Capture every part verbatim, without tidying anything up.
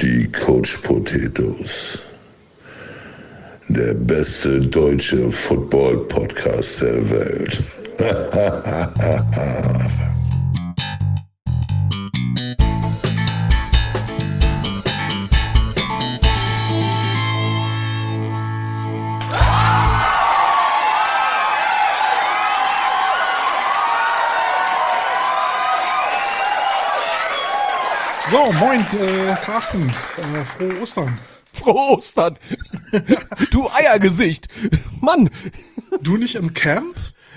die Coach Potatoes. Der beste deutsche Football-Podcast der Welt. So, moin, äh, Carsten, äh, frohe Ostern. Frohe Ostern. Du Eiergesicht. Mann. Du nicht im Camp?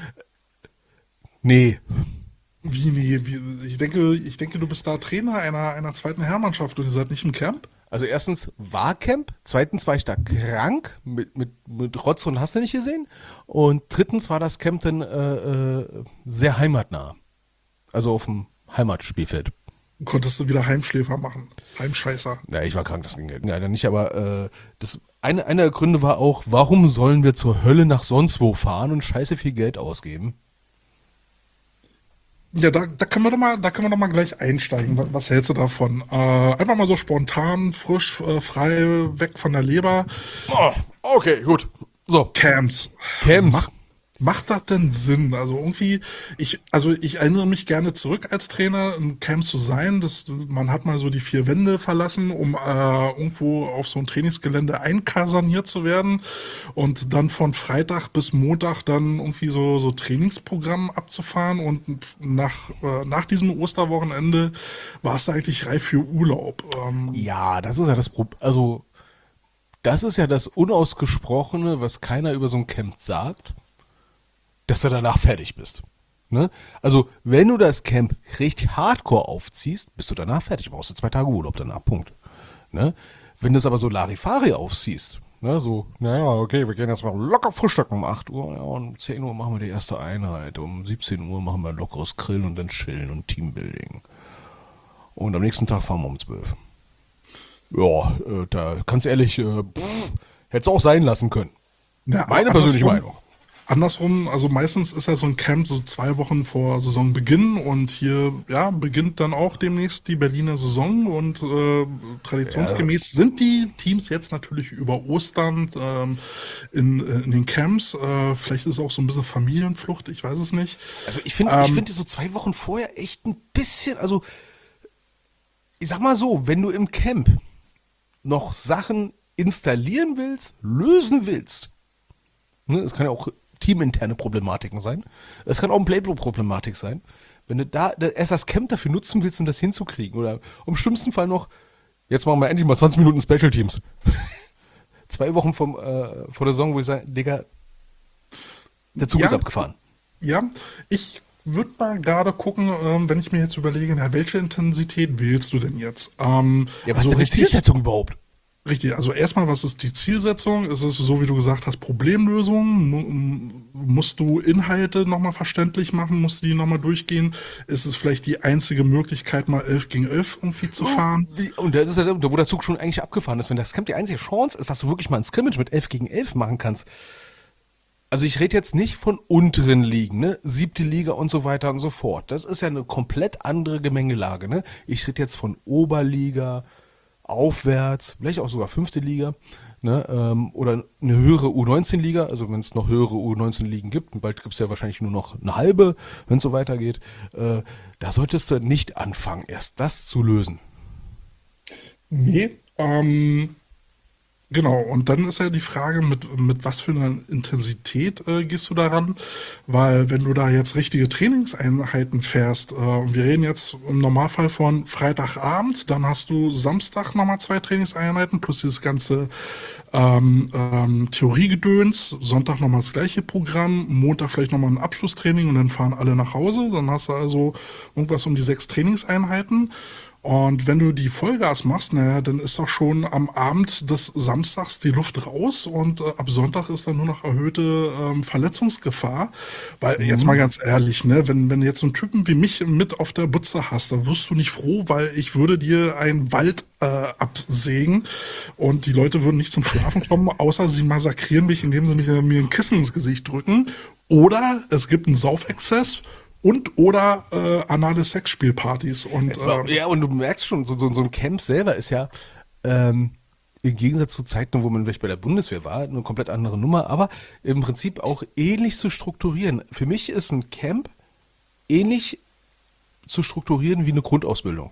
Nee. Wie, nee, wie, ich denke, ich denke, du bist da Trainer einer, einer zweiten Herrenmannschaft und ihr seid nicht im Camp? Also erstens war Camp, zweitens war ich da krank, mit, mit, mit Rotz und hast du nicht gesehen. Und drittens war das Camp dann äh, äh, sehr heimatnah. Also auf dem Heimatspielfeld. Konntest du wieder Heimschläfer machen? Heimscheißer. Ja, ich war krank, das ging leider nicht, aber äh, das, eine, einer der Gründe war auch, warum sollen wir zur Hölle nach sonst wo fahren und scheiße viel Geld ausgeben? Ja, da, da können wir doch mal, da können wir doch mal gleich einsteigen. Was, was hältst du davon? Äh, einfach mal so spontan, frisch, äh, frei, weg von der Leber. Oh, okay, gut. So. Camps. Camps. Macht, macht das denn Sinn? Also irgendwie, ich, also ich erinnere mich gerne zurück als Trainer, im Camp zu sein. Das, man hat mal so die vier Wände verlassen, um äh, irgendwo auf so ein Trainingsgelände einkaserniert zu werden und dann von Freitag bis Montag dann irgendwie so, so Trainingsprogramm abzufahren und nach, äh, nach diesem Osterwochenende war es eigentlich reif für Urlaub. Ähm, Ja, das ist ja das Problem. Also, das ist ja das Unausgesprochene, was keiner über so ein Camp sagt, dass du danach fertig bist. Ne? Also, wenn du das Camp richtig hardcore aufziehst, bist du danach fertig. Brauchst du zwei Tage Urlaub danach. Punkt. Ne? Wenn du es aber so Larifari aufziehst, ne? So, naja, okay, wir gehen jetzt mal locker frühstücken um acht Uhr, ja, und um zehn Uhr machen wir die erste Einheit, um siebzehn Uhr machen wir ein lockeres Grillen und dann chillen und Teambuilding. Und am nächsten Tag fahren wir um zwölf. Ja, äh, da ganz ehrlich, äh, hätte es auch sein lassen können. Ja, Meine aber persönliche andersrum- Meinung. Andersrum, also meistens ist ja so ein Camp so zwei Wochen vor Saisonbeginn und hier, ja, beginnt dann auch demnächst die Berliner Saison und äh, traditionsgemäß sind die Teams jetzt natürlich über Ostern ähm, in, äh, in den Camps. Äh, vielleicht ist es auch so ein bisschen Familienflucht, ich weiß es nicht. Also ich finde, ich Ähm, finde so zwei Wochen vorher echt ein bisschen, also ich sag mal so, wenn du im Camp noch Sachen installieren willst, lösen willst, ne, es kann ja auch teaminterne Problematiken sein, es kann auch eine Playbook-Problematik sein, wenn du da da erst das Camp dafür nutzen willst, um das hinzukriegen oder im schlimmsten Fall noch, jetzt machen wir endlich mal zwanzig Minuten Special Teams. Zwei Wochen vom, äh, vor der Saison, wo ich sage, Digga, der Zug Ja. ist abgefahren. Ja, ich würde mal gerade gucken, ähm, wenn ich mir jetzt überlege, na, welche Intensität wählst du denn jetzt? Ähm, Ja, was also ist denn die richtig- Zielsetzung überhaupt? Richtig, also erstmal, was ist die Zielsetzung? Ist es, so wie du gesagt hast, Problemlösung? Mu- Musst du Inhalte nochmal verständlich machen? Musst du die nochmal durchgehen? Ist es vielleicht die einzige Möglichkeit, mal elf gegen elf irgendwie zu fahren? Wie- Und das ist ja, da, wo der Zug schon eigentlich abgefahren ist. Wenn das Camp die einzige Chance ist, dass du wirklich mal ein Scrimmage mit elf gegen elf machen kannst. Also ich rede jetzt nicht von unteren Ligen, ne? Siebte Liga und so weiter und so fort. Das ist ja eine komplett andere Gemengelage, ne? Ich rede jetzt von Oberliga, aufwärts, vielleicht auch sogar fünfte Liga, ne? Ähm, oder eine höhere U neunzehn Liga, also wenn es noch höhere U neunzehn Ligen gibt, und bald gibt es ja wahrscheinlich nur noch eine halbe, wenn es so weitergeht, äh, da solltest du nicht anfangen, erst das zu lösen. Nee, ähm, genau. Und dann ist ja die Frage, mit, mit was für einer Intensität äh, gehst du daran? Weil wenn du da jetzt richtige Trainingseinheiten fährst, äh, wir reden jetzt im Normalfall von Freitagabend, dann hast du Samstag nochmal zwei Trainingseinheiten plus dieses ganze ähm, ähm, Theoriegedöns, Sonntag nochmal das gleiche Programm, Montag vielleicht nochmal ein Abschlusstraining und dann fahren alle nach Hause. Dann hast du also irgendwas um die sechs Trainingseinheiten. Und wenn du die Vollgas machst, naja, dann ist doch schon am Abend des Samstags die Luft raus und äh, ab Sonntag ist dann nur noch erhöhte ähm, Verletzungsgefahr. Weil jetzt mal ganz ehrlich, ne, wenn, wenn du jetzt so einen Typen wie mich mit auf der Butze hast, dann wirst du nicht froh, weil ich würde dir einen Wald äh, absägen und die Leute würden nicht zum Schlafen kommen, außer sie massakrieren mich, indem sie mich, äh, mir ein Kissen ins Gesicht drücken. Oder es gibt einen Saufexzess. Und oder äh, anale Sexspielpartys. Und, Jetzt mal, äh, ja, und du merkst schon, so, so, so ein Camp selber ist ja, Ähm, im Gegensatz zu Zeiten, wo man vielleicht bei der Bundeswehr war, eine komplett andere Nummer, aber im Prinzip auch ähnlich zu strukturieren. Für mich ist ein Camp ähnlich zu strukturieren wie eine Grundausbildung.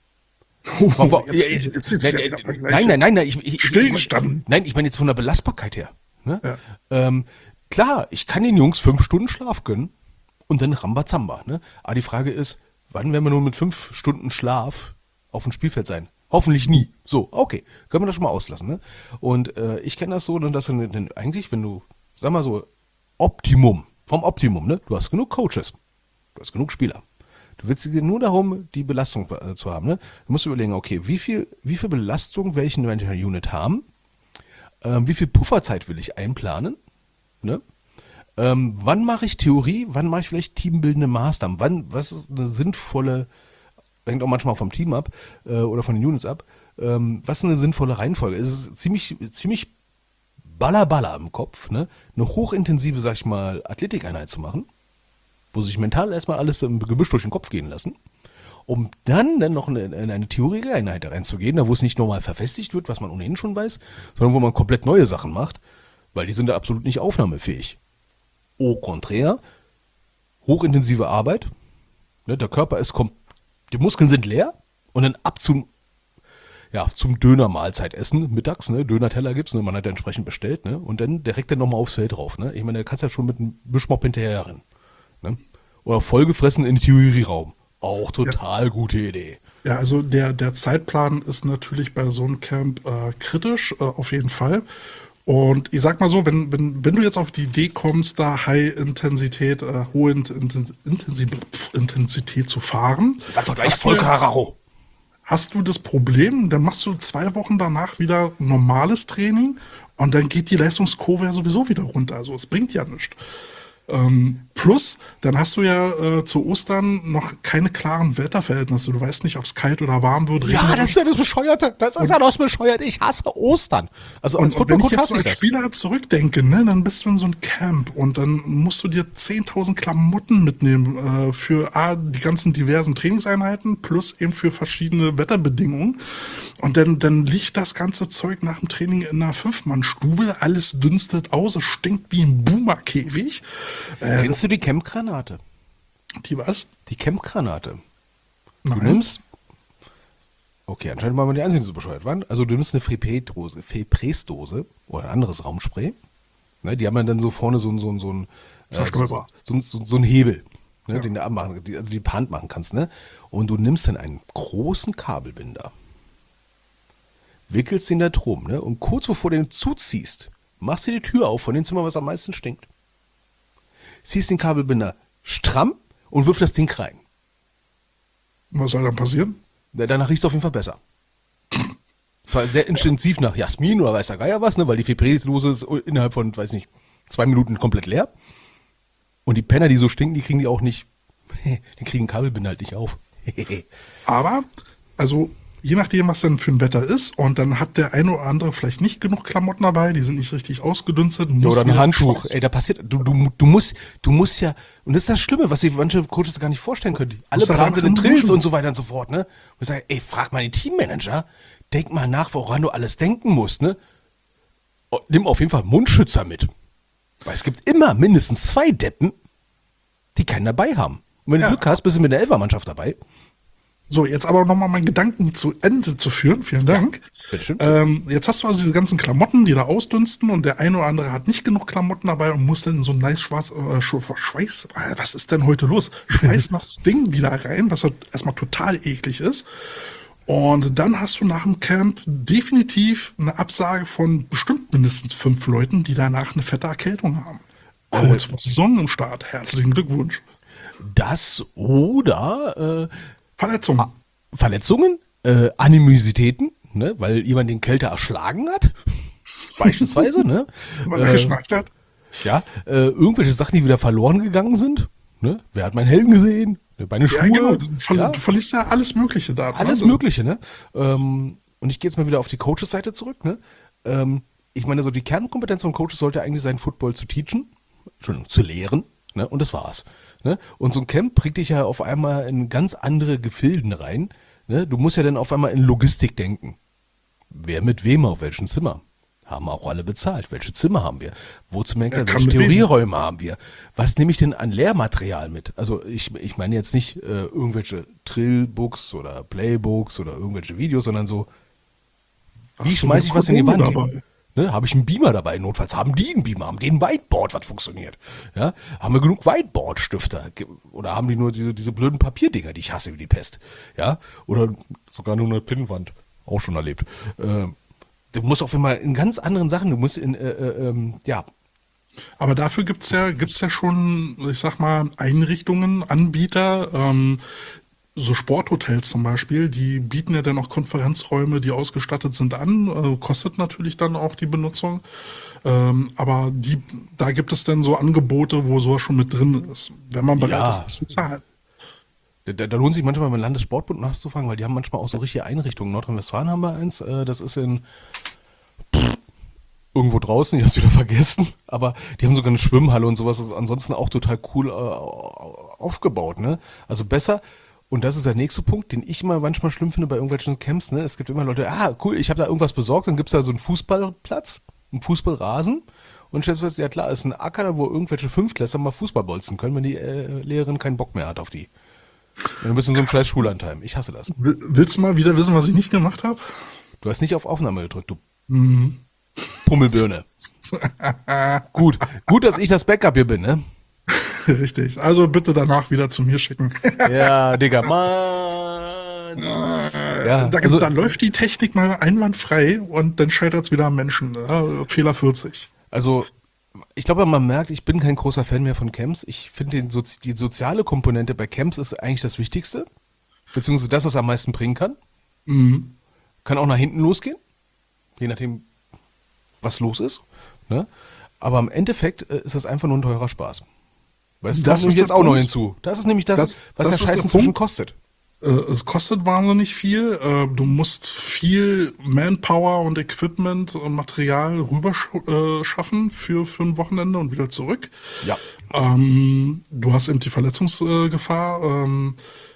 Oh, jetzt, jetzt, jetzt, jetzt, nein, nein, nein, nein, nein, nein, ich, ich, stillgestanden. Ich, nein, ich meine jetzt von der Belastbarkeit her. Ne? Ja. Ähm, klar, ich kann den Jungs fünf Stunden Schlaf gönnen und dann Rambazamba. Ne? Aber die Frage ist, wann werden wir nun mit fünf Stunden Schlaf auf dem Spielfeld sein? Hoffentlich nie. So, okay, können wir das schon mal auslassen. Ne? Und äh, ich kenne das so, dass du denn eigentlich, wenn du, sag mal so, Optimum, vom Optimum, ne? Du hast genug Coaches, du hast genug Spieler. Du willst dir nur darum, die Belastung äh, zu haben. Ne? Du musst überlegen, okay, wie viel, wie viel Belastung werde ich in der Unit haben? Ähm, wie viel Pufferzeit will ich einplanen? Ne? Ähm, wann mache ich Theorie? Wann mache ich vielleicht teambildende Maßnahmen? Wann, was ist eine sinnvolle, hängt auch manchmal vom Team ab äh, oder von den Units ab, ähm, was ist eine sinnvolle Reihenfolge? Es ist ziemlich, ziemlich baller baller im Kopf, ne? Eine hochintensive, sag ich mal, Athletikeinheit zu machen, wo sich mental erstmal alles im Gebüsch durch den Kopf gehen lassen, um dann, dann noch in eine, in eine Theorieeinheit reinzugehen, da wo es nicht normal verfestigt wird, was man ohnehin schon weiß, sondern wo man komplett neue Sachen macht, weil die sind da absolut nicht aufnahmefähig. Au contraire, hochintensive Arbeit, ne, der Körper ist komplett, die Muskeln sind leer und dann ab zum, ja, zum Döner-Mahlzeit essen, mittags, ne, Döner-Teller gibt's, ne, man hat ja entsprechend bestellt, ne, und dann direkt dann nochmal aufs Feld drauf, ne, ich meine, da kannst du ja schon mit einem Wischmopp hinterher rennen, ne, oder vollgefressen in den Theorieraum, auch total ja. Gute Idee. Ja, also der, der Zeitplan ist natürlich bei so einem Camp äh, kritisch, äh, auf jeden Fall. Und ich sag mal so, wenn, wenn, wenn du jetzt auf die Idee kommst, da High-Intensität, äh, hohe Intensität, Intensität zu fahren. Sag doch gleich Volker Hararo. Hast du das Problem, dann machst du zwei Wochen danach wieder normales Training und dann geht die Leistungskurve ja sowieso wieder runter. Also es bringt ja nichts. Ähm, plus, dann hast du ja äh, zu Ostern noch keine klaren Wetterverhältnisse. Du weißt nicht, ob es kalt oder warm wird. Ja, das ist ja das Bescheuerte. Das ist und, ja das Bescheuerte. Ich hasse Ostern. Also als und, und wenn ich jetzt so als Spieler zurückdenke, ne, dann bist du in so einem Camp und dann musst du dir zehntausend Klamotten mitnehmen äh, für A, die ganzen diversen Trainingseinheiten plus eben für verschiedene Wetterbedingungen. Und dann, dann liegt das ganze Zeug nach dem Training in einer Fünfmann-Stube. Alles dünstet aus, es stinkt wie ein Boomer-Käfig. Äh, Kennst du die Campgranate? Die was? Die Campgranate. Nein. Du nimmst, okay, anscheinend waren wir die Einzigen, die so bescheuert waren. Also du nimmst eine Febreze-Dose, Febreze-Dose oder ein anderes Raumspray. Ne, die haben dann so vorne so, so, so, ein, äh, so, so, so, so einen Hebel, ne, ja. den du abmachen, die, also die per Hand machen kannst. Ne? Und du nimmst dann einen großen Kabelbinder, wickelst den da drum, ne? Und kurz bevor du den zuziehst, machst du die Tür auf von dem Zimmer, was am meisten stinkt. Ziehst den Kabelbinder stramm und wirf das Ding rein. Was soll dann passieren? Danach riecht es auf jeden Fall besser. Zwar sehr intensiv nach Jasmin oder weiß der Geier was, ne? Weil die Febreze-Dose ist innerhalb von, weiß nicht, zwei Minuten komplett leer. Und die Penner, die so stinken, die kriegen die auch nicht, die kriegen Kabelbinder halt nicht auf. Aber, also je nachdem, was dann für ein Wetter ist, und dann hat der eine oder andere vielleicht nicht genug Klamotten dabei, die sind nicht richtig ausgedünstet. Ja, oder ein Handtuch. Ey, da passiert, du, du, du musst, du musst ja, und das ist das Schlimme, was sich manche Coaches gar nicht vorstellen können. Alle planen sind in Drills und so weiter und so fort, ne? Und ich sage, ey, frag mal den Teammanager, denk mal nach, woran du alles denken musst, ne? Nimm auf jeden Fall Mundschützer mit. Weil es gibt immer mindestens zwei Deppen, die keinen dabei haben. Und wenn du ja. Glück hast, bist du mit der Elfermannschaft dabei. So, jetzt aber nochmal meinen Gedanken zu Ende zu führen. Vielen Dank. Bitteschön. Ähm, jetzt hast du also diese ganzen Klamotten, die da ausdünsten, und der eine oder andere hat nicht genug Klamotten dabei und muss dann in so ein nice Schwarz, äh, Schweiß, äh, was ist denn heute los? Schweißnasses Ding wieder rein, was halt erstmal total eklig ist. Und dann hast du nach dem Camp definitiv eine Absage von bestimmt mindestens fünf Leuten, die danach eine fette Erkältung haben. Kurz vor Saison im Start. Herzlichen Glückwunsch. Das oder äh, Verletzungen. Verletzungen, äh, Animositäten, ne, weil jemand den Kälter erschlagen hat, beispielsweise, ne? Weil er äh, geschnackt hat. Ja, äh, irgendwelche Sachen, die wieder verloren gegangen sind, ne? Wer hat meinen Helm gesehen? Meine Schuhe. Ja, genau. Du, verli- ja. du verlierst ja alles Mögliche da. Alles ne? Mögliche, ne? Ähm, und ich gehe jetzt mal wieder auf die Coaches-Seite zurück, ne? Ähm, ich meine, so die Kernkompetenz von Coaches sollte eigentlich sein, Football zu teachen, Entschuldigung, zu lehren, ne? Und das war's. Ne? Und so ein Camp bringt dich ja auf einmal in ganz andere Gefilden rein. Ne? Du musst ja dann auf einmal in Logistik denken. wer mit wem auf welchem Zimmer. Haben auch alle bezahlt. Welche Zimmer haben wir? Wo zum Henker, Wer kann welche mit wem? Theorieräume haben wir? Was nehme ich denn an Lehrmaterial mit? Also ich, ich meine jetzt nicht äh, irgendwelche Trillbooks oder Playbooks oder irgendwelche Videos, sondern so, wie Hast du schmeiße ich eine was in die Wand? Konsole dabei? Ne, habe ich einen Beamer dabei? Notfalls haben die einen Beamer, haben die ein Whiteboard, was funktioniert. Ja, haben wir genug Whiteboard-Stifter? Ge- Oder haben die nur diese, diese blöden Papierdinger, die ich hasse wie die Pest? Ja, oder sogar nur eine Pinnwand. Auch schon erlebt. Äh, du musst auf einmal in ganz anderen Sachen, du musst in, äh, äh, ähm, ja, Aber dafür gibt's ja, gibt's ja schon, ich sag mal, Einrichtungen, Anbieter, ähm, so Sporthotels zum Beispiel, die bieten ja dann auch Konferenzräume, die ausgestattet sind an, äh, kostet natürlich dann auch die Benutzung. Ähm, aber die, da gibt es dann so Angebote, wo sowas schon mit drin ist, wenn man bereit Ja. ist, das zu zahlen. Da, da lohnt sich manchmal beim Landessportbund nachzufragen, weil die haben manchmal auch so richtige Einrichtungen. Nordrhein-Westfalen haben wir eins, äh, das ist in pff, irgendwo draußen, ich hab's wieder vergessen, aber die haben sogar eine Schwimmhalle und sowas, das ist ansonsten auch total cool äh, aufgebaut, ne? Also besser, und das ist der nächste Punkt, den ich immer manchmal schlimm finde bei irgendwelchen Camps, ne? Es gibt immer Leute, ah, cool, ich habe da irgendwas besorgt, dann gibt's da so einen Fußballplatz, einen Fußballrasen, und stellst fest, ja klar, ist ein Acker, wo irgendwelche Fünftklässler mal Fußball bolzen können, wenn die äh, Lehrerin keinen Bock mehr hat auf die. Ja, du bist in so einem scheiß Schullandheim. Ich hasse das. Will- Willst du mal wieder wissen, was ich nicht gemacht habe? Du hast nicht auf Aufnahme gedrückt, du Pummelbirne. Gut, gut, dass ich das Backup hier bin, ne? Richtig. Also bitte danach wieder zu mir schicken. Ja, Digga, Mann. Ja, da, also, da läuft die Technik mal einwandfrei und dann scheitert es wieder am Menschen. Ja, Fehler vierzig. also, ich glaube, man merkt, ich bin kein großer Fan mehr von Camps. Ich finde, den Sozi- die soziale Komponente bei Camps ist eigentlich das Wichtigste. Beziehungsweise das, was am meisten bringen kann. Kann auch nach hinten losgehen. Je nachdem, was los ist. Ne? Aber im Endeffekt äh, ist das einfach nur ein teurer Spaß. Weißt du, Das das kommt ist jetzt der auch noch Punkt. hinzu. Das ist nämlich das, Das- was das der ist Scheiß der inzwischen Punkt. kostet. Äh, es kostet wahnsinnig viel. Äh, du musst viel Manpower und Equipment und Material rüber sch- äh, schaffen für, für ein Wochenende und wieder zurück. Ja. Ähm, du hast eben die Verletzungsgefahr. Ähm,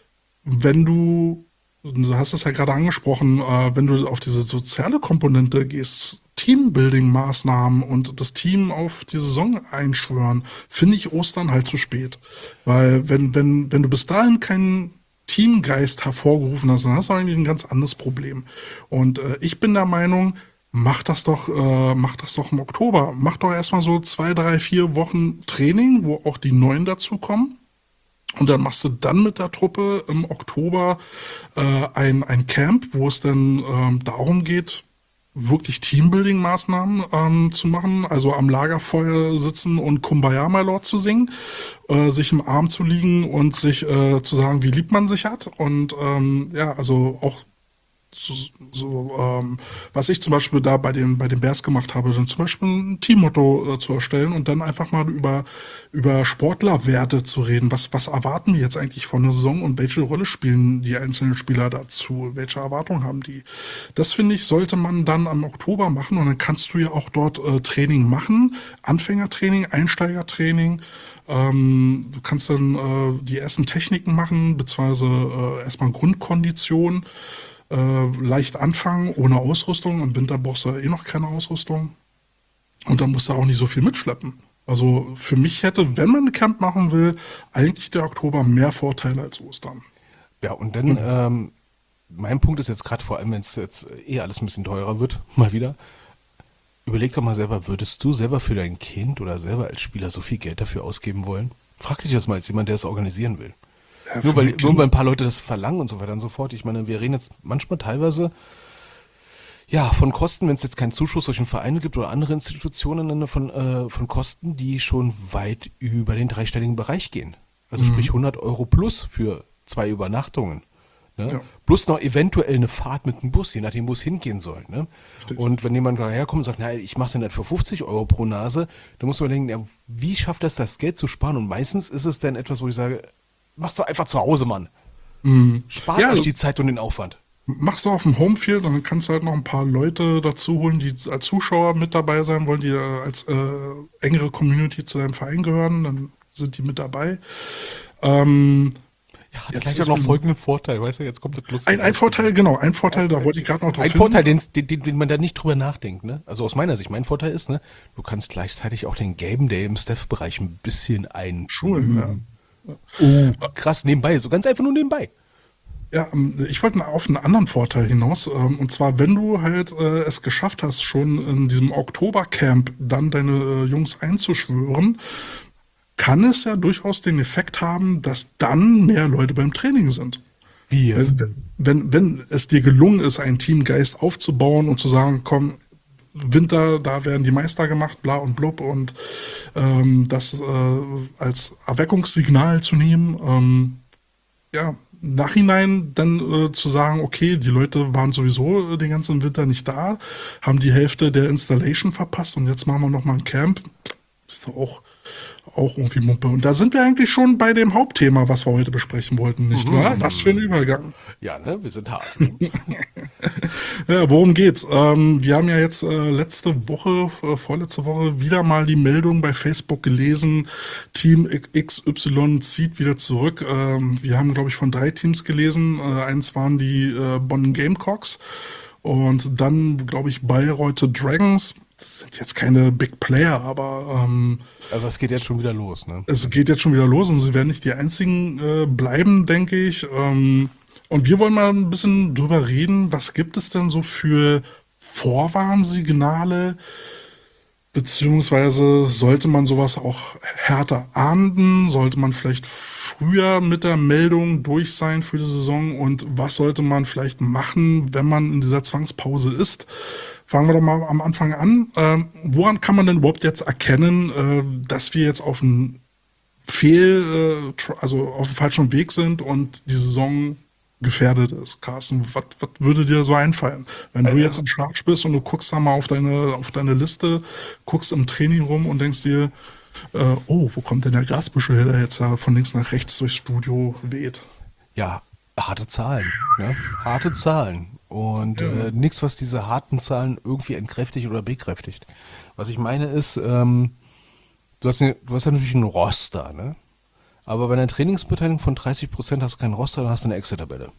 wenn du, du hast es ja gerade angesprochen, äh, wenn du auf diese soziale Komponente gehst, Teambuilding-Maßnahmen und das Team auf die Saison einschwören, finde ich Ostern halt zu spät. Weil wenn, wenn, wenn du bis dahin keinen Teamgeist hervorgerufen hast, dann hast du eigentlich ein ganz anderes Problem. Und äh, ich bin der Meinung, mach das doch, äh, mach das doch im Oktober. Mach doch erstmal so zwei, drei, vier Wochen Training, wo auch die Neuen dazukommen. Und dann machst du dann mit der Truppe im Oktober äh, ein, ein Camp, wo es dann ähm, darum geht, wirklich Teambuilding-Maßnahmen ähm, zu machen, also am Lagerfeuer sitzen und Kumbaya, my Lord zu singen, äh, sich im Arm zu liegen und sich äh, zu sagen, wie lieb man sich hat. Und ähm, ja, also auch so, so ähm, was ich zum Beispiel da bei den bei den Bears gemacht habe, dann zum Beispiel ein Teammotto äh, zu erstellen und dann einfach mal über über Sportlerwerte zu reden. Was was erwarten wir jetzt eigentlich von der Saison und welche Rolle spielen die einzelnen Spieler dazu? Welche Erwartungen haben die? Das finde ich sollte man dann am Oktober machen und dann kannst du ja auch dort äh, Training machen, Anfängertraining, Einsteigertraining. Ähm, du kannst dann äh, die ersten Techniken machen, beziehungsweise äh, erstmal Grundkondition. Äh, leicht anfangen, ohne Ausrüstung. Im Winter brauchst du eh noch keine Ausrüstung. Und dann musst du auch nicht so viel mitschleppen. Also für mich hätte, wenn man ein Camp machen will, eigentlich der Oktober mehr Vorteile als Ostern. Ja, und dann, ähm, mein Punkt ist jetzt gerade, vor allem wenn es jetzt eh alles ein bisschen teurer wird, mal wieder, überleg doch mal selber, würdest du selber für dein Kind oder selber als Spieler so viel Geld dafür ausgeben wollen? Frag dich das mal als jemand, der es organisieren will. Ja, Nur für weil, mein nur Kind- weil ein paar Leute das verlangen und so weiter und so fort. Ich meine, wir reden jetzt manchmal teilweise ja von Kosten, wenn es jetzt keinen Zuschuss durch einen Verein gibt oder andere Institutionen, von, äh, von Kosten, die schon weit über den dreistelligen Bereich gehen. Also sprich hundert Euro plus für zwei Übernachtungen. Ne? Ja. Plus noch eventuell eine Fahrt mit dem Bus, je nachdem, wo es hingehen soll. Ne? Und wenn jemand daherkommt und sagt, nein, ich mache es ja nicht für fünfzig Euro pro Nase, dann muss man denken, ja, wie schafft das, das Geld zu sparen? Und meistens ist es dann etwas, wo ich sage, mach's doch einfach zu Hause, Mann. Spart Ja, euch also- die Zeit und den Aufwand. Machst du auf dem Homefield und dann kannst du halt noch ein paar Leute dazu holen, die als Zuschauer mit dabei sein wollen, die äh, als äh, engere Community zu deinem Verein gehören, dann sind die mit dabei. Ähm, Ja, hat Jetzt gleich ist auch noch mir- folgenden Vorteil, weißt du, jetzt kommt das Lustige. Ein, ein Vorteil, genau, ein Vorteil, da wollte ich gerade noch drauf Ein hin. Vorteil, den, den, den man da nicht drüber nachdenkt, ne? Also aus meiner Sicht, mein Vorteil ist, ne, du kannst gleichzeitig auch den Game Day im Steph-Bereich ein bisschen ein. Schulen, ja. Oh, krass, nebenbei, so ganz einfach nur nebenbei. Ja, ähm, ich wollte auf einen anderen Vorteil hinaus. ähm, Und zwar, wenn du halt äh, es geschafft hast, schon in diesem Oktobercamp dann deine äh, Jungs einzuschwören, kann es ja durchaus den Effekt haben, dass dann mehr Leute beim Training sind. Wie jetzt? Wenn, wenn, wenn es dir gelungen ist, einen Teamgeist aufzubauen und zu sagen, komm, Winter, da werden die Meister gemacht, bla und blub, und ähm, das äh, als Erweckungssignal zu nehmen, ähm, ja, im Nachhinein dann äh, zu sagen, okay, die Leute waren sowieso äh, den ganzen Winter nicht da, haben die Hälfte der Installation verpasst und jetzt machen wir nochmal ein Camp, ist doch auch, auch irgendwie Mumpe. Und da sind wir eigentlich schon bei dem Hauptthema, was wir heute besprechen wollten, nicht wahr? Was für ein Übergang. Ja, ne, wir sind hart. Ne? Ja, worum geht's? Ähm, wir haben ja jetzt äh, letzte Woche, äh, vorletzte Woche wieder mal die Meldung bei Facebook gelesen, Team X Y zieht wieder zurück. Ähm, wir haben, glaube ich, von drei Teams gelesen. Äh, eins waren die äh, Bonn Gamecocks und dann, glaube ich, Bayreuth Dragons. Das sind jetzt keine Big Player, aber ähm, Aber es geht jetzt schon wieder los, ne? es geht jetzt schon wieder los und sie werden nicht die einzigen äh, bleiben, denke ich. Ähm, und wir wollen mal ein bisschen drüber reden, was gibt es denn so für Vorwarnsignale, beziehungsweise sollte man sowas auch härter ahnden, sollte man vielleicht früher mit der Meldung durch sein für die Saison und was sollte man vielleicht machen, wenn man in dieser Zwangspause ist? Fangen wir doch mal am Anfang an. Ähm, woran kann man denn überhaupt jetzt erkennen, äh, dass wir jetzt auf einem Fehl, äh, tr- also auf dem falschen Weg sind und die Saison gefährdet ist? Carsten, was, was würde dir so einfallen? Wenn du jetzt in Charge bist und du guckst da mal auf deine, auf deine Liste, guckst im Training rum und denkst dir, äh, oh, wo kommt denn der Grasbüschel her, der jetzt da von links nach rechts durchs Studio weht? Ja, harte Zahlen, ne? Harte Zahlen. Und Ja. äh, nichts, was diese harten Zahlen irgendwie entkräftigt oder bekräftigt. Was ich meine ist, ähm, du hast, ne, du hast ja natürlich einen Roster, ne? Aber bei einer Trainingsbeteiligung von dreißig Prozent hast du keinen Roster, dann hast du eine Excel-Tabelle.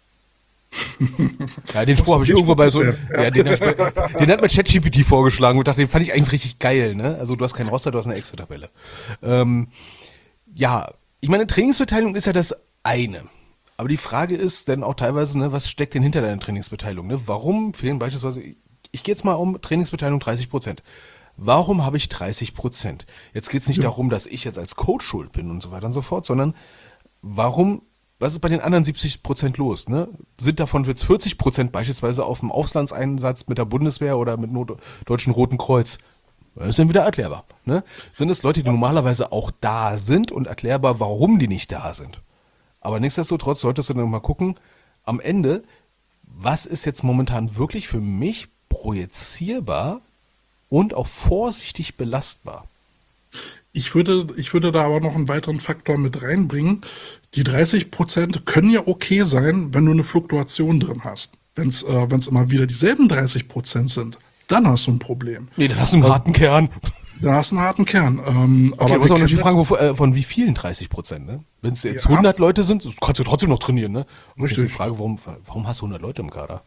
Ja, den Spruch habe ich Den irgendwo bei so, Spruch ist ja, den, hab ich bei, den hat mir ChatGPT vorgeschlagen und dachte, den fand ich eigentlich richtig geil, ne? Also du hast keinen Roster, du hast eine Excel-Tabelle. Ähm, ja, ich meine, Trainingsbeteiligung ist ja das eine. Aber die Frage ist dann auch teilweise, ne, was steckt denn hinter deiner Trainingsbeteiligung? Ne? Warum fehlen beispielsweise, ich gehe jetzt mal um Trainingsbeteiligung dreißig Prozent. Warum habe ich dreißig Prozent? Jetzt geht es nicht Ja. darum, dass ich jetzt als Coach schuld bin und so weiter und so fort, sondern warum, was ist bei den anderen siebzig Prozent los? Ne? Sind davon jetzt vierzig Prozent beispielsweise auf dem Auslandseinsatz mit der Bundeswehr oder mit dem Deutschen Roten Kreuz? Das ist dann wieder erklärbar. Ne? Sind es Leute, die normalerweise auch da sind und erklärbar, warum die nicht da sind? Aber nichtsdestotrotz solltest du dann mal gucken, am Ende, was ist jetzt momentan wirklich für mich projizierbar und auch vorsichtig belastbar? Ich würde, ich würde da aber noch einen weiteren Faktor mit reinbringen. Die dreißig Prozent können ja okay sein, wenn du eine Fluktuation drin hast. Wenn es äh, wenn's immer wieder dieselben dreißig Prozent sind, dann hast du ein Problem. Nee, dann hast du einen harten Kern. Dann hast du einen harten Kern. Ähm, Okay, aber du musst wir auch natürlich kennen fragen, wovon, äh, von wie vielen dreißig Prozent, ne? Wenn es jetzt Ja. hundert Leute sind, kannst du trotzdem noch trainieren, ne? Und jetzt Richtig. die Frage, warum, warum hast du hundert Leute im Kader?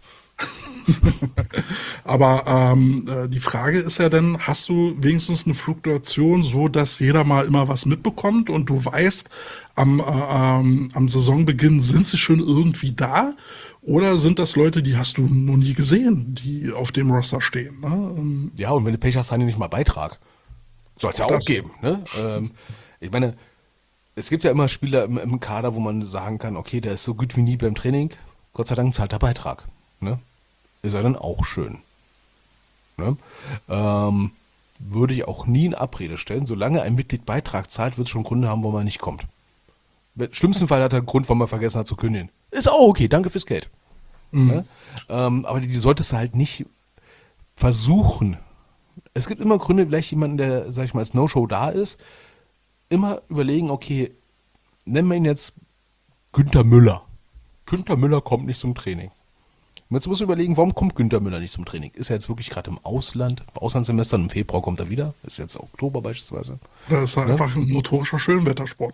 Aber ähm, äh, die Frage ist ja dann, hast du wenigstens eine Fluktuation, so dass jeder mal immer was mitbekommt und du weißt, am, äh, ähm, am Saisonbeginn sind sie schon irgendwie da? Oder sind das Leute, die hast du noch nie gesehen, die auf dem Roster stehen? Ne? Ähm, Ja, und wenn du Pech hast, haben die nicht mal Beitrag. Soll es ja auch Das- geben, ne? Ähm, ich meine, es gibt ja immer Spieler im, im Kader, wo man sagen kann, okay, der ist so gut wie nie beim Training, Gott sei Dank zahlt er Beitrag, ne? Ist ja dann auch schön. Ne? Ähm, würde ich auch nie in Abrede stellen. Solange ein Mitglied Beitrag zahlt, wird es schon Gründe haben, wo man nicht kommt. Im schlimmsten Fall hat er einen Grund, warum er vergessen hat zu kündigen. Ist auch okay, danke fürs Geld. Ne? Ähm, aber die, die solltest du halt nicht versuchen. Es gibt immer Gründe, vielleicht jemanden, der, sag ich mal, als No-Show da ist, immer überlegen, okay, nennen wir ihn jetzt Günther Müller. Günther Müller kommt nicht zum Training. Und jetzt musst du überlegen, warum kommt Günther Müller nicht zum Training? Ist er jetzt wirklich gerade im Ausland, im Auslandssemester, und im Februar kommt er wieder? Ist jetzt Oktober beispielsweise. Das ist einfach ein notorischer Schönwettersportler.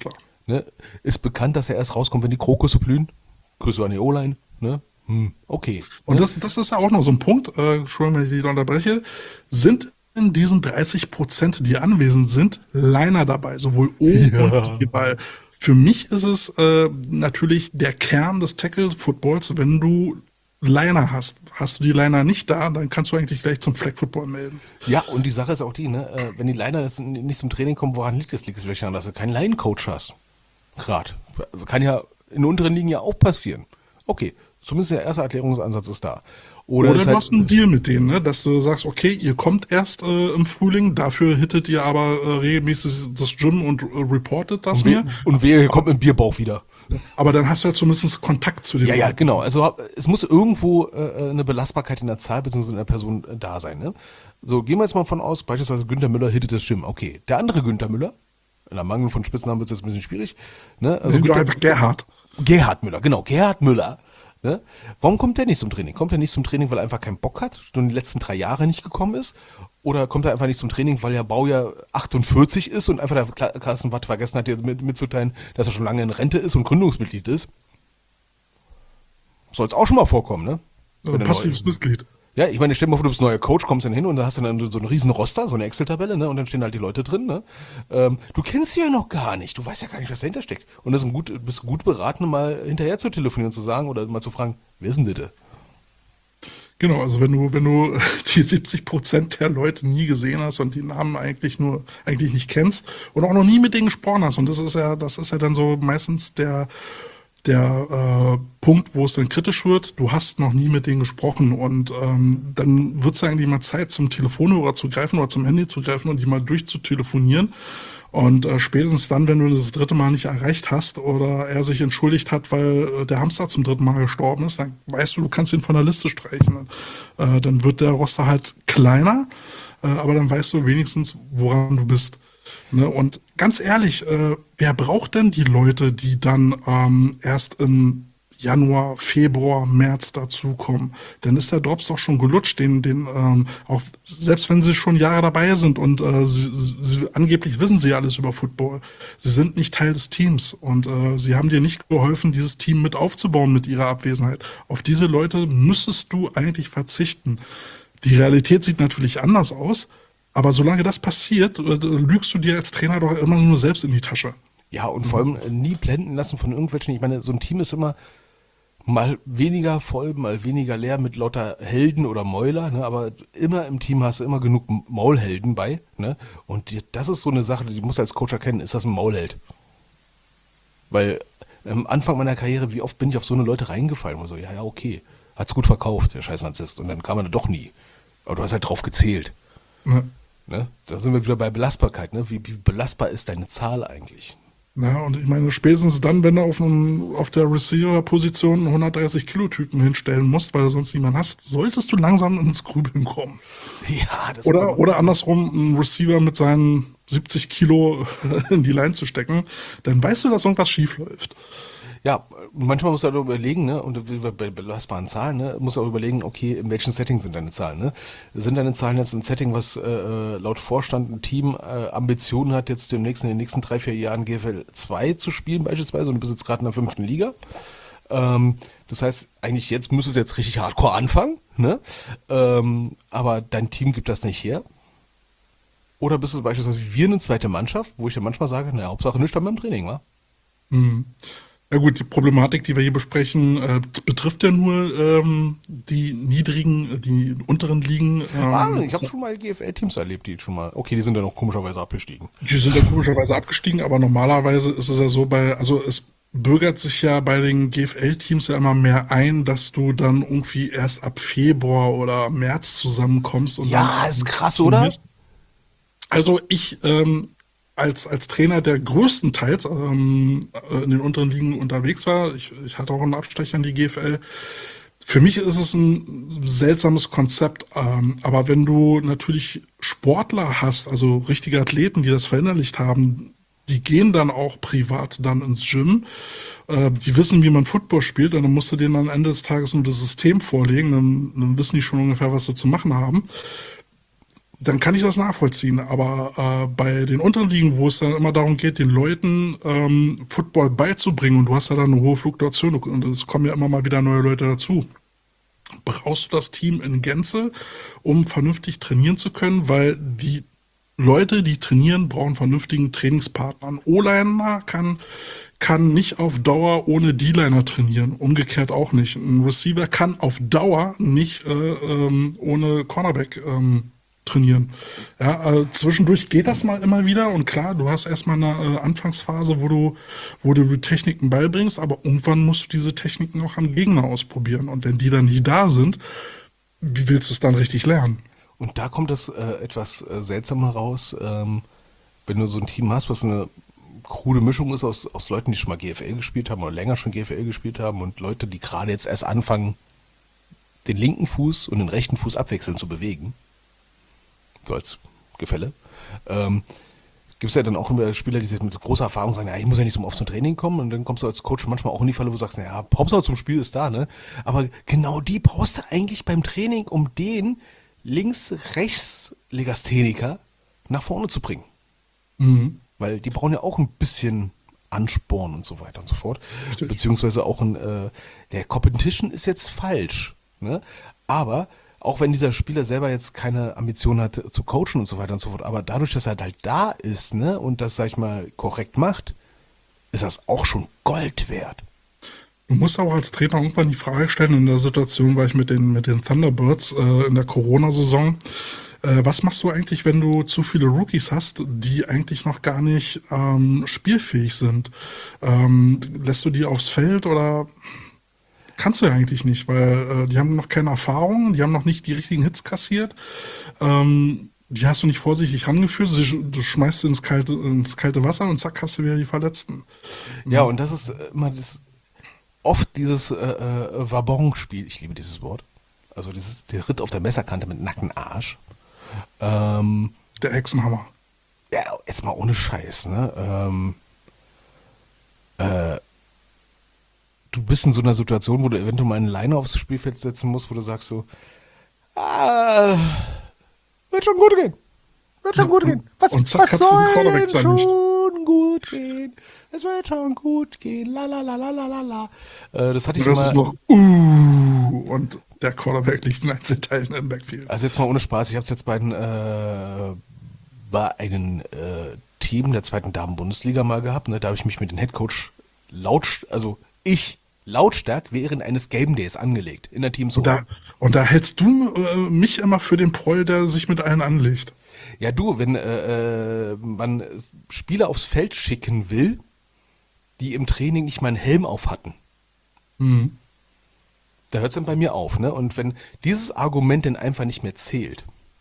Ne? Ist bekannt, dass er erst rauskommt, wenn die Krokusse blühen. Grüße an die O-Line. Ne? Hm, okay. Und Ne? das, das ist ja auch noch so ein Punkt, äh, Entschuldigung, wenn ich dich unterbreche, sind in diesen dreißig Prozent, die anwesend sind, Liner dabei, sowohl O Ja. und D, weil für mich ist es äh, natürlich der Kern des Tackle-Footballs, wenn du Liner hast. Hast du die Liner nicht da, dann kannst du eigentlich gleich zum Flag-Football melden. Ja, und die Sache ist auch die, ne, äh, wenn die Liner jetzt nicht zum Training kommen, woran liegt das? Liegt es vielleicht daran, dass du keinen Line-Coach hast? Gerade. Kann ja in unteren Ligen ja auch passieren. Okay, zumindest der erste Erklärungsansatz ist da. Oder, Oder ist du halt, hast einen Deal mit denen, ne? Dass du sagst, okay, ihr kommt erst äh, im Frühling, dafür hittet ihr aber äh, regelmäßig das Gym und äh, reportet das und, we mir. und wehe, hier kommt ein Bierbauch wieder. Aber dann hast du ja zumindest Kontakt zu dem. Ja, ja, genau. Also es muss irgendwo äh, eine Belastbarkeit in der Zahl bzw. in der Person äh, da sein. Ne? So, gehen wir jetzt mal von aus, beispielsweise Günther Müller hittet das Gym. Okay, der andere Günther Müller, in der Mangel von Spitznamen wird es jetzt ein bisschen schwierig. Ne? Also Nenn doch Günther, einfach Gerhard. Gerhard Müller, genau, Gerhard Müller. Ne? Warum kommt der nicht zum Training? Kommt er nicht zum Training, weil er einfach keinen Bock hat und die letzten drei Jahre nicht gekommen ist? Oder kommt er einfach nicht zum Training, weil er Baujahr achtundvierzig ist und einfach der Kla- Carsten Watt vergessen hat, dir mit, mitzuteilen, dass er schon lange in Rente ist und Gründungsmitglied ist? Soll es auch schon mal vorkommen, ne? Äh, Wenn er passives neu- Mitglied. Ja, ich meine, stell dir mal vor, du bist neuer Coach, kommst dann hin und da hast du dann so einen riesen Roster, so eine Excel-Tabelle, ne? Und dann stehen halt die Leute drin, ne? Ähm, du kennst sie ja noch gar nicht, du weißt ja gar nicht, was dahinter steckt. Und das ist ein gut, bist gut beraten, mal hinterher zu telefonieren und zu sagen oder mal zu fragen, wer ist denn das? Genau, also wenn du, wenn du die siebzig Prozent der Leute nie gesehen hast und die Namen eigentlich nur, eigentlich nicht kennst und auch noch nie mit denen gesprochen hast. Und das ist ja, das ist ja dann so meistens der, der äh, Punkt, wo es dann kritisch wird. Du hast noch nie mit denen gesprochen und ähm, dann wird es eigentlich mal Zeit, zum Telefonhörer zu greifen oder zum Handy zu greifen und die mal durchzutelefonieren. Und äh, spätestens dann, wenn du das dritte Mal nicht erreicht hast oder er sich entschuldigt hat, weil äh, der Hamster zum dritten Mal gestorben ist, dann weißt du, du kannst ihn von der Liste streichen. Äh, dann wird der Roster halt kleiner, äh, aber dann weißt du wenigstens, woran du bist. Ne? Und ganz ehrlich, äh, wer braucht denn die Leute, die dann ähm, erst im Januar, Februar, März dazukommen? Dann ist der Drops doch schon gelutscht, den, den ähm, auch selbst wenn sie schon Jahre dabei sind und äh, sie, sie, angeblich wissen sie alles über Football, sie sind nicht Teil des Teams und äh, sie haben dir nicht geholfen, dieses Team mit aufzubauen mit ihrer Abwesenheit. Auf diese Leute müsstest du eigentlich verzichten. Die Realität sieht natürlich anders aus, aber solange das passiert, äh, lügst du dir als Trainer doch immer nur selbst in die Tasche. Ja, und vor allem äh, nie blenden lassen von irgendwelchen, ich meine, so ein Team ist immer mal weniger voll, mal weniger leer mit lauter Helden oder Mäuler, ne? Aber immer im Team hast du immer genug Maulhelden bei, ne? Und die, das ist so eine Sache, die musst du als Coach erkennen, ist das ein Maulheld? Weil am Anfang meiner Karriere, wie oft bin ich auf so eine Leute reingefallen und so, ja, ja, okay, hat's gut verkauft, der scheiß Narzisst, und dann kam er doch nie. Aber du hast halt drauf gezählt, Ne? ne? Da sind wir wieder bei Belastbarkeit, ne? Wie, wie belastbar ist deine Zahl eigentlich? Ja, und ich meine, spätestens dann, wenn du auf, einem, auf der Receiver-Position einen hundertdreißig Kilo Typen hinstellen musst, weil du sonst niemanden hast, solltest du langsam ins Grübeln kommen. Ja, das Oder, oder andersrum, einen Receiver mit seinen siebzig Kilo in die Line zu stecken, dann weißt du, dass irgendwas schief läuft. Ja, manchmal musst du halt überlegen, ne, und bei belastbaren Zahlen, ne, musst du auch überlegen, okay, in welchem Setting sind deine Zahlen, ne? Sind deine Zahlen jetzt ein Setting, was äh, laut Vorstand ein Team äh, Ambitionen hat, jetzt demnächst in den nächsten drei, vier Jahren G F L zwei zu spielen beispielsweise, und du bist jetzt gerade in der fünften Liga. Ähm, das heißt, eigentlich jetzt müsstest du jetzt richtig hardcore anfangen, ne? Ähm, aber dein Team gibt das nicht her. Oder bist du beispielsweise wie wir eine zweite Mannschaft, wo ich dann manchmal sage, naja, Hauptsache nicht beim Training, wa? Mhm. Ja gut, die Problematik, die wir hier besprechen, äh, betrifft ja nur ähm, die niedrigen, die unteren Ligen. Ähm, Ah, ich habe schon mal G F L-Teams erlebt, die schon mal, okay, die sind dann auch komischerweise abgestiegen. Die sind ja komischerweise abgestiegen, aber normalerweise ist es ja so bei, also es bürgert sich ja bei den G F L-Teams ja immer mehr ein, dass du dann irgendwie erst ab Februar oder März zusammenkommst. Und Ja, dann ist krass, oder? Also ich ähm, als als Trainer, der größtenteils ähm, in den unteren Ligen unterwegs war, ich, ich hatte auch einen Abstecher in die G F L. Für mich ist es ein seltsames Konzept, ähm, aber wenn du natürlich Sportler hast, also richtige Athleten, die das verinnerlicht haben, die gehen dann auch privat dann ins Gym, äh, die wissen, wie man Football spielt, und dann musst du denen am Ende des Tages nur das System vorlegen, dann, dann wissen die schon ungefähr, was sie zu machen haben. dann kann ich das nachvollziehen. Aber äh, bei den unteren Ligen, wo es dann immer darum geht, den Leuten ähm, Football beizubringen, und du hast ja dann eine hohe Fluktuation und es kommen ja immer mal wieder neue Leute dazu, brauchst du das Team in Gänze, um vernünftig trainieren zu können, weil die Leute, die trainieren, brauchen einen vernünftigen Trainingspartner. Ein O-Liner kann, kann nicht auf Dauer ohne D-Liner trainieren, umgekehrt auch nicht. Ein Receiver kann auf Dauer nicht äh, ähm, ohne Cornerback ähm, trainieren. Ja, äh, zwischendurch geht das mal immer wieder und klar, du hast erstmal eine äh, Anfangsphase, wo du, wo du die Techniken beibringst, aber irgendwann musst du diese Techniken auch am Gegner ausprobieren und wenn die dann nicht da sind, wie willst du es dann richtig lernen? Und da kommt das äh, etwas äh, Seltsame raus, ähm, wenn du so ein Team hast, was eine krude Mischung ist aus, aus Leuten, die schon mal G F L gespielt haben oder länger schon G F L gespielt haben und Leute, die gerade jetzt erst anfangen, den linken Fuß und den rechten Fuß abwechselnd zu bewegen. So als Gefälle. Ähm, Gibt es ja dann auch immer Spieler, die mit großer Erfahrung sagen, ja, ich muss ja nicht so oft zum Training kommen und dann kommst du als Coach manchmal auch in die Falle, wo du sagst, naja, Hauptsache zum Spiel ist da, ne? Aber genau die brauchst du eigentlich beim Training, um den links-rechts-Legastheniker nach vorne zu bringen. Mhm. Weil die brauchen ja auch ein bisschen Ansporn und so weiter und so fort. Richtig. Beziehungsweise auch ein, äh, der Competition ist jetzt falsch, ne? Aber auch wenn dieser Spieler selber jetzt keine Ambition hat zu coachen und so weiter und so fort, aber dadurch, dass er halt da ist, ne, und das, sag ich mal, korrekt macht, ist das auch schon Gold wert. Du musst auch als Trainer irgendwann die Frage stellen, in der Situation war ich mit den, mit den Thunderbirds äh, in der Corona-Saison, äh, was machst du eigentlich, wenn du zu viele Rookies hast, die eigentlich noch gar nicht ähm, spielfähig sind? Ähm, lässt du die aufs Feld oder kannst du ja eigentlich nicht, weil äh, die haben noch keine Erfahrung, die haben noch nicht die richtigen Hits kassiert, ähm, die hast du nicht vorsichtig rangeführt, du, du schmeißt sie ins kalte, ins kalte Wasser und zack, hast du wieder die Verletzten. Ja, und das ist immer das, oft dieses äh, äh, Wabonspiel, ich liebe dieses Wort, also dieses, der Ritt auf der Messerkante mit nacktem Arsch. Ähm, Der Hexenhammer. ja, jetzt mal ohne Scheiß, ne? Ähm, äh, du bist in so einer Situation, wo du eventuell mal eine Leine aufs Spielfeld setzen musst, wo du sagst so, ah, wird schon gut gehen. Wird schon gut gehen. Was, Und zack, was kannst du den soll Quarterback denn sein nicht. schon gut gehen? Es wird schon gut gehen. La la la la la la la. Äh, das hatte ich Das immer. ist noch uh, und der Quarterback liegt in Einzelteilen im Backfield. Also jetzt mal ohne Spaß. Ich habe es jetzt bei, den, äh, bei einem äh, Team der zweiten Damen-Bundesliga mal gehabt. Ne? Da habe ich mich mit dem Headcoach laut, also ich lautstark während eines Game Days angelegt in der Und Teamzone. da, und da hältst du äh, mich immer für den Proll, der sich mit allen anlegt. Ja, du, wenn äh, äh, man Spieler aufs Feld schicken will, die im Training nicht mal einen Helm auf hatten, Mhm. da hört es dann bei mir auf, ne? Und wenn dieses Argument dann einfach nicht mehr zählt,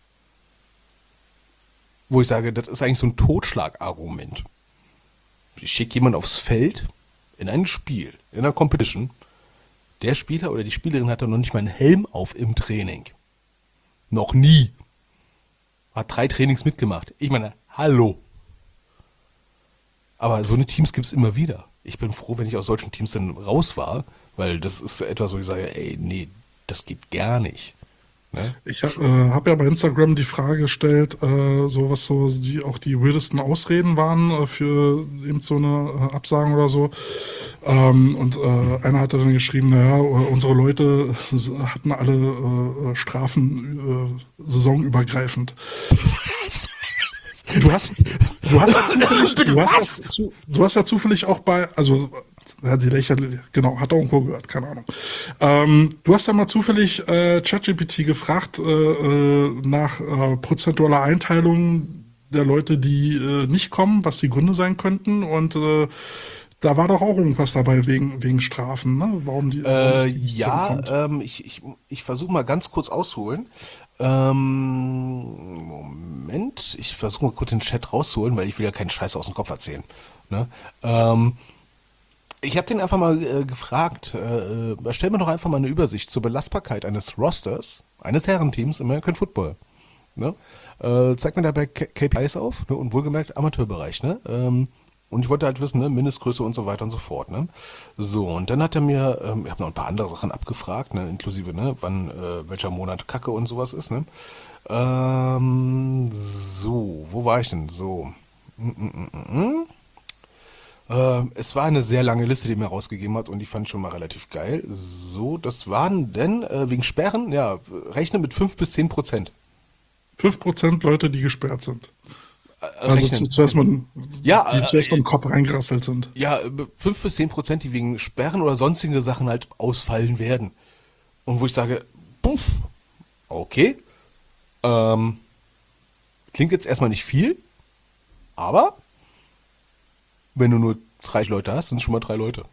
wo ich sage, das ist eigentlich so ein Totschlagargument. Ich schicke jemanden aufs Feld in ein Spiel, in einer Competition. Der Spieler oder die Spielerin hatte noch nicht mal einen Helm auf im Training. Noch nie. Hat drei Trainings mitgemacht. Ich meine, hallo. Aber so eine Teams gibt es immer wieder. Ich bin froh, wenn ich aus solchen Teams dann raus war, weil das ist etwas, wo ich sage, ey, nee, das geht gar nicht. Ne? Ich äh, habe ja bei Instagram die Frage gestellt, äh, so was so die auch die weirdesten Ausreden waren äh, für eben so eine äh, Absagen oder so. Ähm, und äh, einer hatte dann geschrieben, naja, äh, unsere Leute s- hatten alle äh, äh, Strafen äh, saisonübergreifend. Du hast, du hast ja zufällig, du hast, ja, zu, du hast ja zufällig auch bei, also ja, die lächerlich, genau, hat auch irgendwo gehört, keine Ahnung. Ähm, du hast ja mal zufällig äh, ChatGPT gefragt äh, äh, nach äh, prozentualer Einteilung der Leute, die äh, nicht kommen, was die Gründe sein könnten und äh, da war doch auch irgendwas dabei wegen, wegen Strafen, ne? Warum die, warum das Äh, Team nicht ja, zurückkommt. ähm, ich, ich, ich versuche mal ganz kurz auszuholen. Ähm, Moment, ich versuche mal kurz den Chat rauszuholen, weil ich will ja keinen Scheiß aus dem Kopf erzählen. Ne? Ähm, ich habe den einfach mal äh, gefragt, äh, äh, stell mir doch einfach mal eine Übersicht zur Belastbarkeit eines Rosters, eines Herrenteams im American Football. Ne? Äh, zeig mir dabei K- KPIs auf, ne? Und wohlgemerkt Amateurbereich. Ne? Ähm, Und ich wollte halt wissen, ne, Mindestgröße und so weiter und so fort, ne? So, und dann hat er mir, ähm, ich habe noch ein paar andere Sachen abgefragt, ne, inklusive, ne, wann, äh, welcher Monat Kacke und sowas ist, ne? Ähm, so, wo war ich denn? So. Mm, mm, mm, mm. Äh, es war eine sehr lange Liste, die er mir rausgegeben hat und die fand ich schon mal relativ geil. So, das waren denn, äh, wegen Sperren, ja, rechne mit fünf bis zehn Prozent. fünf Prozent Leute, die gesperrt sind. Äh, Also rechnen. zu, zuerst mal, Ja, die äh, zuerst mal im Kopf reingerasselt sind. Ja, fünf bis zehn Prozent, die wegen Sperren oder sonstige Sachen halt ausfallen werden. Und wo ich sage, puff, okay, ähm, klingt jetzt erstmal nicht viel, aber wenn du nur drei Leute hast, sind es schon mal drei Leute.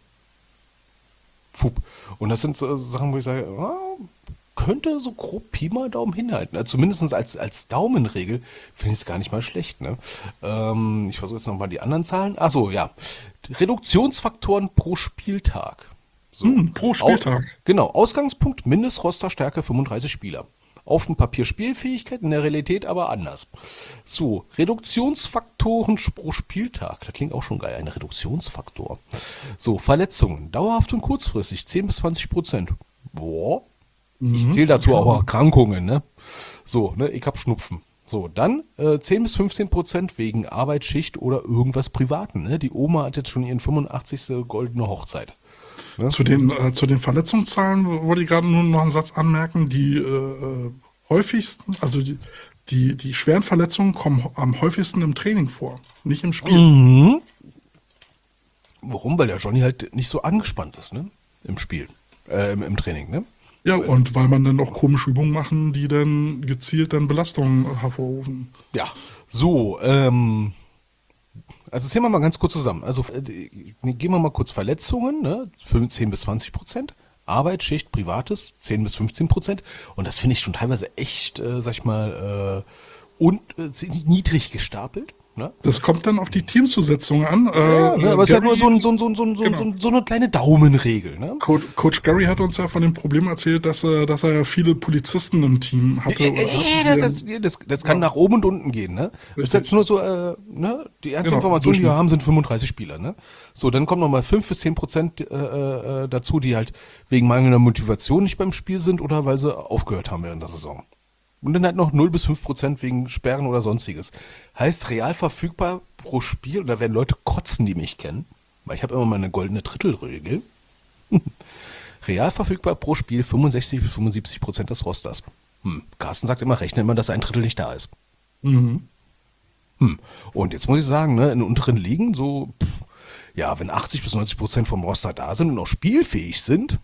Fup. Und das sind so Sachen, wo ich sage, ah, könnte so grob Pi mal Daumen hinhalten. Also zumindest als, als Daumenregel finde ich es gar nicht mal schlecht. Ne? Ähm, ich versuche jetzt nochmal die anderen Zahlen. Achso, ja. Reduktionsfaktoren pro Spieltag. So. Hm, pro Spieltag. Au, genau, Ausgangspunkt, Mindestrosterstärke fünfunddreißig Spieler. Auf dem Papier Spielfähigkeit, in der Realität aber anders. So, Reduktionsfaktoren pro Spieltag. Das klingt auch schon geil, ein Reduktionsfaktor. So, Verletzungen, dauerhaft und kurzfristig, zehn bis zwanzig Prozent. Boah. Ich zähle dazu auch Erkrankungen, ne? So, ne, ich hab Schnupfen. So, dann äh, zehn bis fünfzehn Prozent wegen Arbeitsschicht oder irgendwas Privaten, ne? Die Oma hat jetzt schon ihren fünfundachtzigste goldene Hochzeit. Ne? Zu den, äh, zu den Verletzungszahlen wollte ich gerade nur noch einen Satz anmerken. Die äh, häufigsten, also die, die, die schweren Verletzungen kommen am häufigsten im Training vor, nicht im Spiel. Mhm. Warum? Weil der Johnny halt nicht so angespannt ist, ne? Im Spiel, äh, im, im Training, ne? Ja, und weil man dann auch komische Übungen machen, die dann gezielt dann Belastungen hervorrufen. Ja, so, ähm, also zählen wir mal ganz kurz zusammen. Also äh, gehen wir mal kurz Verletzungen, ne? zehn bis zwanzig Prozent. Arbeitsschicht, Privates, zehn bis fünfzehn Prozent. Und das finde ich schon teilweise echt, äh, sag ich mal, äh, und, äh, niedrig gestapelt. Ne? Das kommt dann auf die Teamzusetzung an. Ja, äh, ne, aber es ist ja Gary, nur so, ein, so, ein, so, ein, so, ein, genau. so, ein, so eine kleine Daumenregel. Ne? Coach, Coach Gary hat uns ja von dem Problem erzählt, dass er, dass er ja viele Polizisten im Team hatte. Äh, äh, das, das, das, das kann ja. nach oben und unten gehen. Ne? Das ist jetzt nur so, äh, ne? Die erste Genau, Information, die wir Durchschnitt. haben, sind fünfunddreißig Spieler. Ne? So, dann kommen nochmal fünf bis zehn Prozent äh, äh, dazu, die halt wegen mangelnder Motivation nicht beim Spiel sind oder weil sie aufgehört haben während der Saison. Und dann halt noch null bis fünf Prozent wegen Sperren oder sonstiges. Heißt, real verfügbar pro Spiel, und da werden Leute kotzen, die mich kennen, weil ich habe immer meine goldene Drittelregel. Real verfügbar pro Spiel fünfundsechzig bis fünfundsiebzig Prozent des Rosters. Hm. Carsten sagt immer, rechne immer, dass ein Drittel nicht da ist. Mhm. Hm. Und jetzt muss ich sagen, ne, in unteren Ligen so, pff, ja, wenn achtzig bis neunzig Prozent vom Roster da sind und auch spielfähig sind,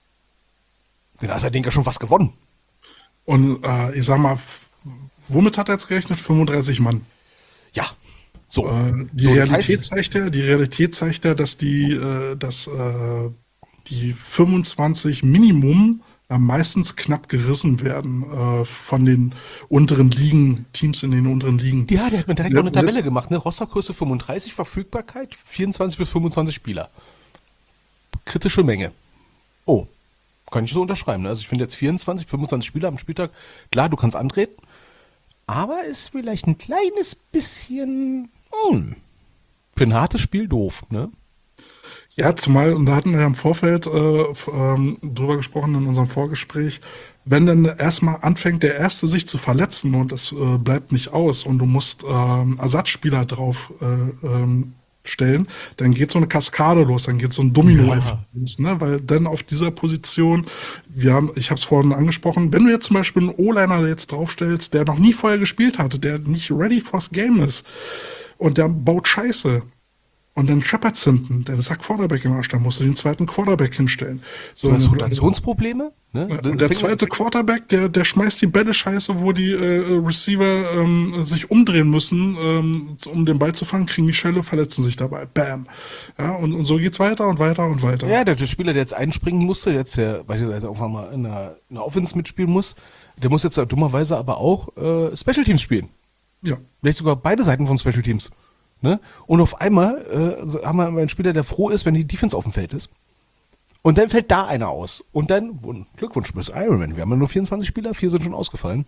dann hat er den ja schon was gewonnen. Und äh, ich sag mal, f- womit hat er jetzt gerechnet? fünfunddreißig Mann. Ja, so. Äh, die, so das Realität heißt, zeigt ja, die Realität zeigt ja, dass die, äh, dass, äh, die fünfundzwanzig Minimum äh, meistens knapp gerissen werden äh, von den unteren Ligen, Teams in den unteren Ligen. ja, der hat mir direkt Ja, noch eine Tabelle jetzt- gemacht, ne? Rostergröße fünfunddreißig, Verfügbarkeit vierundzwanzig bis fünfundzwanzig Spieler. Kritische Menge. Oh, kann ich so unterschreiben. Ne? Also ich finde jetzt vierundzwanzig, fünfundzwanzig Spieler am Spieltag, klar, du kannst antreten, aber ist vielleicht ein kleines bisschen hm, für ein hartes Spiel doof, ne? Ja, zumal, und da hatten wir ja im Vorfeld äh, f- ähm, drüber gesprochen in unserem Vorgespräch, wenn dann erstmal anfängt, der Erste sich zu verletzen und es äh, bleibt nicht aus und du musst ähm, Ersatzspieler drauf äh, ähm, stellen, dann geht so eine Kaskade los, dann geht so ein Domino-Effekt los, ne? Weil dann auf dieser Position, wir haben, ich habe es vorhin angesprochen, wenn du jetzt zum Beispiel einen O-Liner jetzt draufstellst, der noch nie vorher gespielt hatte, der nicht ready for's Game ist und der baut Scheiße, und dann scheppert's hinten, dann ist der Quarterback im Arsch, dann musst du den zweiten Quarterback hinstellen. So, Du hast und- Rotationsprobleme, ne? ja, und der Fängt- zweite Quarterback, der, der schmeißt die Bälle scheiße, wo die äh, Receiver ähm, sich umdrehen müssen, ähm, um den Ball zu fangen, kriegen die Schelle, verletzen sich dabei. Bam. Ja, und, und so geht's weiter und weiter und weiter. Ja, der, der Spieler, der jetzt einspringen musste, jetzt der beispielsweise irgendwann mal in einer, in einer Offense mitspielen muss, der muss jetzt dummerweise aber auch äh, Special Teams spielen. Ja. Vielleicht sogar beide Seiten von Special Teams. Ne? Und auf einmal äh, so haben wir einen Spieler, der froh ist, wenn die Defense auf dem Feld ist. Und dann fällt da einer aus. Und dann, Glückwunsch, Miss Ironman. Wir haben ja nur vierundzwanzig Spieler, vier sind schon ausgefallen.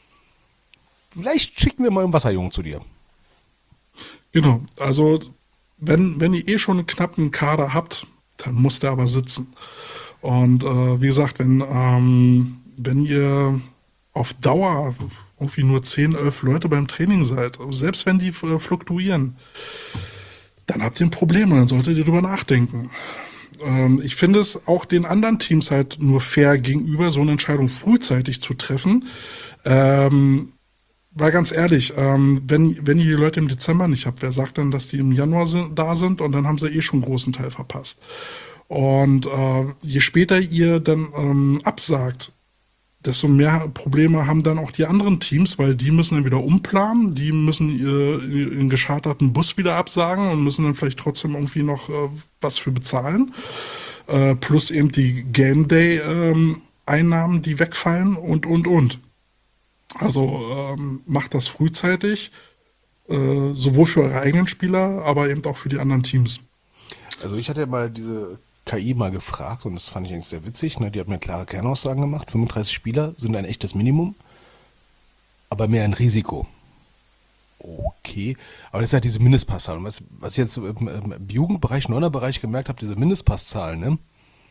Vielleicht schicken wir mal einen Wasserjungen zu dir. Genau, also wenn, wenn ihr eh schon einen knappen Kader habt, dann muss der aber sitzen. Und äh, wie gesagt, wenn, ähm, wenn ihr auf Dauer irgendwie nur zehn, elf Leute beim Training seid, selbst wenn die äh, fluktuieren, dann habt ihr ein Problem und dann solltet ihr drüber nachdenken. Ähm, ich finde es auch den anderen Teams halt nur fair gegenüber, so eine Entscheidung frühzeitig zu treffen. Ähm, weil ganz ehrlich, ähm, wenn, wenn ihr die Leute im Dezember nicht habt, wer sagt denn, dass die im Januar sind, da sind und dann haben sie eh schon einen großen Teil verpasst. Und äh, je später ihr dann ähm, absagt, desto mehr Probleme haben dann auch die anderen Teams, weil die müssen dann wieder umplanen, die müssen ihr, ihren gescharterten Bus wieder absagen und müssen dann vielleicht trotzdem irgendwie noch äh, was für bezahlen. Äh, plus eben die Game Day ähm, Einnahmen, die wegfallen und, und, und. Also ähm, macht das frühzeitig, äh, sowohl für eure eigenen Spieler, aber eben auch für die anderen Teams. Also ich hatte ja mal diese K I mal gefragt und das fand ich eigentlich sehr witzig. Ne? Die hat mir klare Kernaussagen gemacht. fünfunddreißig Spieler sind ein echtes Minimum, aber mehr ein Risiko. Okay, aber das ist halt diese Mindestpasszahlen. Was, was ich jetzt im, im Jugendbereich, Neuner-Bereich gemerkt habe, diese Mindestpasszahlen, ne,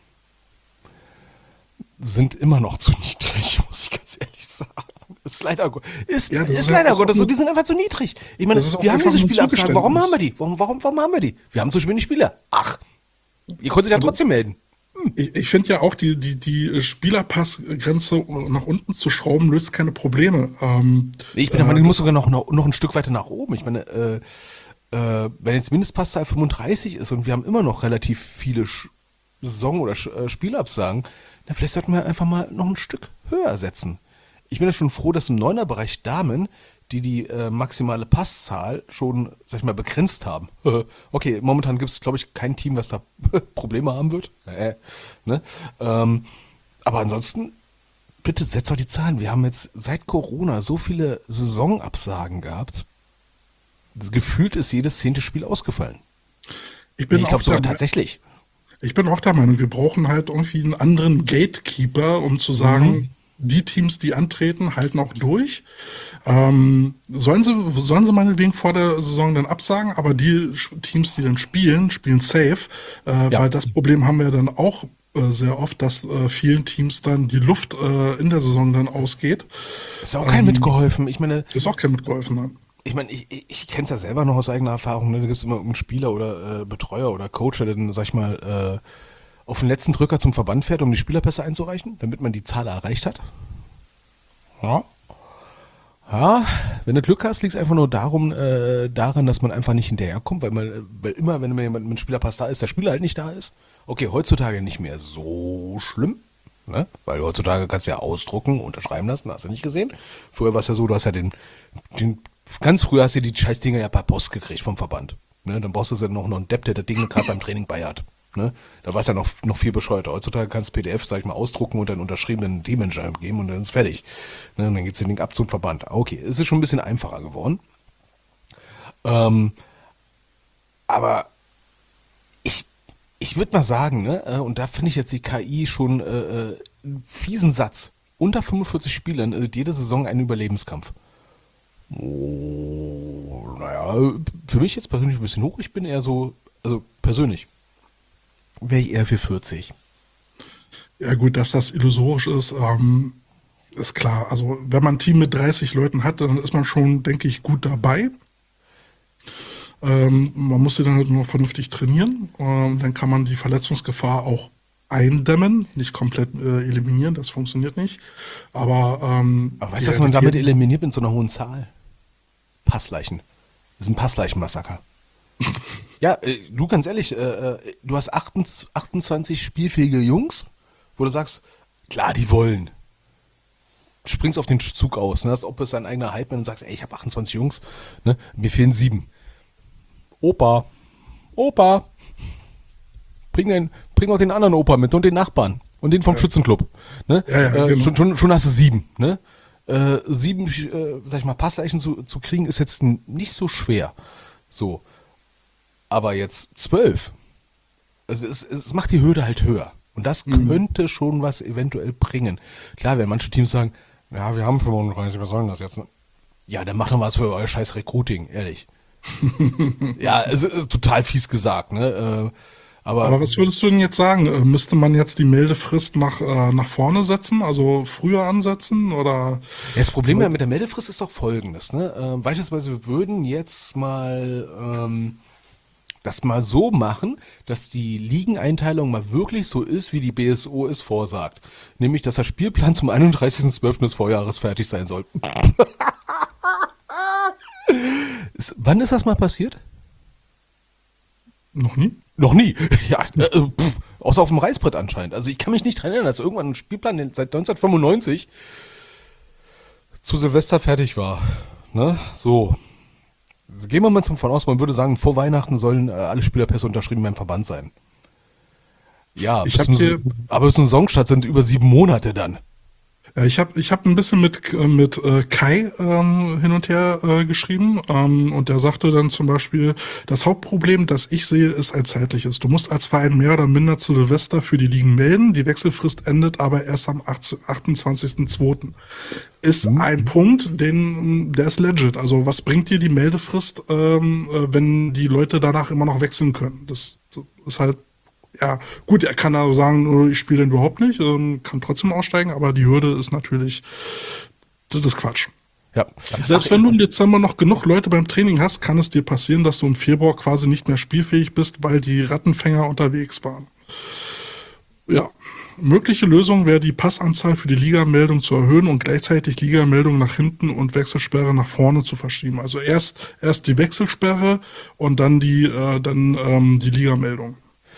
sind immer noch zu niedrig, muss ich ganz ehrlich sagen. Ist leider, ist, Ja, das ist ist ja- leider ist auch Gottes so, nur- die sind einfach zu niedrig. Ich meine, Das ist auch wir haben einfach diese nur ein Spielabsagen. Warum haben Zugeständnis. wir die? Warum, warum, warum haben wir die? Wir haben zu wenig Spieler. Ach, ihr konntet ja trotzdem melden. Ich, ich finde ja auch, die, die, die Spielerpassgrenze nach unten zu schrauben, löst keine Probleme. Ähm, Nee, ich bin der Meinung, die muss sogar noch, noch, noch ein Stück weiter nach oben. Ich meine, äh, äh, wenn jetzt Mindestpasszahl fünfunddreißig ist und wir haben immer noch relativ viele Sch- Saison- oder Sch- äh, Spielabsagen, dann vielleicht sollten wir einfach mal noch ein Stück höher setzen. Ich bin ja schon froh, dass im Neuner-Bereich Damen, die die äh, maximale Passzahl schon, sag ich mal, begrenzt haben. Okay, momentan gibt es, glaube ich, kein Team, was da Probleme haben wird. Äh, ne? ähm, aber ansonsten, bitte setzt doch die Zahlen. Wir haben jetzt seit Corona so viele Saisonabsagen gehabt. Das gefühlt ist jedes zehnte Spiel ausgefallen. ich bin ich auch glaube sogar der, tatsächlich. ich bin auch der Meinung, wir brauchen halt irgendwie einen anderen Gatekeeper, um zu sagen, Mhm. die Teams, die antreten, halten auch durch. Ähm, sollen sie, sollen sie meinetwegen vor der Saison dann absagen, aber die Sch- Teams, die dann spielen, spielen safe, äh, Ja. weil das Problem haben wir dann auch äh, sehr oft, dass äh, vielen Teams dann die Luft äh, in der Saison dann ausgeht. Ist auch kein mitgeholfen. Ich meine, Ist auch kein mitgeholfen. Ne? ich meine, ich, ich, ich kenne es ja selber noch aus eigener Erfahrung. Ne? Da gibt es immer irgendeinen Spieler oder äh, Betreuer oder Coach, der dann, sag ich mal, äh, auf den letzten Drücker zum Verband fährt, um die Spielerpässe einzureichen, damit man die Zahl erreicht hat. Ja. Ja, wenn du Glück hast, liegt es einfach nur darum, äh, daran, dass man einfach nicht hinterherkommt, weil man, weil immer, wenn jemand mit einem Spielerpass da ist, der Spieler halt nicht da ist. Okay, heutzutage nicht mehr so schlimm, ne? Weil heutzutage kannst du ja ausdrucken, unterschreiben lassen, hast du nicht gesehen. Früher war es ja so, du hast ja den, den, ganz früher hast du die Scheißdinger ja per Post gekriegt vom Verband. Ne? Dann brauchst du ja noch, noch einen Depp, der das Ding gerade beim Training bei hat. Ne? Da war es ja noch, noch viel bescheuerter. Heutzutage kannst du P D F, sag ich mal, ausdrucken und dann unterschriebenen Teamentscheid geben und dann ist fertig. Ne? Und dann geht's den Ding ab zum Verband. Okay, es ist schon ein bisschen einfacher geworden. Ähm, aber ich, ich würde mal sagen, ne, äh, und da finde ich jetzt die K I schon äh, äh, einen fiesen Satz. Unter fünfundvierzig Spielern ist jede Saison ein Überlebenskampf. Oh, naja, für mich jetzt persönlich ein bisschen hoch. Ich bin eher so, also persönlich wäre ich eher für vierzig. Ja gut, dass das illusorisch ist, ähm, ist klar. Also wenn man ein Team mit dreißig Leuten hat, dann ist man schon, denke ich, gut dabei. Ähm, man muss sie dann halt nur vernünftig trainieren. Ähm, dann kann man die Verletzungsgefahr auch eindämmen, nicht komplett äh, eliminieren, das funktioniert nicht. Aber, ähm, Aber weißt die du, was man damit Realität- eliminiert mit so einer hohen Zahl? Passleichen. Das ist ein Passleichenmassaker. Ja, äh, du ganz ehrlich, äh, äh, du hast achtundzwanzig spielfähige Jungs, wo du sagst, klar, die wollen. Du springst auf den Zug aus, ne? Als ob es dein eigener Hype und sagst, ey, ich habe achtundzwanzig Jungs, ne? Mir fehlen sieben. Opa, Opa, bring, den, bring auch den anderen Opa mit und den Nachbarn und den vom Schützenclub. Ne? Ja, ja, äh, genau. schon, schon, schon hast du sieben. Ne? Äh, sieben, äh, sag ich mal, Passleichen zu, zu kriegen, ist jetzt n- nicht so schwer. So. Aber jetzt zwölf. Also es, es macht die Hürde halt höher. Und das könnte schon was eventuell bringen. Klar, wenn manche Teams sagen, ja, wir haben fünfunddreißig, was soll denn das jetzt? Ne? Ja, dann macht doch was für euer scheiß Recruiting, ehrlich. Ja, es ist total fies gesagt, ne? Äh, aber, Aber was würdest du denn jetzt sagen? Äh, Müsste man jetzt die Meldefrist nach, äh, nach vorne setzen, also früher ansetzen oder? ja, das Problem so- ja mit der Meldefrist ist doch folgendes, ne? Äh, beispielsweise wir würden jetzt mal ähm, das mal so machen, dass die Ligeneinteilung mal wirklich so ist, wie die B S O es vorsagt. Nämlich, dass der Spielplan zum einunddreißigsten zwölften des Vorjahres fertig sein soll. Ist, wann ist das mal passiert? Noch nie? Noch nie. Ja, äh, pff, außer auf dem Reißbrett anscheinend. Also ich kann mich nicht dran erinnern, dass irgendwann ein Spielplan den seit neunzehnhundertfünfundneunzig zu Silvester fertig war. Ne? So. Also gehen wir mal zum von aus, man würde sagen, vor Weihnachten sollen äh, alle Spielerpässe unterschrieben beim Verband sein. Ja, Ich bis hab zum, hier- aber bis zum Saisonstart sind über sieben Monate dann. Ja, ich habe ich hab ein bisschen mit, äh, mit äh, Kai ähm, hin und her äh, geschrieben ähm, und der sagte dann zum Beispiel, das Hauptproblem, das ich sehe, ist ein zeitliches. Du musst als Verein mehr oder minder zu Silvester für die Ligen melden, die Wechselfrist endet aber erst am achtundzwanzigsten zweiten Ist ein Punkt, den, der ist legit. Also was bringt dir die Meldefrist, ähm, äh, wenn die Leute danach immer noch wechseln können? Das ist halt ja, gut, er kann also sagen, oh, ich spiele den überhaupt nicht, ähm, kann trotzdem aussteigen, aber die Hürde ist natürlich, das ist Quatsch. Ja. Selbst wenn du im Dezember noch genug Leute beim Training hast, kann es dir passieren, dass du im Februar quasi nicht mehr spielfähig bist, weil die Rattenfänger unterwegs waren. Ja, mögliche Lösung wäre die Passanzahl für die Ligameldung zu erhöhen und gleichzeitig Ligameldung nach hinten und Wechselsperre nach vorne zu verschieben. Also erst erst die Wechselsperre und dann die äh, dann ähm, die Ligameldung.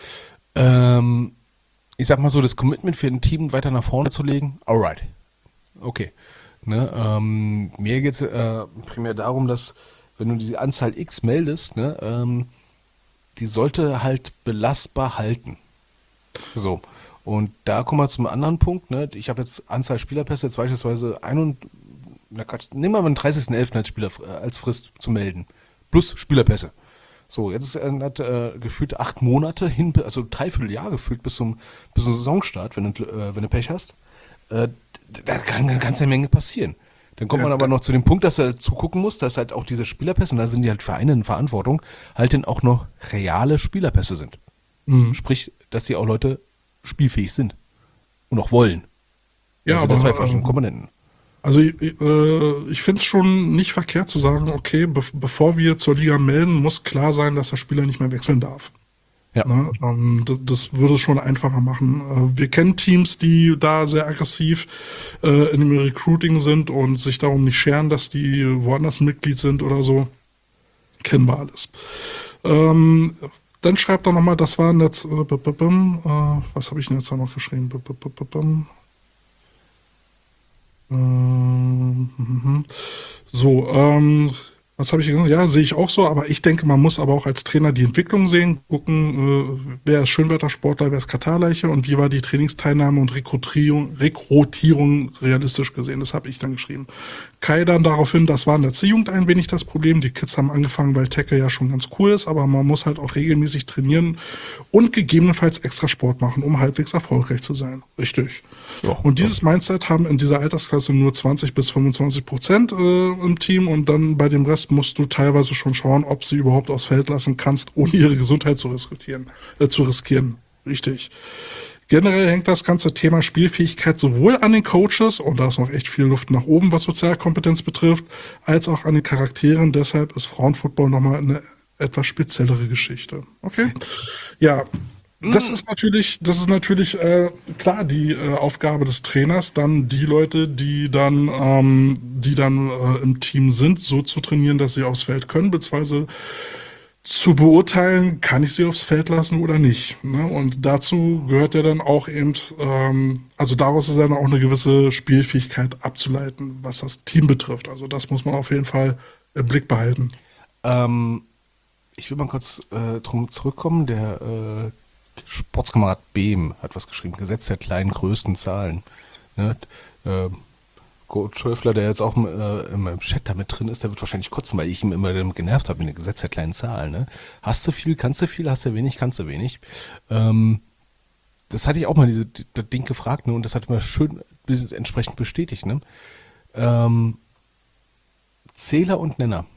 Ähm, ich sag mal so, das Commitment für ein Team weiter nach vorne zu legen, alright. Okay. Ne, ähm, mir geht es äh, primär darum, dass wenn du die Anzahl X meldest, ne, ähm, die sollte halt belastbar halten. So. Und da kommen wir zum anderen Punkt. Ne? Ich habe jetzt Anzahl Spielerpässe jetzt beispielsweise ein und, na Quatsch, nehmen wir mal den dreißigsten elften als, Spieler, als Frist zu melden. Plus Spielerpässe. So, jetzt ist er hat, äh, gefühlt acht Monate hin, also dreiviertel Jahr gefühlt bis zum, bis zum Saisonstart, wenn du, äh, wenn du Pech hast. Äh, da kann eine ganze Menge passieren. Dann kommt Ja, man aber das- noch zu dem Punkt, dass er zugucken muss, dass halt auch diese Spielerpässe, und da sind die halt Vereine in Verantwortung, halt dann auch noch reale Spielerpässe sind. Mhm. Sprich, dass die auch Leute spielfähig sind und auch wollen. Ja, also aber das zwei verschiedene ähm, Komponenten. Also ich, äh, ich finde es schon nicht verkehrt zu sagen, okay, be bevor wir zur Liga melden, muss klar sein, dass der Spieler nicht mehr wechseln darf. Ja. Ne? Ähm, das, das würde es schon einfacher machen. Äh, wir kennen Teams, die da sehr aggressiv äh, in dem Recruiting sind und sich darum nicht scheren, dass die woanders Mitglied sind oder so. Kennen wir alles. Ähm, dann schreibt er nochmal, das waren jetzt, äh, b -b -b äh, was habe ich denn jetzt da noch geschrieben? B -b -b -b -b Ähm, mhm. So, ähm, was habe ich gesagt? Ja, sehe ich auch so, aber ich denke, man muss aber auch als Trainer die Entwicklung sehen, gucken, äh, wer ist Schönwettersportler, wer ist Katarleiche und wie war die Trainingsteilnahme und Rekrutierung, Rekrutierung realistisch gesehen. Das habe ich dann geschrieben. Kai dann daraufhin, das war in der C-Jugend ein wenig das Problem. Die Kids haben angefangen, weil Tackle ja schon ganz cool ist, aber man muss halt auch regelmäßig trainieren und gegebenenfalls extra Sport machen, um halbwegs erfolgreich zu sein. Richtig. Ja, Und dieses Mindset haben in dieser Altersklasse nur zwanzig bis fünfundzwanzig Prozent äh, im Team und dann bei dem Rest musst du teilweise schon schauen, ob sie überhaupt aufs Feld lassen kannst, ohne ihre Gesundheit zu riskieren. Äh, zu riskieren. Richtig. Generell hängt das ganze Thema Spielfähigkeit sowohl an den Coaches, und da ist noch echt viel Luft nach oben, was Sozialkompetenz betrifft, als auch an den Charakteren. Deshalb ist Frauenfootball nochmal eine etwas speziellere Geschichte. Okay? Ja. Das ist natürlich, das ist natürlich äh, klar die äh, Aufgabe des Trainers, dann die Leute, die dann, ähm, die dann äh, im Team sind, so zu trainieren, dass sie aufs Feld können, beziehungsweise zu beurteilen, kann ich sie aufs Feld lassen oder nicht. Ne? Und dazu gehört ja dann auch eben, ähm, also daraus ist dann auch eine gewisse Spielfähigkeit abzuleiten, was das Team betrifft. Also das muss man auf jeden Fall im Blick behalten. Ähm, ich will mal kurz äh, drum zurückkommen. Der äh, Sportskamerad Behm hat was geschrieben. Gesetz der kleinen größten Zahlen. Ne? Ähm, Coach Schöffler, der jetzt auch äh, in meinem Chat da mit drin ist, der wird wahrscheinlich kotzen, weil ich ihn immer damit genervt habe mit dem Gesetz der kleinen Zahlen. Ne? Hast du viel, kannst du viel, hast du wenig, kannst du wenig. Ähm, das hatte ich auch mal diese, die, das Ding gefragt, ne? Und das hat mir schön entsprechend bestätigt. Ne? Ähm, Zähler und Nenner.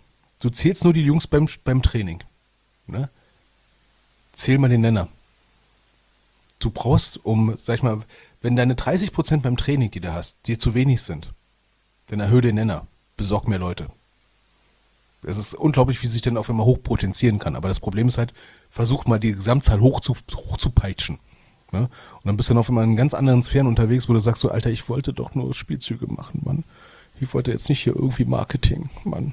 Du zählst nur die Jungs beim, beim Training. Ne? Zähl mal den Nenner. Du brauchst, um, sag ich mal, wenn deine dreißig Prozent beim Training, die du hast, dir zu wenig sind, dann erhöhe den Nenner. Besorg mehr Leute. Es ist unglaublich, wie sich dann auf einmal hochpotenzieren kann. Aber das Problem ist halt, versuch mal die Gesamtzahl hoch zu, hoch zu peitschen. Ne? Und dann bist du dann auf einmal in ganz anderen Sphären unterwegs, wo du sagst so, Alter, ich wollte doch nur Spielzüge machen, Mann. Ich wollte jetzt nicht hier irgendwie Marketing, Mann.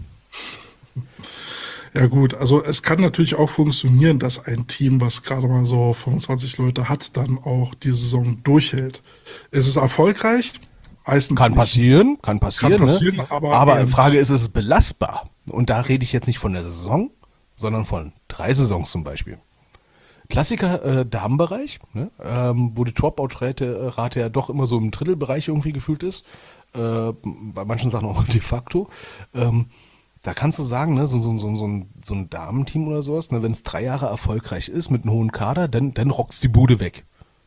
Ja gut, also es kann natürlich auch funktionieren, dass ein Team, was gerade mal so fünfundzwanzig Leute hat, dann auch die Saison durchhält. Es ist erfolgreich, meistens Kann nicht. passieren, kann passieren, Kann passieren, ne? aber aber eher die Frage nicht. ist, ist es belastbar? Und da rede ich jetzt nicht von der Saison, sondern von drei Saisons zum Beispiel. Klassiker äh, Damenbereich, ne? ähm, wo die Dropout-Rate Rate ja doch immer so im Drittelbereich irgendwie gefühlt ist, äh, bei manchen Sachen auch de facto. Ähm, da kannst du sagen, ne, so, so, so, so, ein, so ein Damenteam oder sowas, ne, wenn es drei Jahre erfolgreich ist mit einem hohen Kader, dann, dann rockst die Bude weg.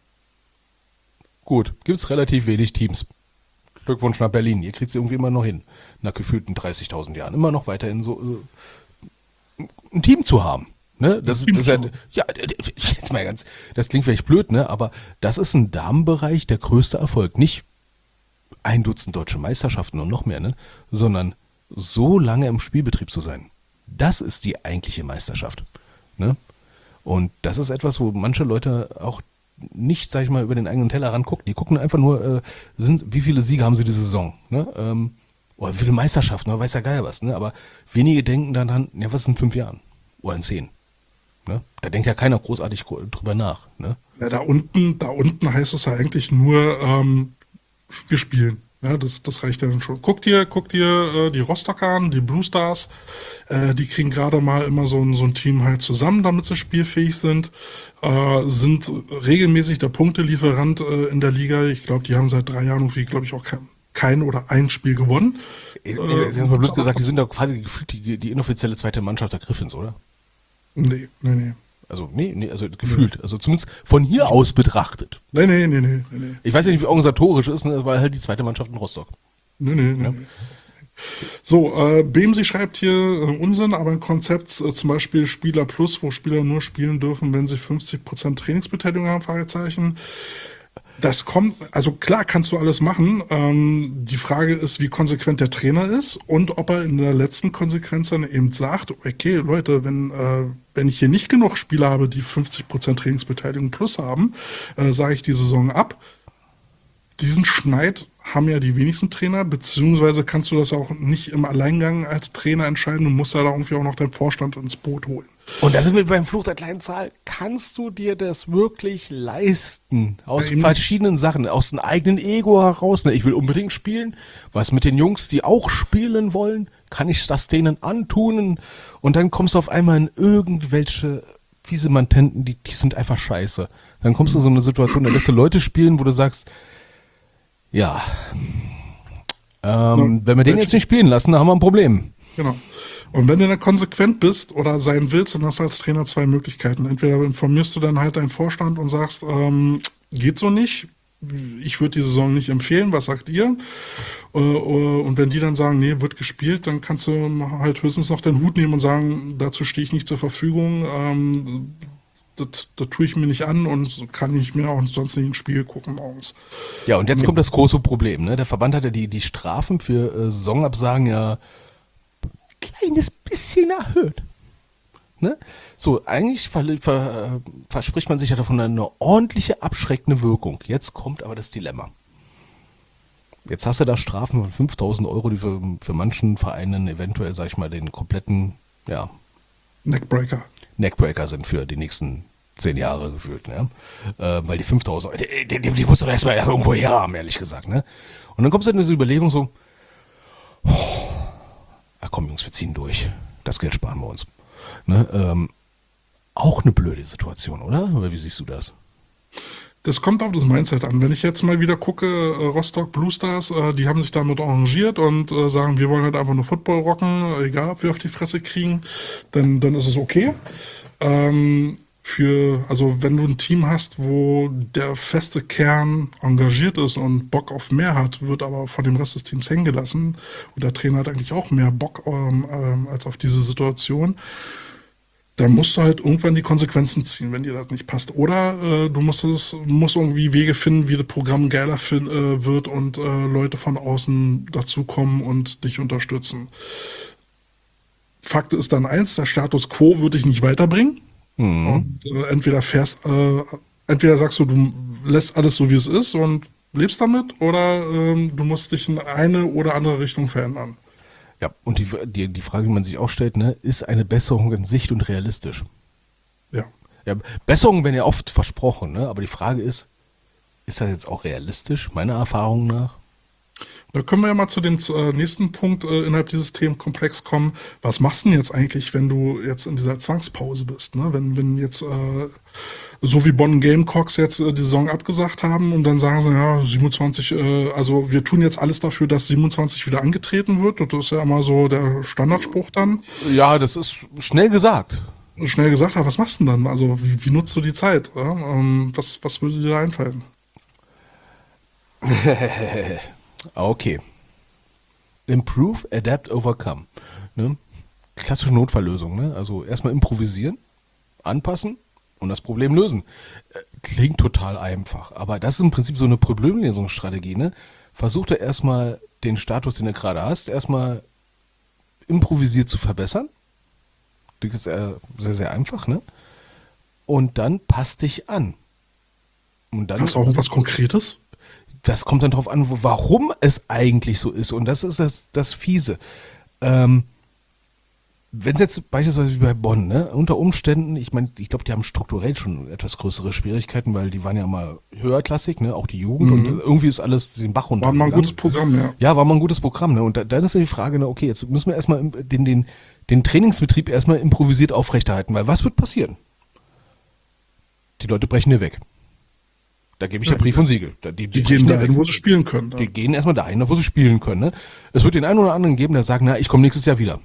Gut, gibt es relativ wenig Teams. Glückwunsch nach Berlin, ihr kriegt es irgendwie immer noch hin, nach gefühlten dreißigtausend Jahren, immer noch weiterhin so äh, ein Team zu haben. Ne? Das, ist, das ist ja, ja, jetzt mal ganz, das klingt vielleicht blöd, ne? Aber das ist ein Damenbereich der größte Erfolg. Nicht ein Dutzend deutsche Meisterschaften und noch mehr, ne? Sondern so lange im Spielbetrieb zu sein. Das ist die eigentliche Meisterschaft. Ne? Und das ist etwas, wo manche Leute auch nicht, sag ich mal, über den eigenen Tellerrand gucken. Die gucken einfach nur, äh, sind, wie viele Siege haben sie diese Saison? Ne? Ähm, oder wie viele Meisterschaften, oder weiß ja geil was. Ne? Aber wenige denken dann an, ja, was ist in fünf Jahren? Oder in zehn? Ne? Da denkt ja keiner großartig drüber nach. Ne? Ja, da unten, da unten heißt es ja eigentlich nur, ähm, wir spielen. Ja, das, das reicht ja dann schon. Guck dir, guck dir äh, die Rostocker an, die Blue Stars. Äh, die kriegen gerade mal immer so ein, so ein Team halt zusammen, damit sie spielfähig sind. Äh, sind regelmäßig der Punktelieferant äh, in der Liga. Ich glaube, die haben seit drei Jahren irgendwie, glaube ich, auch kein, kein oder ein Spiel gewonnen. Äh, Äh, Sie haben mal blöd gesagt, die sind doch quasi gefühlt die, die inoffizielle zweite Mannschaft der Griffins, oder? Nee, nee, nee. Also, nee, nee, also gefühlt. Also zumindest von hier aus betrachtet. Nee, nee, nee, nee, nee. Ich weiß ja nicht, wie organisatorisch ist, ne, weil halt die zweite Mannschaft in Rostock. Nee, nee, nee. nee. So, äh, Bemsi schreibt hier äh, Unsinn, aber ein Konzept, äh, zum Beispiel Spieler Plus, wo Spieler nur spielen dürfen, wenn sie fünfzig Prozent Trainingsbeteiligung haben, Fragezeichen. Das kommt, also klar kannst du alles machen. Ähm, die Frage ist, wie konsequent der Trainer ist und ob er in der letzten Konsequenz dann eben sagt, okay, Leute, wenn, äh, wenn ich hier nicht genug Spieler habe, die fünfzig Prozent Trainingsbeteiligung plus haben, äh, sage ich die Saison ab. Diesen Schneid haben ja die wenigsten Trainer, beziehungsweise kannst du das auch nicht im Alleingang als Trainer entscheiden. Du musst ja da irgendwie auch noch deinen Vorstand ins Boot holen. Und da sind wir beim Fluch der kleinen Zahl. Kannst du dir das wirklich leisten? Aus Ja, eben. verschiedenen Sachen, aus dem eigenen Ego heraus. Ne? Ich will unbedingt spielen. Was mit den Jungs, die auch spielen wollen? Kann ich das denen antun? Und dann kommst du auf einmal in irgendwelche fiese Mantenten, die, die sind einfach scheiße. Dann kommst du in so eine Situation, da lässt du Leute spielen, wo du sagst, ja, ähm, wenn wir den jetzt nicht spielen lassen, dann haben wir ein Problem. Genau. Und wenn du dann konsequent bist oder sein willst, dann hast du als Trainer zwei Möglichkeiten. Entweder informierst du dann halt deinen Vorstand und sagst, ähm, geht so nicht, ich würde die Saison nicht empfehlen, was sagt ihr? Äh, und wenn die dann sagen, nee, wird gespielt, dann kannst du halt höchstens noch den Hut nehmen und sagen, dazu stehe ich nicht zur Verfügung, ähm, das, das tue ich mir nicht an und kann ich mir auch sonst nicht ein Spiel gucken morgens. Ja, und jetzt kommt das große Problem. Ne? Der Verband hat ja die, die Strafen für äh, Saisonabsagen ja kleines bisschen erhöht. Ne? So, eigentlich ver ver verspricht man sich ja davon eine ordentliche abschreckende Wirkung. Jetzt kommt aber das Dilemma. Jetzt hast du da Strafen von fünftausend Euro, die für, für manchen Vereinen eventuell, sag ich mal, den kompletten, ja, Neckbreaker. Neckbreaker sind für die nächsten zehn Jahre gefühlt, ne? Äh, weil die fünftausend, die, die, die musst du doch erstmal erst irgendwo her haben, ehrlich gesagt, ne? Und dann kommst du in diese Überlegung so, oh, ja komm Jungs, wir ziehen durch, das Geld sparen wir uns. Ne? Ähm, auch eine blöde Situation, oder? Oder wie siehst du das? Das kommt auf das Mindset an. Wenn ich jetzt mal wieder gucke, äh, Rostock Blue Stars, äh, die haben sich damit arrangiert und äh, sagen, wir wollen halt einfach nur Football rocken, egal ob wir auf die Fresse kriegen, dann, dann ist es okay. Ähm, für, also wenn du ein Team hast, wo der feste Kern engagiert ist und Bock auf mehr hat, wird aber von dem Rest des Teams hängen gelassen und der Trainer hat eigentlich auch mehr Bock ähm, ähm, als auf diese Situation, dann musst du halt irgendwann die Konsequenzen ziehen, wenn dir das nicht passt. Oder äh, du musst es, musst irgendwie Wege finden, wie das Programm geiler fin- äh, wird und äh, Leute von außen dazukommen und dich unterstützen. Fakt ist dann eins, der Status quo wird dich nicht weiterbringen. Mhm. Und äh, entweder fährst, äh, entweder sagst du, du lässt alles so wie es ist und lebst damit, oder ähm, du musst dich in eine oder andere Richtung verändern. Ja, und die, die, die Frage, die man sich auch stellt, ne, ist eine Besserung in Sicht und realistisch? Ja. Ja, Besserungen werden ja oft versprochen, ne? Aber die Frage ist, ist das jetzt auch realistisch, meiner Erfahrung nach? Da können wir ja mal zu dem äh, nächsten Punkt äh, innerhalb dieses Themenkomplex kommen. Was machst du denn jetzt eigentlich, wenn du jetzt in dieser Zwangspause bist? Ne? Wenn, wenn jetzt, äh, so wie Bonn Gamecocks jetzt äh, die Saison abgesagt haben und dann sagen sie, ja, siebenundzwanzig, äh, also wir tun jetzt alles dafür, dass siebenundzwanzig wieder angetreten wird. Das ist ja immer so der Standardspruch dann. Ja, das ist schnell gesagt. Schnell gesagt, aber was machst du denn dann? Also wie, wie nutzt du die Zeit? Ja? Ähm, was, was würde dir da einfallen? Okay. Improve, adapt, overcome. Ne? Klassische Notfalllösung. Ne? Also erstmal improvisieren, anpassen und das Problem lösen. Äh, Klingt total einfach, aber das ist im Prinzip so eine Problemlösungsstrategie. Ne? Versuch da erstmal den Status, den du gerade hast, erstmal improvisiert zu verbessern. Das ist äh, sehr, sehr einfach. Ne? Und dann passt dich an. Und dann, Hast du auch was Konkretes? Das kommt dann darauf an, wo- warum es eigentlich so ist. Und das ist das, das Fiese. Ähm, Wenn es jetzt beispielsweise wie bei Bonn, ne, unter Umständen, ich meine, ich glaube, die haben strukturell schon etwas größere Schwierigkeiten, weil die waren ja mal höherklassig, ne, auch die Jugend, und Mhm. irgendwie ist alles den Bach War mal ein runtergegangen. gutes Programm, ja. Ja, war mal ein gutes Programm, ne? Und da, dann ist ja die Frage, ne, okay, jetzt müssen wir erstmal im- den, den, den Trainingsbetrieb erstmal improvisiert aufrechterhalten, weil was wird passieren? Die Leute brechen dir weg. Da gebe ich ja Ja, Brief und Siegel. Da- Die, Die brechen gehen dir dahin, weg. wo sie spielen können. Die gehen erstmal dahin, wo sie spielen können. Ne? Es wird den einen oder anderen geben, der sagt, na, ich komme nächstes Jahr wieder.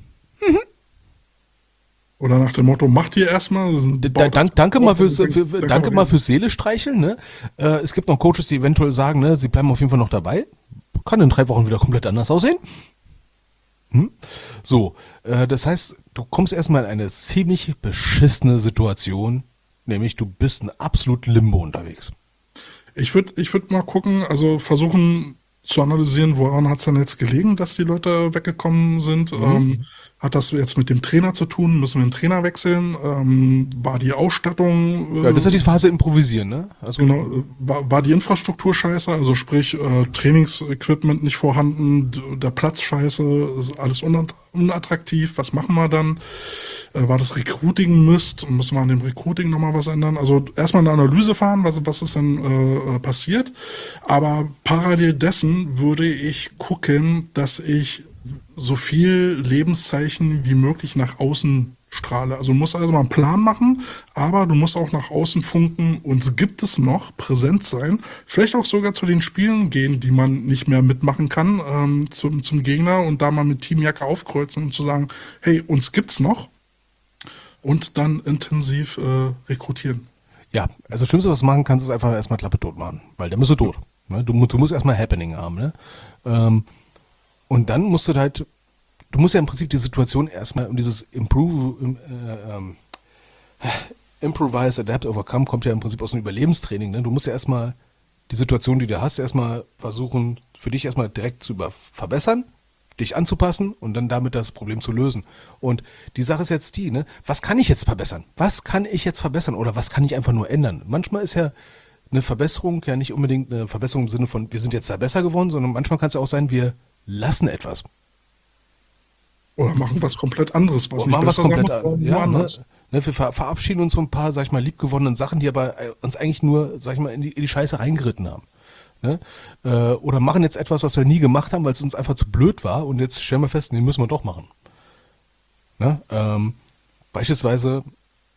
Oder nach dem Motto, mach dir erstmal. Da, dank, danke mal fürs, für, für, danke mal fürs Seele streicheln. Ne? Äh, es gibt noch Coaches, die eventuell sagen, ne, sie bleiben auf jeden Fall noch dabei. Kann in drei Wochen wieder komplett anders aussehen. Hm? So, äh, das heißt, du kommst erstmal in eine ziemlich beschissene Situation, nämlich du bist ein absolut Limbo unterwegs. Ich würde ich würd mal gucken, also versuchen zu analysieren, woran hat es denn jetzt gelegen, dass die Leute weggekommen sind. Ähm, hat das jetzt mit dem Trainer zu tun? Müssen wir den Trainer wechseln? Ähm, war die Ausstattung, äh, Ja, das ist ja die Phase improvisieren, ne? Also, genau, äh, war, war die Infrastruktur scheiße? Also sprich, äh, Trainingsequipment nicht vorhanden, d- der Platz scheiße, ist alles unat unattraktiv. Was machen wir dann? Äh, war das Recruiting Mist? Müssen wir an dem Recruiting nochmal was ändern? Also erstmal eine Analyse fahren, was, was ist denn äh, äh, passiert. Aber parallel dessen würde ich gucken, dass ich so viel Lebenszeichen wie möglich nach außen strahle. Also du musst also mal einen Plan machen, aber du musst auch nach außen funken. Uns gibt es noch, präsent sein. Vielleicht auch sogar zu den Spielen gehen, die man nicht mehr mitmachen kann, ähm, zum, zum Gegner und da mal mit Teamjacke aufkreuzen und zu sagen, hey, uns gibt's noch. Und dann intensiv äh, rekrutieren. ja, also das Schlimmste, was du machen kannst, ist einfach erstmal Klappe tot machen, weil der müsste tot. Ne? Du, mu- du musst erstmal Happening haben. Ne? Ähm, und dann musst du halt, du musst ja im Prinzip die Situation erstmal, und dieses Improve, im, äh, ähm, Improvise, Adapt, Overcome kommt ja im Prinzip aus dem Überlebenstraining. Ne? Du musst ja erstmal die Situation, die du hast, erstmal versuchen, für dich erstmal direkt zu über verbessern, dich anzupassen und dann damit das Problem zu lösen. Und die Sache ist jetzt die, ne? Was kann ich jetzt verbessern? Was kann ich jetzt verbessern oder was kann ich einfach nur ändern? Manchmal ist ja eine Verbesserung ja nicht unbedingt eine Verbesserung im Sinne von, wir sind jetzt da besser geworden, sondern manchmal kann es ja auch sein, wir lassen etwas. Oder machen was komplett anderes, was Oder nicht machen was besser sein komplett muss, an. aber Ja, ne? woanders. Ne, wir ver verabschieden uns von ein paar, sag ich mal, liebgewonnenen Sachen, die aber äh, uns eigentlich nur, sag ich mal, in die, in die Scheiße reingeritten haben. Ne? Äh, oder machen jetzt etwas, was wir nie gemacht haben, weil es uns einfach zu blöd war und jetzt stellen wir fest, nee, müssen wir doch machen. Ne? Ähm, beispielsweise,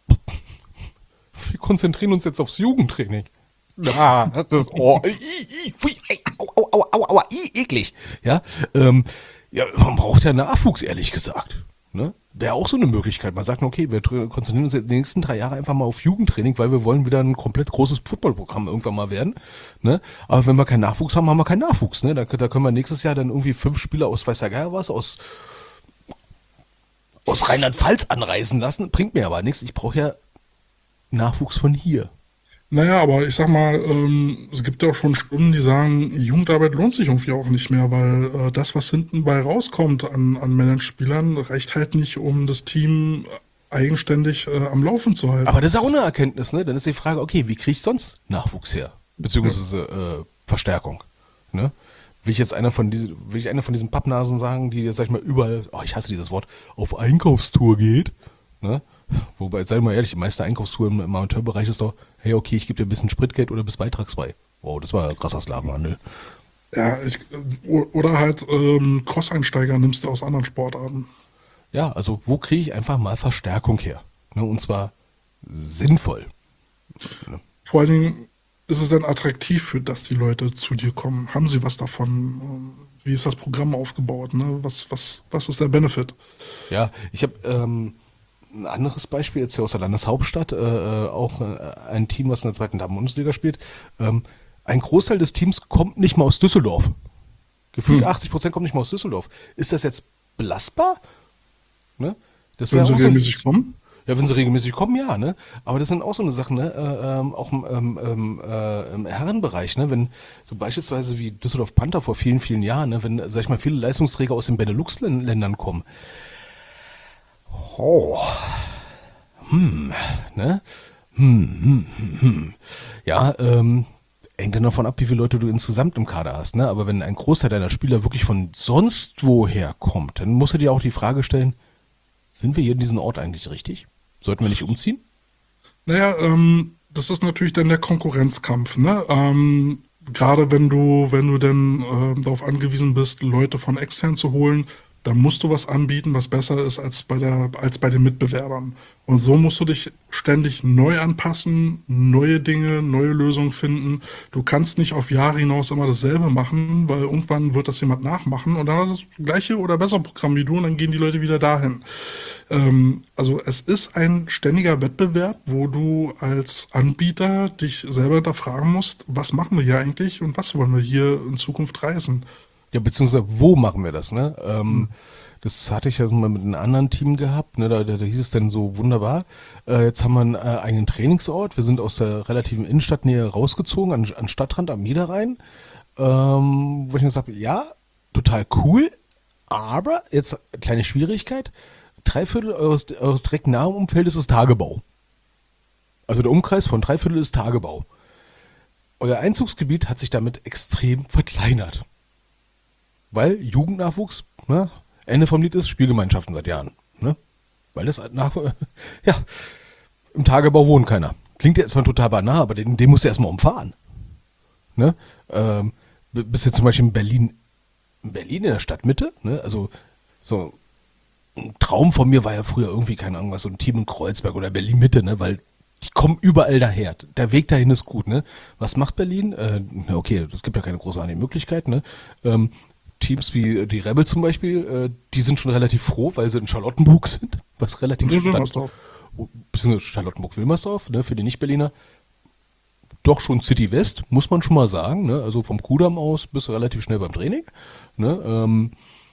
wir konzentrieren uns jetzt aufs Jugendtraining. Ah, das ist, oh, i, i, pfui, ey, au, au, au, au, au, i, eklig. Ja, ähm, ja, man braucht ja Nachwuchs, ehrlich gesagt. Ne? wäre auch so eine Möglichkeit. Man sagt, okay, wir tr- konzentrieren uns jetzt die nächsten drei Jahre einfach mal auf Jugendtraining, weil wir wollen wieder ein komplett großes Footballprogramm irgendwann mal werden. Ne? Aber wenn wir keinen Nachwuchs haben, haben wir keinen Nachwuchs. Ne? Da, da können wir nächstes Jahr dann irgendwie fünf Spieler aus weiß der Geier was, aus, aus Rheinland-Pfalz anreisen lassen. Bringt mir aber nichts. Ich brauche ja Nachwuchs von hier. Naja, aber ich sag mal, ähm, es gibt ja auch schon Stimmen, die sagen, Jugendarbeit lohnt sich irgendwie auch nicht mehr, weil äh, das, was hinten bei rauskommt an, an Managerspielern, reicht halt nicht, um das Team eigenständig äh, am Laufen zu halten. Aber das ist auch eine Erkenntnis, ne? Dann ist die Frage, okay, wie kriege ich sonst Nachwuchs her? Beziehungsweise äh, Verstärkung. Ne? Will ich jetzt einer von diesen, will ich einer von diesen Pappnasen sagen, die, sag ich mal, überall, oh, ich hasse dieses Wort, auf Einkaufstour geht? Ne? Wobei, sei mal ehrlich, die meiste Einkaufstour im, im Amateurbereich ist doch, hey, okay, ich gebe dir ein bisschen Spritgeld oder bist beitragsfrei. Wow, das war ein krasser Sklavenhandel. Ja, ich, oder halt ähm, Cross-Einsteiger nimmst du aus anderen Sportarten. Ja, also wo kriege ich einfach mal Verstärkung her? Ne? Und zwar sinnvoll. Ne? Vor allen Dingen ist es dann attraktiv, für dass die Leute zu dir kommen. Haben sie was davon? Ähm, Wie ist das Programm aufgebaut? Ne? Was, was, was ist der Benefit? Ja, ich habe ähm, ein anderes Beispiel jetzt hier aus der Landeshauptstadt, äh, äh, auch äh, ein Team, was in der zweiten Damen-Bundesliga spielt. Ähm, ein Großteil des Teams kommt nicht mal aus Düsseldorf. Gefühlt Hm. achtzig Prozent kommt nicht mal aus Düsseldorf. Ist das jetzt belastbar? Ne? Das Wenn wäre sie auch so, regelmäßig kommen? ja, wenn sie regelmäßig kommen, ja, ne? Aber das sind auch so eine Sachen, ne? Äh, ähm, auch im, ähm, ähm, äh, im Herrenbereich, ne? Wenn so beispielsweise wie Düsseldorf Panther vor vielen, vielen Jahren, ne? Wenn, sag ich mal, viele Leistungsträger aus den Benelux-Ländern kommen. Oh, hm, ne? Hm, hm, hm, hm. Ja, ähm, hängt dann davon ab, wie viele Leute du insgesamt im Kader hast, ne? Aber wenn ein Großteil deiner Spieler wirklich von sonst woher kommt, dann musst du dir auch die Frage stellen, sind wir hier in diesem Ort eigentlich richtig? Sollten wir nicht umziehen? Naja, ähm, das ist natürlich dann der Konkurrenzkampf, ne? Ähm, gerade wenn du, wenn du dann ähm, darauf angewiesen bist, Leute von extern zu holen, dann musst du was anbieten, was besser ist als bei der, als bei den Mitbewerbern. Und so musst du dich ständig neu anpassen, neue Dinge, neue Lösungen finden. Du kannst nicht auf Jahre hinaus immer dasselbe machen, weil irgendwann wird das jemand nachmachen und dann hat das gleiche oder bessere Programm wie du und dann gehen die Leute wieder dahin. Ähm, also es ist ein ständiger Wettbewerb, wo du als Anbieter dich selber hinterfragen musst, was machen wir hier eigentlich und was wollen wir hier in Zukunft reißen. Ja, beziehungsweise wo machen wir das, ne? Ähm, das hatte ich ja mal mit einem anderen Team gehabt, ne? Da, da, da hieß es dann so wunderbar, äh, jetzt haben wir einen äh, eigenen Trainingsort, wir sind aus der relativen Innenstadtnähe rausgezogen, an, an Stadtrand am Niederrhein, ähm, wo ich mir gesagt habe, ja, total cool, aber, jetzt kleine Schwierigkeit, drei Viertel eures, eures direkt nahen Umfeldes ist Tagebau. Also der Umkreis von drei Viertel ist Tagebau. Euer Einzugsgebiet hat sich damit extrem verkleinert. Weil Jugendnachwuchs, ne, Ende vom Lied ist Spielgemeinschaften seit Jahren. Ne? Weil das nach, ja, im Tagebau wohnt keiner. Klingt ja erstmal total banal, aber den, den musst du erstmal umfahren. Ne? Ähm, b- bist jetzt zum Beispiel in Berlin, in Berlin in der Stadtmitte, ne? Also so ein Traum von mir war ja früher irgendwie, keine Ahnung, was, so ein Team in Kreuzberg oder Berlin-Mitte, ne? Weil die kommen überall daher. Der Weg dahin ist gut, ne? Was macht Berlin? Äh, na okay, es gibt ja keine großartige Möglichkeit, ne? Ähm, Teams wie die Rebels zum Beispiel, äh, die sind schon relativ froh, weil sie in Charlottenburg sind, was relativ Ja, stand, Wilmersdorf. beziehungsweise Charlottenburg-Wilmersdorf, ne, für die Nicht-Berliner, doch schon City West, muss man schon mal sagen, ne, also vom Kudamm aus bist du relativ schnell beim Training, ne, ähm,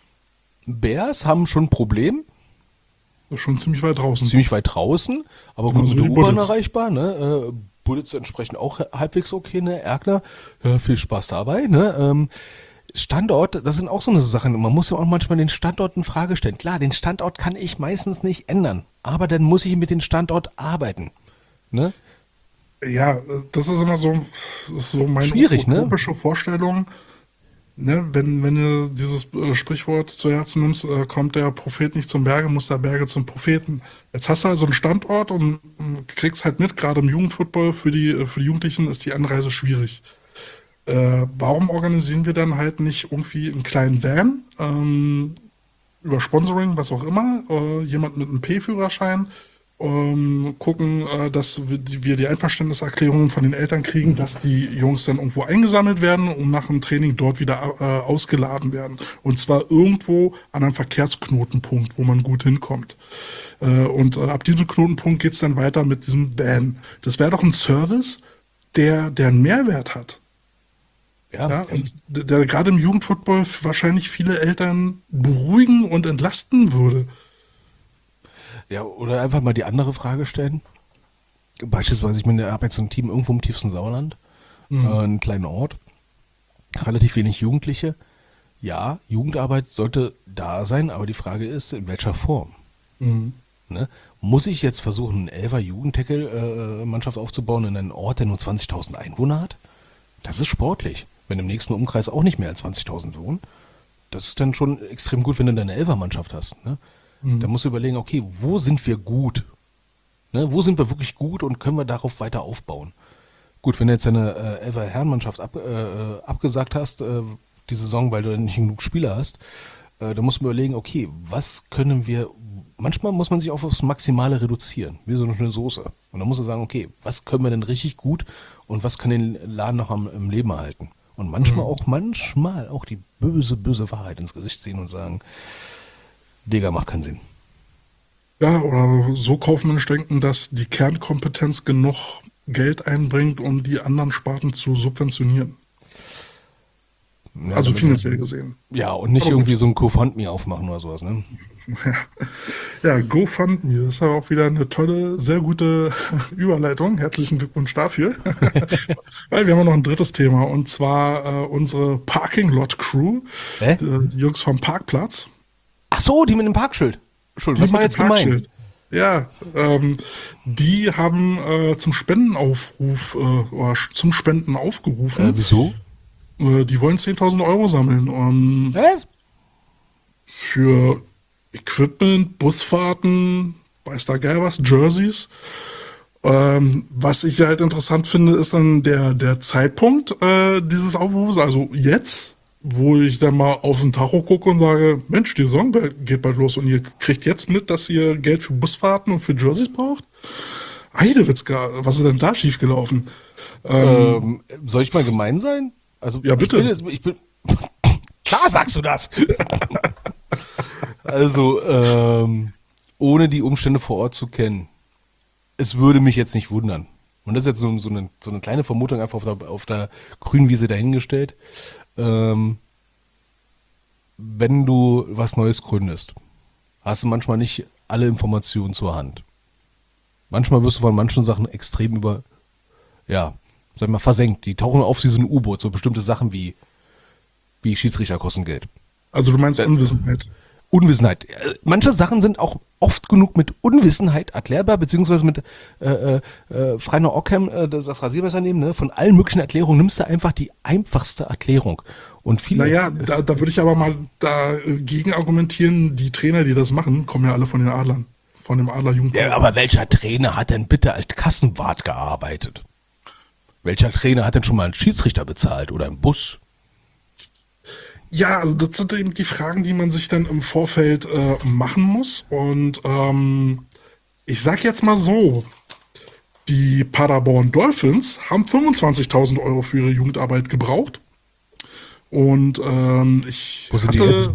Bears haben schon ein Problem, Das ist schon ziemlich weit draußen. ziemlich weit draußen, aber Genau, gut so mit der die U-Bahn Bullets. erreichbar, ne, äh, Bullets entsprechend auch halbwegs okay, ne, Erkner, ja, viel Spaß dabei, ne, ähm, Standort, das sind auch so eine Sachen. Man muss ja auch manchmal den Standort in Frage stellen. Klar, den Standort kann ich meistens nicht ändern, aber dann muss ich mit dem Standort arbeiten. Ne? Ja, das ist immer so, das ist so meine Schwierig, ne? utopische Vorstellung. Ne, wenn, wenn du dieses äh, Sprichwort zu Herzen nimmst, äh, kommt der Prophet nicht zum Berge, muss der Berge zum Propheten. Jetzt hast du also einen Standort und, und kriegst halt mit, gerade im Jugendfootball, für die, äh, für die Jugendlichen ist die Anreise schwierig. Äh, warum organisieren wir dann halt nicht irgendwie einen kleinen Van, ähm, über Sponsoring, was auch immer, äh, jemand mit einem P-Führerschein, ähm, gucken, äh, dass wir die, wir die Einverständniserklärungen von den Eltern kriegen, dass die Jungs dann irgendwo eingesammelt werden und nach dem Training dort wieder äh, ausgeladen werden. Und zwar irgendwo an einem Verkehrsknotenpunkt, wo man gut hinkommt. Äh, und äh, ab diesem Knotenpunkt geht's dann weiter mit diesem Van. Das wäre doch ein Service, der, der einen Mehrwert hat. Ja, und der, der gerade im Jugendfootball wahrscheinlich viele Eltern beruhigen und entlasten würde. Ja, oder einfach mal die andere Frage stellen. Beispielsweise, ich meine, ich habe jetzt ein Team irgendwo im tiefsten Sauerland, mhm. äh, einen kleinen Ort, relativ wenig Jugendliche. Ja, Jugendarbeit sollte da sein, aber die Frage ist, in welcher Form? Mhm. Ne? Muss ich jetzt versuchen, eine Elfer Jugendtackle-Mannschaft aufzubauen in einem Ort, der nur zwanzigtausend Einwohner hat? Das ist sportlich. Wenn im nächsten Umkreis auch nicht mehr als zwanzigtausend wohnen, das ist dann schon extrem gut, wenn du deine Elfer-Mannschaft hast. Ne? Mhm. Da musst du überlegen, okay, wo sind wir gut? Ne? Wo sind wir wirklich gut und können wir darauf weiter aufbauen? Gut, wenn du jetzt deine äh, Elfer Herrenmannschaft ab, äh, abgesagt hast, äh, die Saison, weil du nicht genug Spieler hast, äh, dann musst du überlegen, okay, was können wir, manchmal muss man sich auch aufs Maximale reduzieren, wie so eine Soße. Und dann musst du sagen, okay, was können wir denn richtig gut und was kann den Laden noch am, im Leben erhalten? Und manchmal mhm. auch, manchmal auch die böse, böse Wahrheit ins Gesicht sehen und sagen, Digga, macht keinen Sinn. Ja, oder so kaufmännisch denken, dass die Kernkompetenz genug Geld einbringt, um die anderen Sparten zu subventionieren. Ja, also finanziell gesehen. Ja, und nicht aber irgendwie so ein GoFundMe aufmachen oder sowas, ne? Ja, GoFundMe, das ist aber auch wieder eine tolle, sehr gute Überleitung. Herzlichen Glückwunsch dafür. Weil wir haben noch ein drittes Thema, und zwar äh, unsere Parking Lot Crew, Hä? die, die Jungs vom Parkplatz. Ach so, die mit dem Parkschild. Entschuldigung, was war jetzt gemeint? Ja, ähm, die haben äh, zum Spendenaufruf äh, oder zum Spenden aufgerufen. Äh, wieso? Äh, die wollen zehntausend Euro sammeln. Um, was? Für Equipment, Busfahrten, weiß da geil was, Jerseys. Ähm, was ich halt interessant finde, ist dann der, der Zeitpunkt äh, dieses Aufrufs, also jetzt, wo ich dann mal auf den Tacho gucke und sage, Mensch, die Saison geht bald los und ihr kriegt jetzt mit, dass ihr Geld für Busfahrten und für Jerseys braucht? Heidewitzka, was ist denn da schiefgelaufen? Ähm, ähm, soll ich mal gemein sein? Also, ja, bitte. Ich bin, ich bin klar sagst du das. Also, ähm, ohne die Umstände vor Ort zu kennen, es würde mich jetzt nicht wundern. Und das ist jetzt so, so, eine, so eine kleine Vermutung einfach auf der, auf der grünen Wiese dahingestellt. Ähm, wenn du was Neues gründest, hast du manchmal nicht alle Informationen zur Hand. Manchmal wirst du von manchen Sachen extrem über, ja, sag mal, versenkt. Die tauchen auf wie so ein U-Boot, so bestimmte Sachen wie, wie Schiedsrichter kosten Geld. Also du meinst Unwissenheit? Unwissenheit. Manche Sachen sind auch oft genug mit Unwissenheit erklärbar, beziehungsweise mit äh, äh, Freiner Ockham, äh, das, das Rasiermesser nehmen, ne? Von allen möglichen Erklärungen nimmst du einfach die einfachste Erklärung. Und viele naja, da, da würde ich aber mal dagegen argumentieren, die Trainer, die das machen, kommen ja alle von den Adlern, von dem Adlerjugend. Ja, aber welcher Trainer hat denn bitte als Kassenwart gearbeitet? Welcher Trainer hat denn schon mal einen Schiedsrichter bezahlt oder einen Bus? Ja, also das sind eben die Fragen, die man sich dann im Vorfeld äh, machen muss. Und ähm, ich sag jetzt mal so, die Paderborn Dolphins haben fünfundzwanzigtausend Euro für ihre Jugendarbeit gebraucht. Und ähm, ich Wo sind hatte die jetzt?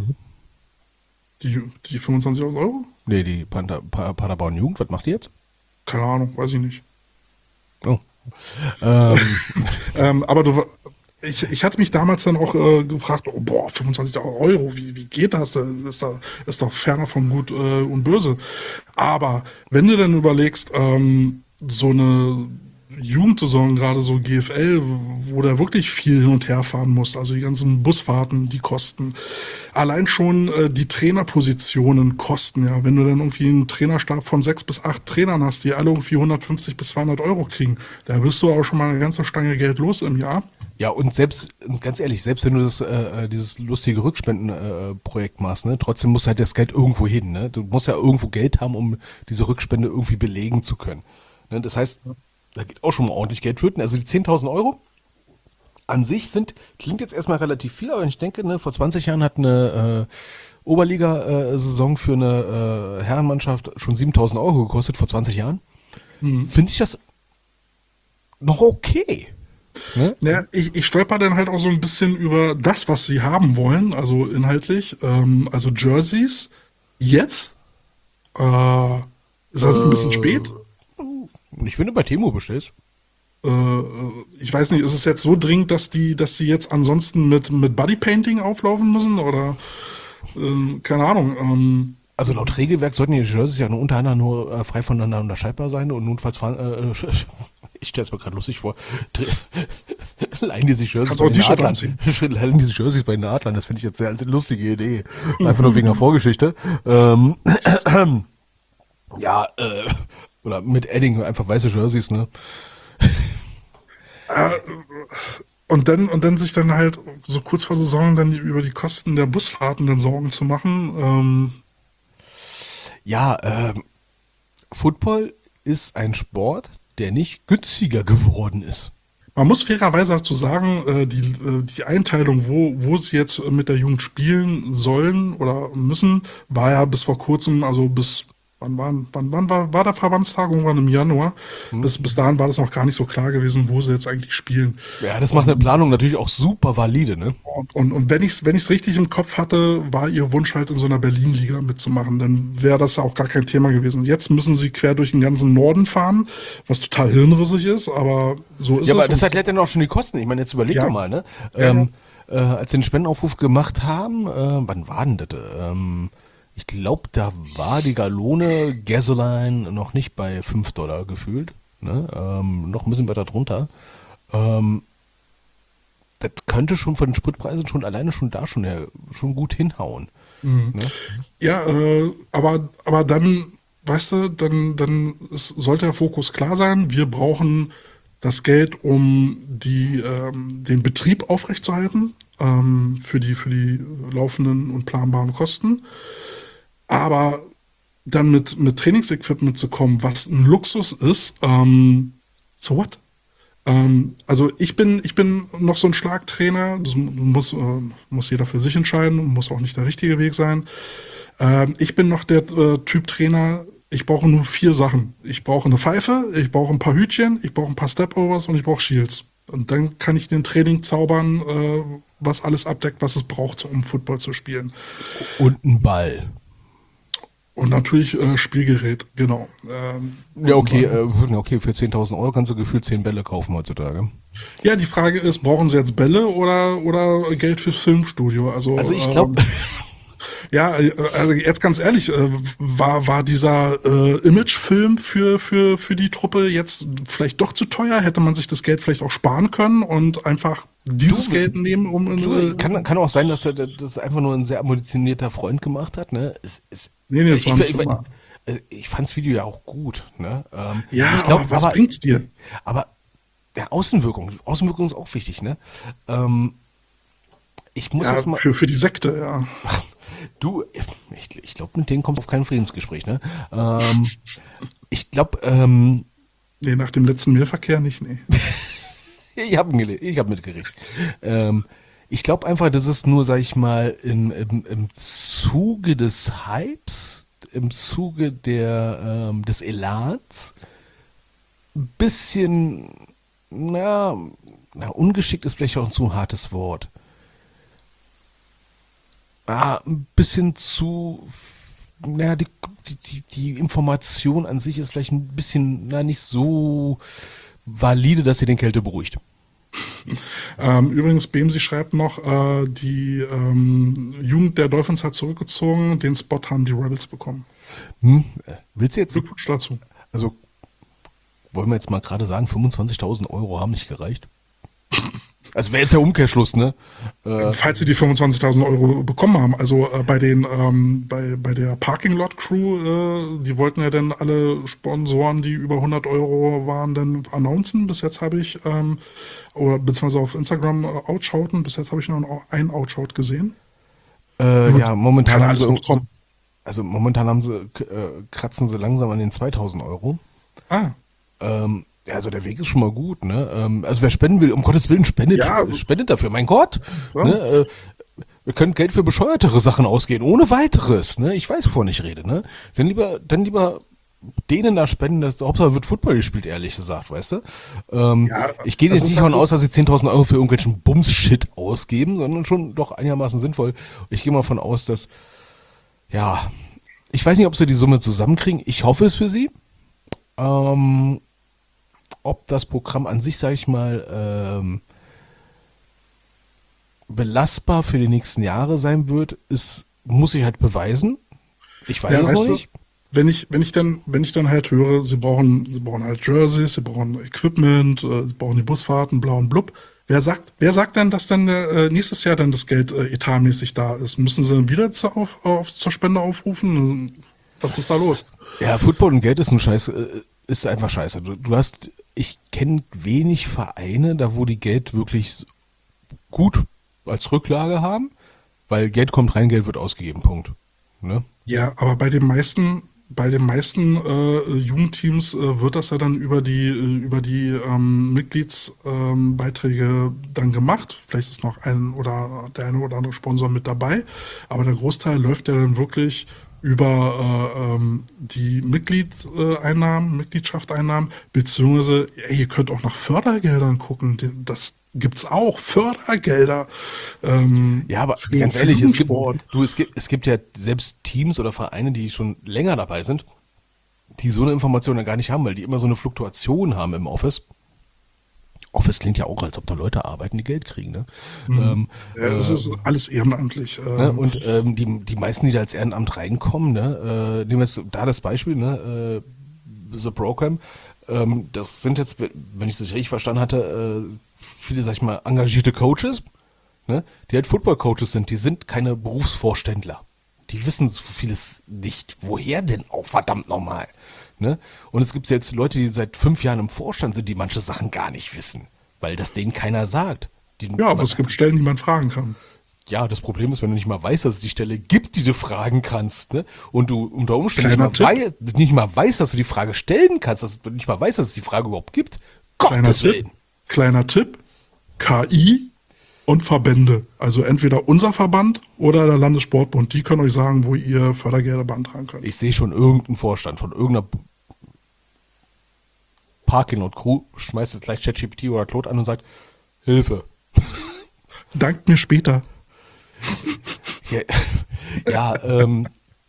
Die, die fünfundzwanzigtausend Euro? Nee, die Panda, pa Paderborn Jugend, was macht die jetzt? Keine Ahnung, weiß ich nicht. Oh. ähm. ähm, aber du... Ich, ich hatte mich damals dann auch äh, gefragt, oh, boah, fünfundzwanzigtausend Euro, wie, wie geht das? Das ist, da, ist doch ferner von Gut äh, und Böse. Aber wenn du dann überlegst, ähm, so eine Jugendsaison, gerade so G F L, wo da wirklich viel hin und her fahren muss, also die ganzen Busfahrten, die kosten, allein schon äh, die Trainerpositionen kosten, ja, wenn du dann irgendwie einen Trainerstab von sechs bis acht Trainern hast, die alle irgendwie hundertfünfzig bis zweihundert Euro kriegen, da bist du auch schon mal eine ganze Stange Geld los im Jahr. Ja, und selbst, ganz ehrlich, selbst wenn du das, äh, dieses lustige Rückspendenprojekt äh, machst, ne, trotzdem muss halt das Geld irgendwo hin, ne? Du musst ja irgendwo Geld haben, um diese Rückspende irgendwie belegen zu können. Ne? Das heißt, da geht auch schon mal ordentlich Geld flöten. Also die zehntausend Euro an sich sind, klingt jetzt erstmal relativ viel, aber ich denke, ne, vor zwanzig Jahren hat eine äh, Oberliga-Saison für eine äh, Herrenmannschaft schon siebentausend Euro gekostet vor zwanzig Jahren, mhm. finde ich das noch okay. Ne? Ja, ich, ich stolper dann halt auch so ein bisschen über das, was sie haben wollen, also inhaltlich. Ähm, also Jerseys, jetzt äh, ist das ein bisschen spät. Ich finde, bei Temu bestellst. Äh, ich weiß nicht, ist es jetzt so dringend, dass die, dass die jetzt ansonsten mit, mit Bodypainting auflaufen müssen? Oder äh, keine Ahnung. Ähm, Also laut Regelwerk sollten die Jerseys ja nur untereinander nur äh, frei voneinander unterscheidbar sein und notfalls fahren, äh, ich stelle es mir gerade lustig vor, leihen die sich Jerseys bei den Adlern. Leihen die sich Jerseys bei den Adlern, das finde ich jetzt eine sehr lustige Idee. Einfach nur wegen der Vorgeschichte. Ähm, ja, äh, oder mit Edding, einfach weiße Jerseys, ne? äh, und dann, und dann sich dann halt so kurz vor Saison dann über die Kosten der Busfahrten dann Sorgen zu machen. Ähm, Ja, ähm, Football ist ein Sport, der nicht günstiger geworden ist. Man muss fairerweise dazu sagen, äh, die, äh, die Einteilung, wo, wo sie jetzt mit der Jugend spielen sollen oder müssen, war ja bis vor kurzem, also bis, wann, wann, wann, wann war, war der Verbandstagung? War im Januar. Hm. Bis, bis dahin war das noch gar nicht so klar gewesen, wo sie jetzt eigentlich spielen. Ja, das macht eine Planung natürlich auch super valide, ne? Und, und, und wenn ich es wenn ich's richtig im Kopf hatte, war ihr Wunsch halt in so einer Berlin-Liga mitzumachen. Dann wäre das auch gar kein Thema gewesen. Jetzt müssen sie quer durch den ganzen Norden fahren, was total hirnrissig ist, aber so ist es. Ja, aber das erklärt dann auch schon die Kosten. Ich meine, jetzt überleg Ja. doch mal, ne? Ja, Ähm, äh, als sie den Spendenaufruf gemacht haben, äh, wann war denn das? Ähm, ich glaube, da war die Gallone Gasoline noch nicht bei fünf Dollar gefühlt, ne? Ähm, noch ein bisschen weiter drunter. Ähm, das könnte schon von den Spritpreisen schon alleine schon da schon, ja, schon gut hinhauen. Mhm. Ne? Ja, äh, aber, aber dann, weißt du, dann, dann ist, sollte der Fokus klar sein. Wir brauchen das Geld, um die, ähm, den Betrieb aufrechtzuerhalten, ähm, für die, für die laufenden und planbaren Kosten. Aber dann mit, mit Trainingsequipment zu kommen, was ein Luxus ist, ähm, so what? Ähm, also ich bin, ich bin noch so ein Schlagtrainer, das muss, äh, muss jeder für sich entscheiden, muss auch nicht der richtige Weg sein. Ähm, ich bin noch der äh, Typ Trainer, ich brauche nur vier Sachen. Ich brauche eine Pfeife, ich brauche ein paar Hütchen, ich brauche ein paar Stepovers und ich brauche Shields. Und dann kann ich den Training zaubern, äh, was alles abdeckt, was es braucht, um Football zu spielen. Und ein Ball. Und natürlich äh, Spielgerät, genau. Ähm, Ja, okay, äh, okay, für zehntausend Euro kannst du gefühlt zehn Bälle kaufen heutzutage. Ja, die Frage ist, brauchen sie jetzt Bälle oder, oder Geld fürs Filmstudio? Also, Also ich glaube... Ähm, ja, also jetzt ganz ehrlich, äh, war, war dieser äh, Imagefilm für, für, für die Truppe jetzt vielleicht doch zu teuer? Hätte man sich das Geld vielleicht auch sparen können und einfach dieses Du, Geld nehmen, um... Du, Äh, kann, kann auch sein, dass er das einfach nur ein sehr ambitionierter Freund gemacht hat. Ne? Es, es, Nee, nee, das war ich, nicht ich, so. ich, ich fand das Video ja auch gut. Ne? Ähm, Ja, ich glaub, aber was aber, bringt's dir? Aber ja, Außenwirkung. Außenwirkung ist auch wichtig. Ne? Ähm, ich muss Ja, jetzt mal... für, für die Sekte, ja. Du, ich, ich glaube, mit denen kommt auf kein Friedensgespräch. Ne? Ähm, ich glaube... Ähm, Nee, nach dem letzten Mailverkehr nicht, nee. Ich habe ich hab mitgekriegt. Ähm, ich glaube einfach, das ist nur, sag ich mal, im, im, im Zuge des Hypes, im Zuge der, ähm, des Elans, ein bisschen, na, na, ungeschickt ist vielleicht auch ein zu hartes Wort. Ah, ein bisschen zu, naja, die, die, die Information an sich ist vielleicht ein bisschen, na, nicht so valide, dass sie den Kälte beruhigt. Ähm, übrigens, Bemsi schreibt noch, äh, die ähm, Jugend der Dolphins hat zurückgezogen, den Spot haben die Rebels bekommen. Hm, willst du jetzt, Glückwunsch dazu. also, wollen wir jetzt mal gerade sagen, fünfundzwanzigtausend Euro haben nicht gereicht? Also wäre jetzt der Umkehrschluss, ne? Äh, Falls sie die fünfundzwanzigtausend Euro bekommen haben, also äh, bei den ähm, bei, bei der Parking Lot Crew, äh, die wollten ja dann alle Sponsoren, die über hundert Euro waren, dann announcen. Bis jetzt habe ich, ähm, oder beziehungsweise auf Instagram äh, Outshouten, bis jetzt habe ich noch einen Outshout gesehen. äh, ja, momentan Kann haben alles sie, noch kommen. also momentan haben sie, äh, kratzen sie langsam an den zweitausend Euro. Ah, Ähm, ja, also der Weg ist schon mal gut, ne? Ähm, also wer spenden will, um Gottes Willen, spendet, Ja. sp- spendet dafür, mein Gott. Ja. Ne? Äh, Ihr könnt Geld für bescheuertere Sachen ausgeben, ohne weiteres, ne? Ich weiß, wovon ich rede, ne? Dann lieber, dann lieber denen da spenden, dass Hauptsache wird Football gespielt, ehrlich gesagt, weißt du? Ähm, Ja, ich gehe das jetzt ist nicht halt davon so- aus, dass sie zehntausend Euro für irgendwelchen Bums-Shit ausgeben, sondern schon doch einigermaßen sinnvoll. Ich gehe mal davon aus, dass, ja, ich weiß nicht, ob sie die Summe zusammenkriegen. Ich hoffe es für sie. Ähm, ob das Programm an sich, sage ich mal, ähm, belastbar für die nächsten Jahre sein wird, ist, muss ich halt beweisen. Ich weiß Ja, es weißt noch du, nicht. wenn ich, wenn ich dann, wenn ich dann halt höre, sie brauchen, sie brauchen halt Jerseys, sie brauchen Equipment, äh, sie brauchen die Busfahrten, blau und blub. Wer sagt, wer sagt denn, dass dann äh, nächstes Jahr dann das Geld äh, etatmäßig da ist? Müssen sie dann wieder zu, auf, auf, zur Spende aufrufen? Was ist da los? Ja, Football und Geld ist ein Scheiß, äh, ist einfach scheiße. Du, du hast, ich kenne wenig Vereine, da wo die Geld wirklich gut als Rücklage haben, weil Geld kommt rein, Geld wird ausgegeben, Punkt. Ne? Ja, aber bei den meisten, bei den meisten äh, Jugendteams äh, wird das ja dann über die äh, über die ähm, Mitgliedsbeiträge ähm, Beiträge dann gemacht. Vielleicht ist noch ein oder der eine oder andere Sponsor mit dabei, aber der Großteil läuft ja dann wirklich über äh, ähm, die Mitgliedseinnahmen, Mitgliedschafteinnahmen, beziehungsweise ey, ihr könnt auch nach Fördergeldern gucken. Die- Das gibt's auch, Fördergelder. Ähm, Ja, aber für- ganz für ehrlich, es gibt, Jugendsport. du, es gibt, es gibt ja selbst Teams oder Vereine, die schon länger dabei sind, die so eine Information ja gar nicht haben, weil die immer so eine Fluktuation haben im Office. Office klingt ja auch, als ob da Leute arbeiten, die Geld kriegen, ne? Ähm, Ja, es ist alles ehrenamtlich. ne? Ähm, Und ähm, die, die meisten, die da als Ehrenamt reinkommen, ne, äh, nehmen wir jetzt da das Beispiel, ne, äh, The Program, ähm, das sind jetzt, wenn ich das richtig verstanden hatte, äh, viele, sag ich mal, engagierte Coaches, ne, die halt Football-Coaches sind, die sind keine Berufsvorständler. Die wissen so vieles nicht. Woher denn auch, verdammt nochmal? Ne? Und es gibt jetzt Leute, die seit fünf Jahren im Vorstand sind, die manche Sachen gar nicht wissen, weil das denen keiner sagt. Die, ja, aber es gibt Stellen, die man fragen kann. ja, das Problem ist, wenn du nicht mal weißt, dass es die Stelle gibt, die du fragen kannst, ne? Und du unter Umständen nicht Kleiner mal, wei nicht mal weißt, dass du die Frage stellen kannst, dass du nicht mal weißt, dass es die Frage überhaupt gibt. Kleiner Gottes Tipp, Willen. kleiner Tipp, K I und Verbände. Also entweder unser Verband oder der Landessportbund. Die können euch sagen, wo ihr Fördergelder beantragen könnt. Ich sehe schon irgendeinen Vorstand von irgendeiner B- Parking und Crew, schmeißt jetzt gleich ChatGPT oder Claude an und sagt, Hilfe. Dankt mir später. Ja, ja ähm,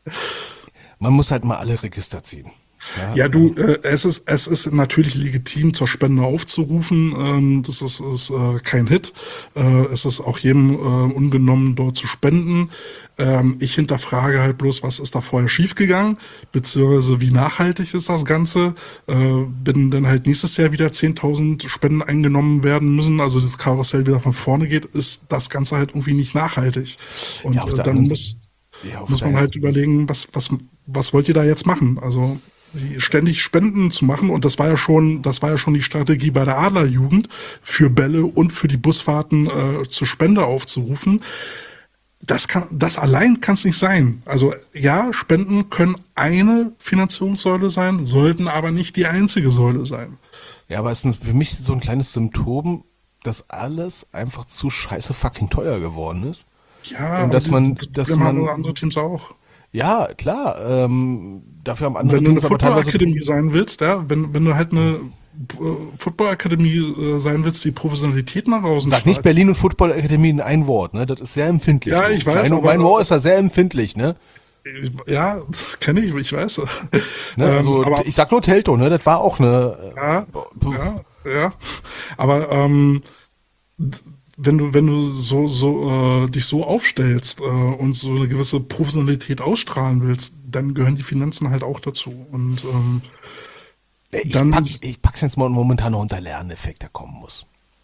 man muss halt mal alle Register ziehen. Ja, du, äh, es ist es ist natürlich legitim, zur Spende aufzurufen. Ähm, das ist, ist äh, kein Hit. Äh, es ist auch jedem äh, unbenommen, dort zu spenden. Ähm, ich hinterfrage halt bloß, was ist da vorher schiefgegangen, beziehungsweise wie nachhaltig ist das Ganze. Äh, wenn dann halt nächstes Jahr wieder zehntausend Spenden eingenommen werden müssen, also das Karussell wieder von vorne geht, ist das Ganze halt irgendwie nicht nachhaltig. Und Ja, auf äh, der dann anderen muss Ja, auf muss man der- halt überlegen, was, was, was wollt ihr da jetzt machen? Also die ständig Spenden zu machen, und das war ja schon, das war ja schon die Strategie bei der Adlerjugend, für Bälle und für die Busfahrten äh, zur Spende aufzurufen. Das kann, das allein kann es nicht sein. Also ja, Spenden können eine Finanzierungssäule sein, sollten aber nicht die einzige Säule sein. Ja, aber es ist für mich so ein kleines Symptom, dass alles einfach zu scheiße fucking teuer geworden ist. Ja, Und dass aber man- das dass Problem haben man- andere Teams auch. Ja, klar, ähm, dafür haben andere Wenn du eine Teams aber teilweise... Football-Akademie sein willst, ja, wenn, wenn du halt eine äh, Football-Akademie äh, sein willst, die Professionalität nach außen Sag nicht strahlt. Berlin und Football Akademie in ein Wort, ne? Das ist sehr empfindlich. Ja, ich weiß, Mein, aber- mein Wort ist da sehr empfindlich, ne? Ja, kenne ich, ich weiß. ne? Ähm, Also, aber, ich sag nur Telto, ne? Das war auch eine... ja, Puh. ja, ja. Aber ähm, wenn du, wenn du so, so äh, dich so aufstellst äh, und so eine gewisse Professionalität ausstrahlen willst, dann gehören die Finanzen halt auch dazu. Und ähm, Ich, dann- pack, ich pack's jetzt mal momentan noch unter Lerneffekt, der kommen muss.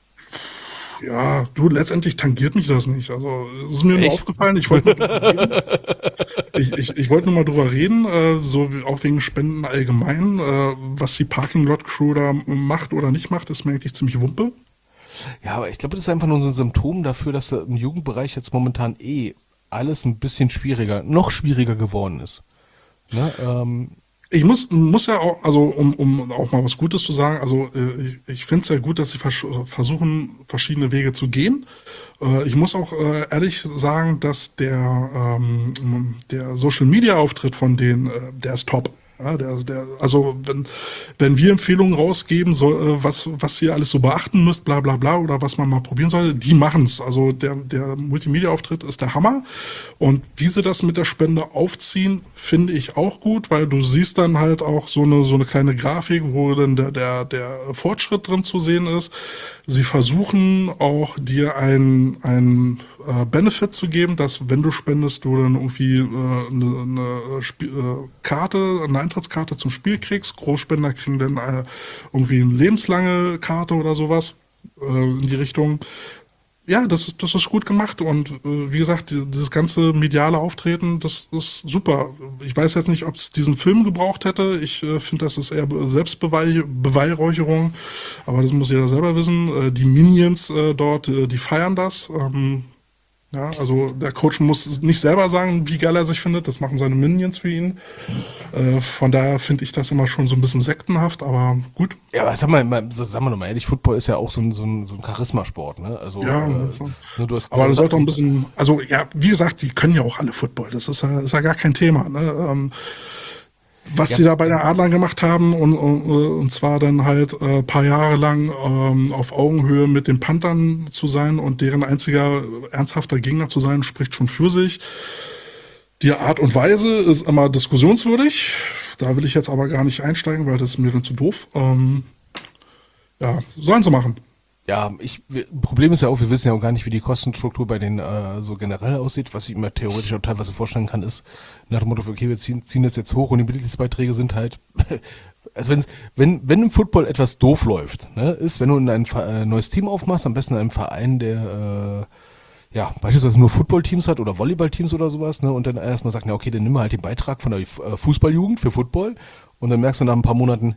ja, du, letztendlich tangiert mich das nicht. Also es ist mir nur Echt? aufgefallen, ich wollte nur drüber reden. Ich, ich, ich wollte nur mal drüber reden, äh, so wie, auch wegen Spenden allgemein. Äh, was die Parking Lot Crew da macht oder nicht macht, ist mir eigentlich ziemlich Wumpe. Ja, aber ich glaube, das ist einfach nur so ein Symptom dafür, dass da im Jugendbereich jetzt momentan eh alles ein bisschen schwieriger, noch schwieriger geworden ist. Ne? Ähm, Ich muss, muss ja auch, also um, um auch mal was Gutes zu sagen, also äh, ich, ich finde es ja gut, dass sie vers versuchen, verschiedene Wege zu gehen. Äh, ich muss auch äh, ehrlich sagen, dass der, ähm, der Social-Media-Auftritt von denen, äh, der ist top. Ja, der, der, also wenn, wenn wir Empfehlungen rausgeben, soll, äh, was, was ihr alles so beachten müsst, bla bla bla, oder was man mal probieren soll, die machen's. Also der, der Multimedia-Auftritt ist der Hammer. Und wie sie das mit der Spende aufziehen, finde ich auch gut, weil du siehst dann halt auch so eine, so eine kleine Grafik, wo dann der, der, der Fortschritt drin zu sehen ist. Sie versuchen auch dir ein, ein äh, Benefit zu geben, dass wenn du spendest, du dann irgendwie äh, eine, eine Spiel, äh, Karte, eine Eintrittskarte zum Spiel kriegst. Großspender kriegen dann äh, irgendwie eine lebenslange Karte oder sowas äh, in die Richtung. Ja, das ist, das ist gut gemacht und äh, wie gesagt, die, dieses ganze mediale Auftreten, das ist super. Ich weiß jetzt nicht, ob es diesen Film gebraucht hätte. Ich äh, finde, das ist eher Be- Selbstbeweihräucherung, aber das muss jeder selber wissen. Äh, die Minions äh, dort, äh, die feiern das. Ähm, ja, also der Coach muss nicht selber sagen, wie geil er sich findet. Das machen seine Minions für ihn. Äh, von daher finde ich das immer schon so ein bisschen sektenhaft, aber gut. Ja, aber sag mal, mal- sag mal nochmal ehrlich, Football ist ja auch so ein, so ein, so ein Charismasport, ne? Also, Ja, äh, schon. ne, du hast, Aber du das hast- sollte auch ein bisschen, also ja, wie gesagt, die können ja auch alle Football. Das ist ja, ist ja gar kein Thema. Ne? Ähm, was Ja. die da bei der Adler gemacht haben und, und, und zwar dann halt äh, paar Jahre lang ähm, auf Augenhöhe mit den Panthern zu sein und deren einziger ernsthafter Gegner zu sein, spricht schon für sich. Die Art und Weise ist immer diskussionswürdig. Da will ich jetzt aber gar nicht einsteigen, weil das ist mir dann zu doof. Ähm, ja, sollen sie machen. Ja, ich, wir- Problem ist ja auch, wir wissen ja auch gar nicht, wie die Kostenstruktur bei denen äh, so generell aussieht. Was ich mir theoretisch auch teilweise vorstellen kann, ist nach dem Motto, okay, wir ziehen, ziehen das jetzt hoch und die Mitgliedsbeiträge sind halt, also wenn's, wenn wenn im Football etwas doof läuft, ne, ist, wenn du in ein Ver- äh, neues Team aufmachst, am besten in einem Verein, der äh, ja beispielsweise nur Footballteams hat oder Volleyballteams oder sowas, ne, und dann erstmal sagt, na okay, dann nimm mal halt den Beitrag von der äh, Fußballjugend für Football und dann merkst du nach ein paar Monaten,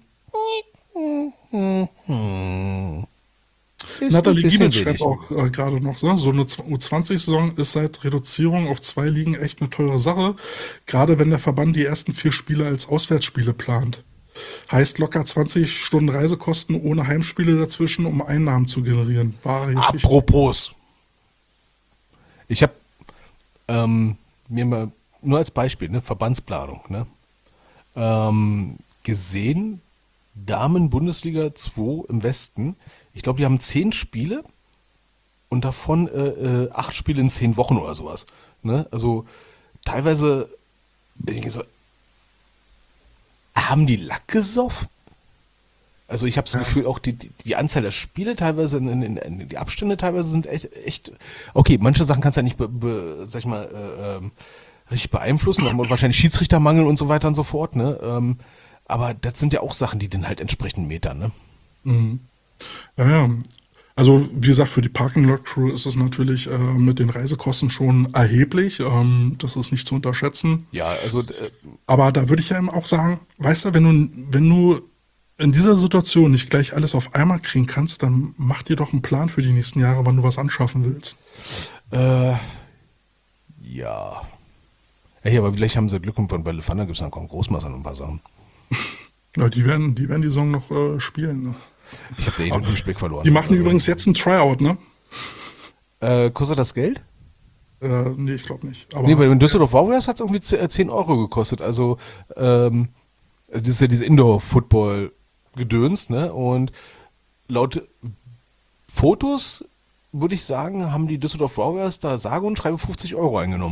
ist Nathalie ein bisschen Giebitz schreibt wenig. auch äh, gerade noch so, so eine U zwanzig-Saison ist seit Reduzierung auf zwei Ligen echt eine teure Sache. Gerade wenn der Verband die ersten vier Spiele als Auswärtsspiele plant. Heißt locker zwanzig Stunden Reisekosten ohne Heimspiele dazwischen, um Einnahmen zu generieren. Wahre Geschichte. Apropos. Ich habe ähm, mir mal, nur als Beispiel, ne, Verbandsplanung, ne, ähm, gesehen, Damen-Bundesliga zwei im Westen. Ich glaube, die haben zehn Spiele und davon äh, äh, acht Spiele in zehn Wochen oder sowas. Ne? Also teilweise, ich denke so, haben die Lack gesoffen? Also ich habe das Gefühl, auch die, die, die Anzahl der Spiele teilweise, in, in, in, die Abstände teilweise sind echt, echt, okay, manche Sachen kannst du ja nicht, be, be, sag ich mal, äh, ähm, richtig beeinflussen, da haben wir wahrscheinlich Schiedsrichtermangel und so weiter und so fort, ne? Ähm, aber das sind ja auch Sachen, die dann halt entsprechend metern, ne? Mhm. Ja, ja. Also wie gesagt, für die Parking Lot Crew ist es natürlich äh, mit den Reisekosten schon erheblich. Ähm, das ist nicht zu unterschätzen. Ja, also äh, Aber da würde ich ja eben auch sagen, weißt du, wenn du, wenn du in dieser Situation nicht gleich alles auf einmal kriegen kannst, dann mach dir doch einen Plan für die nächsten Jahre, wann du was anschaffen willst. äh, ja. Ey, aber vielleicht haben sie Glück und bei Lefana gibt es dann Großmasse noch ein paar Sachen. Ja, die werden, die werden die Saison noch äh, spielen. Ne? Ich habe da eh den Durchblick verloren. Die machen Also, übrigens jetzt ein Tryout, ne? Äh, kostet das Geld? Äh, nee, ich glaube nicht. Aber Nee, bei den Düsseldorf Warriors hat es irgendwie zehn Euro gekostet. Also, ähm, das ist ja diese Indoor-Football-Gedöns, ne? Und laut Fotos würde ich sagen, haben die Düsseldorf Warriors da sage und schreibe fünfzig Euro eingenommen.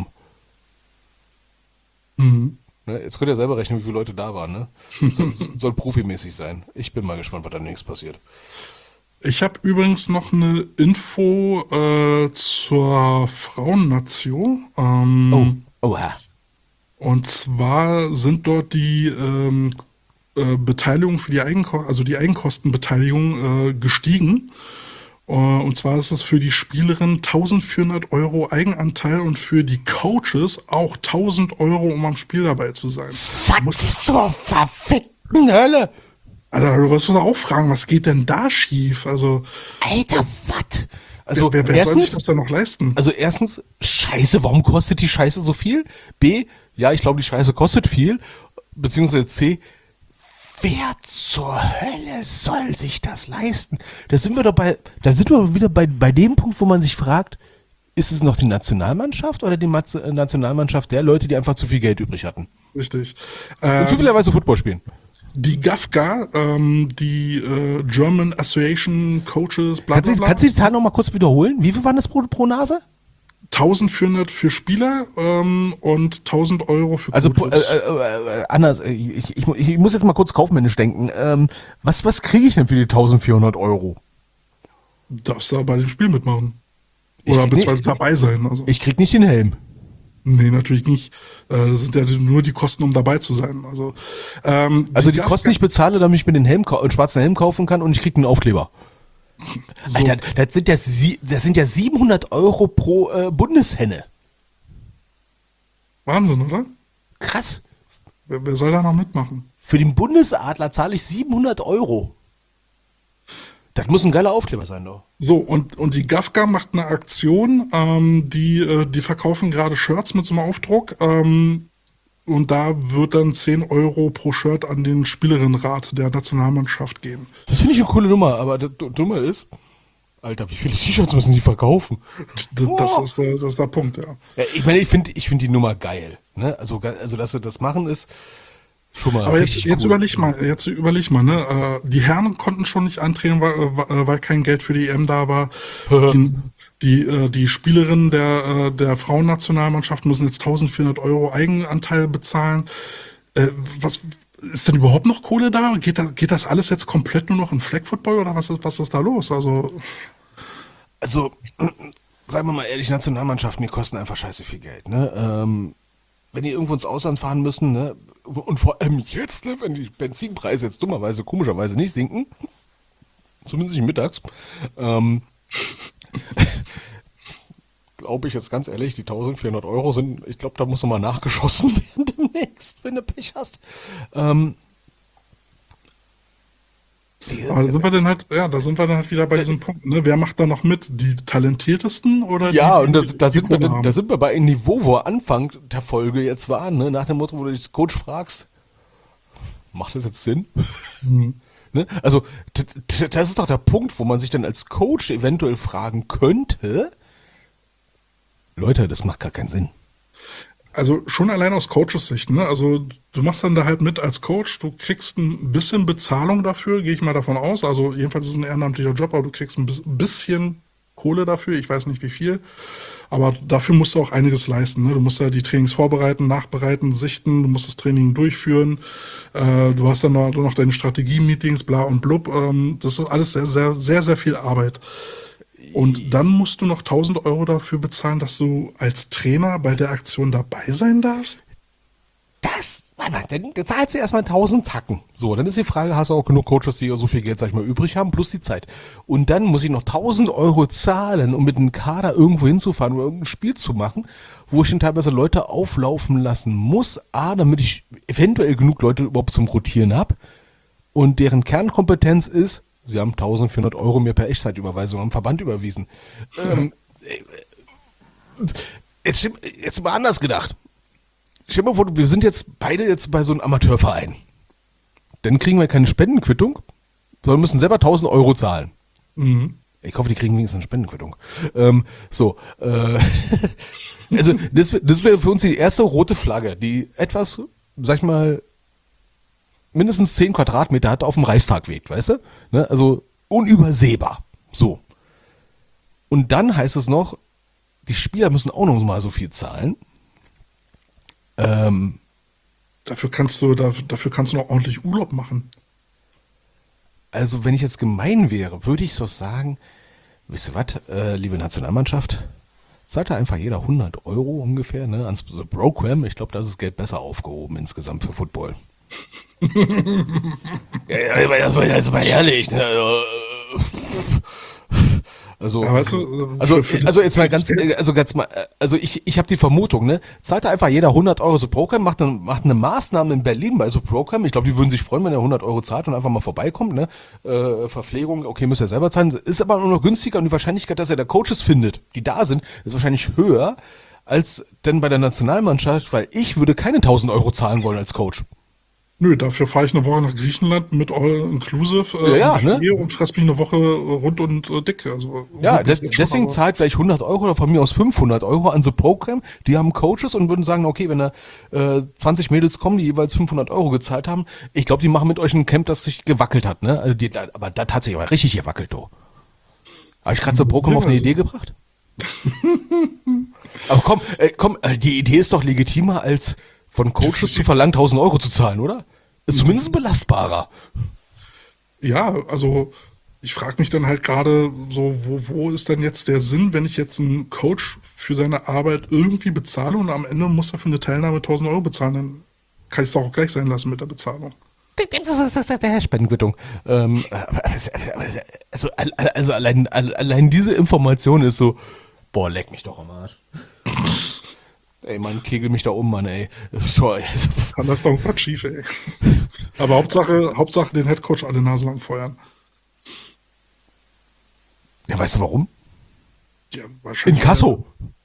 mhm. Ne? Jetzt könnt ihr selber rechnen, wie viele Leute da waren, ne? Soll, soll profimäßig sein. Ich bin mal gespannt, was da nächstes passiert. Ich habe übrigens noch eine Info äh, zur Frauennation. Ähm, Oha. Und zwar sind dort die ähm, äh, Beteiligung für die Eigenko also die Eigenkostenbeteiligung äh, gestiegen. Äh, und zwar ist es für die Spielerin eintausendvierhundert Euro Eigenanteil und für die Coaches auch tausend Euro, um am Spiel dabei zu sein. Was zur verfickten Hölle? Alter, du musst auch fragen, was geht denn da schief? Also, Alter, was? Also, wer, wer soll sich erstens, das denn noch leisten? also erstens, Scheiße, warum kostet die Scheiße so viel? B, ja, ich glaube, die Scheiße kostet viel. beziehungsweise C, wer zur Hölle soll sich das leisten? Da sind wir doch bei, da sind wir wieder bei, bei dem Punkt, wo man sich fragt, ist es noch die Nationalmannschaft oder die Matze- Nationalmannschaft der Leute, die einfach zu viel Geld übrig hatten? Richtig. Und Ähm, zufälligerweise Football spielen. die GAFCA, ähm, die äh, German Association Coaches, bla Kannst bla du, bla. kannst du die Zahl nochmal kurz wiederholen? Wie viel waren das pro, pro Nase? eintausendvierhundert für Spieler ähm, und tausend Euro für Also Coaches. äh, äh, äh, anders, äh, ich, ich, ich muss jetzt mal kurz kaufmännisch denken. Ähm, was, was kriege ich denn für die eintausendvierhundert Euro? Darfst du bei dem Spiel mitmachen. Ich Oder krieg beziehungsweise nicht- dabei sein. Also. Ich krieg nicht den Helm. Nee, natürlich nicht. Äh, Das sind ja nur die Kosten, um dabei zu sein. Also, ähm, Also die GAFCA Kosten, die ich bezahle, damit ich mir den Helm, kau- einen schwarzen Helm kaufen kann und ich krieg einen Aufkleber. so, Alter, das sind ja, sie- das sind ja siebenhundert Euro pro äh, Bundeshenne. Wahnsinn, oder? Krass. Wer, wer soll da noch mitmachen? Für den Bundesadler zahle ich siebenhundert Euro. Das muss ein geiler Aufkleber sein, doch. So, und, und die GAFCA macht eine Aktion, ähm, die, äh, die verkaufen gerade Shirts mit so einem Aufdruck. Ähm, und da wird dann zehn Euro pro Shirt an den Spielerinnenrat der Nationalmannschaft gehen. Das finde ich eine coole Nummer, aber das D- Dumme ist, Alter, wie viele T-Shirts müssen die verkaufen? D das, ist, äh, das ist der Punkt, ja. Ja, ich meine, ich finde ich find die Nummer geil. Ne? Also, ga- also, dass sie das machen, ist schon mal Aber jetzt, richtig jetzt cool. überleg mal, jetzt überleg mal, ne? Äh, die Herren konnten schon nicht antreten, weil, äh, weil kein Geld für die E M da war. die, die, äh, die Spielerinnen der, äh, der Frauennationalmannschaft müssen jetzt eintausendvierhundert Euro Eigenanteil bezahlen. Äh, was ist denn überhaupt noch Kohle da? Geht, da? geht das alles jetzt komplett nur noch in Flag Football oder was ist, was ist da los? Also, Also, sagen wir mal ehrlich, Nationalmannschaften, die kosten einfach scheiße viel Geld. Ne? Ähm, wenn die irgendwo ins Ausland fahren müssen, ne? Und vor allem jetzt, ne? Wenn die Benzinpreise jetzt dummerweise, komischerweise nicht sinken, zumindest nicht mittags, ähm, glaube ich jetzt ganz ehrlich, die eintausendvierhundert Euro sind, ich glaube, da muss nochmal nachgeschossen werden demnächst, wenn du Pech hast. Ähm, aber da sind wir dann halt, ja, da sind wir dann halt wieder bei diesem Punkt, ne? Wer macht da noch mit? Die Talentiertesten oder Ja, die, und das, die, da, die sind wir, Kohle dann- haben? da sind wir bei einem Niveau, wo wir Anfang der Folge jetzt waren, ne? Nach dem Motto, wo du dich Coach fragst, macht das jetzt Sinn? Ne? Also, t- t- das ist doch der Punkt, wo man sich dann als Coach eventuell fragen könnte, Leute, das macht gar keinen Sinn. Also schon allein aus Coaches Sicht, ne? Also du machst dann da halt mit als Coach, du kriegst ein bisschen Bezahlung dafür, gehe ich mal davon aus. Also jedenfalls ist es ein ehrenamtlicher Job, aber du kriegst ein bis- bisschen Kohle dafür, ich weiß nicht wie viel. Aber dafür musst du auch einiges leisten, ne? Du musst ja die Trainings vorbereiten, nachbereiten, sichten, du musst das Training durchführen. Äh, du hast dann noch, noch deine Strategie-Meetings, bla und blub. Ähm, das ist alles sehr, sehr, sehr, sehr viel Arbeit. Und dann musst du noch tausend Euro dafür bezahlen, dass du als Trainer bei der Aktion dabei sein darfst? Das, warte mal, dann, dann zahlst du erstmal tausend Tacken. So, dann ist die Frage, hast du auch genug Coaches, die so viel Geld, sag ich mal, übrig haben, plus die Zeit. Und dann muss ich noch tausend Euro zahlen, um mit einem Kader irgendwo hinzufahren oder irgendein Spiel zu machen, wo ich dann teilweise Leute auflaufen lassen muss, A, damit ich eventuell genug Leute überhaupt zum Rotieren habe und deren Kernkompetenz ist, sie haben eintausendvierhundert Euro mir per Echtzeitüberweisung am Verband überwiesen. Ähm, äh, jetzt, stimmt- jetzt mal anders gedacht. Stell dir mal vor, wir sind jetzt beide jetzt bei so einem Amateurverein. Dann kriegen wir keine Spendenquittung, sondern müssen selber tausend Euro zahlen. Mhm. Ich hoffe, die kriegen wenigstens eine Spendenquittung. Ähm, so, äh, also das, wär- das wäre für uns die erste rote Flagge, die etwas, sag ich mal, mindestens zehn Quadratmeter hat auf dem Reichstag weht, weißt du? Ne? Also unübersehbar. So. Und dann heißt es noch, die Spieler müssen auch noch mal so viel zahlen. Ähm, Dafür kannst du, da, dafür kannst du noch ordentlich Urlaub machen. also wenn ich jetzt gemein wäre, würde ich so sagen, wisst ihr was, äh, liebe Nationalmannschaft, zahlt da einfach jeder hundert Euro ungefähr, ne, ans so Program. Ich glaube, da ist das Geld besser aufgehoben insgesamt für Football. ja, ja, aber also, also mal ehrlich, ne, also, also, Ja, weißt du, äh, also, für- für das- also jetzt mal für das ganz, Geld- also ganz mal, äh, also ich, ich habe die Vermutung, ne, zahlt da einfach jeder hundert Euro so Program, macht eine, macht eine Maßnahme in Berlin bei so Program. Ich glaube, die würden sich freuen, wenn er hundert Euro zahlt und einfach mal vorbeikommt, ne, äh, Verpflegung, okay, müsst ihr selber zahlen, ist aber nur noch günstiger und die Wahrscheinlichkeit, dass er da Coaches findet, die da sind, ist wahrscheinlich höher als denn bei der Nationalmannschaft, weil ich würde keine tausend Euro zahlen wollen als Coach. Nö, dafür fahre ich eine Woche nach Griechenland mit All-Inclusive äh, Ja, ja, Buffet ne? und fress mich eine Woche äh, rund und äh, dick. Also Ja, gut, mich des, jetzt schon, deswegen aber zahlt vielleicht hundert Euro oder von mir aus fünfhundert Euro an so Programm. Die haben Coaches und würden sagen, okay, wenn da äh, zwanzig Mädels kommen, die jeweils fünfhundert Euro gezahlt haben, ich glaube, die machen mit euch ein Camp, das sich gewackelt hat, ne? Also die, aber das hat sich aber richtig gewackelt, du. Habe ich gerade so Programm ja, auf eine also, Idee gebracht? Aber komm, äh, komm, äh, die Idee ist doch legitimer, als von Coaches zu verlangen, tausend Euro zu zahlen, oder? Ist zumindest belastbarer. ja, also ich frage mich dann halt gerade so, wo, wo ist dann jetzt der Sinn, wenn ich jetzt einen Coach für seine Arbeit irgendwie bezahle und am Ende muss er für eine Teilnahme tausend Euro bezahlen, dann kann ich es doch auch gleich sein lassen mit der Bezahlung. Das ist der Spendenquittung. Ähm, also, also allein, allein diese Information ist so, boah, leck mich doch am Arsch. Ey, Mann, kegel mich da um, Mann, ey. Schau, Kann das doch Quatsch schief, ey. Aber Hauptsache, Hauptsache den Headcoach alle Nase lang feuern. ja, weißt du warum? Ja, In wahrscheinlich. Kasso.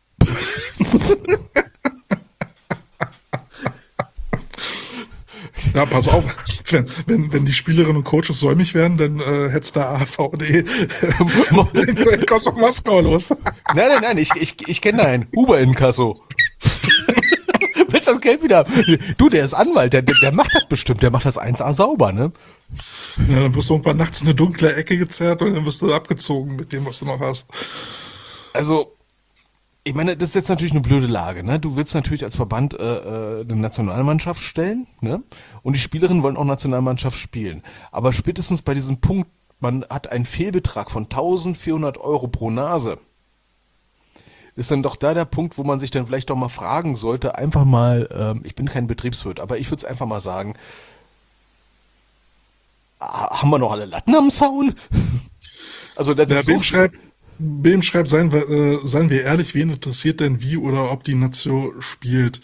Ja, pass auf, wenn, wenn, wenn die Spielerinnen und Coaches säumig werden, dann äh, hätt's da A V D in Kosovo Moskau los. Nein, nein, nein, ich, ich, ich kenne da einen. Uber in Kasso. Willst du das Geld wieder? Du, der ist Anwalt, der, der macht das bestimmt, der macht das eins A sauber, ne? Ja, dann wirst du irgendwann nachts in eine dunkle Ecke gezerrt und dann wirst du abgezogen mit dem, was du noch hast. Also, ich meine, das ist jetzt natürlich eine blöde Lage, ne? Du willst natürlich als Verband äh, äh, eine Nationalmannschaft stellen, ne? Und die Spielerinnen wollen auch Nationalmannschaft spielen. Aber spätestens bei diesem Punkt, man hat einen Fehlbetrag von eintausendvierhundert Euro pro Nase, ist dann doch da der Punkt, wo man sich dann vielleicht doch mal fragen sollte, einfach mal, ähm, ich bin kein Betriebswirt, aber ich würde es einfach mal sagen, ha- haben wir noch alle Latten am Zaun? Also das Der ist so Bem schreibt, Bem schreibt, seien wir, äh, seien wir ehrlich, wen interessiert denn wie oder ob die Nation spielt?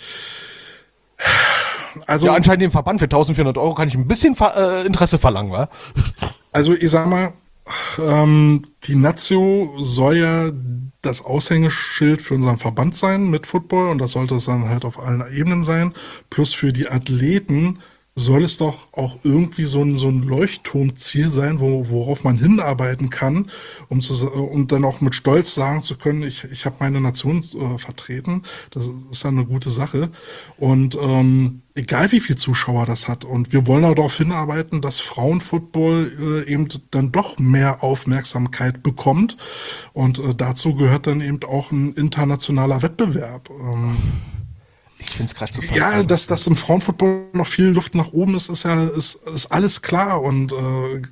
Also, ja, anscheinend den Verband für eintausendvierhundert Euro kann ich ein bisschen Ver äh, Interesse verlangen, wa? also ich sag mal, ähm, die Nazio soll ja das Aushängeschild für unseren Verband sein mit Football und das sollte es dann halt auf allen Ebenen sein. Plus für die Athleten soll es doch auch irgendwie so ein, so ein Leuchtturmziel sein, wo, worauf man hinarbeiten kann, um zu, sa- um dann auch mit Stolz sagen zu können, ich, ich habe meine Nation äh, vertreten. Das ist ja eine gute Sache. Und ähm, egal wie viel Zuschauer das hat. Und wir wollen auch darauf hinarbeiten, dass Frauenfootball äh, eben dann doch mehr Aufmerksamkeit bekommt. Und äh, dazu gehört dann eben auch ein internationaler Wettbewerb. Ähm, Ich finde es gerade so ja, faszinierend. dass, dass im Frauenfootball noch viel Luft nach oben ist, ist ja ist, ist alles klar und äh, äh,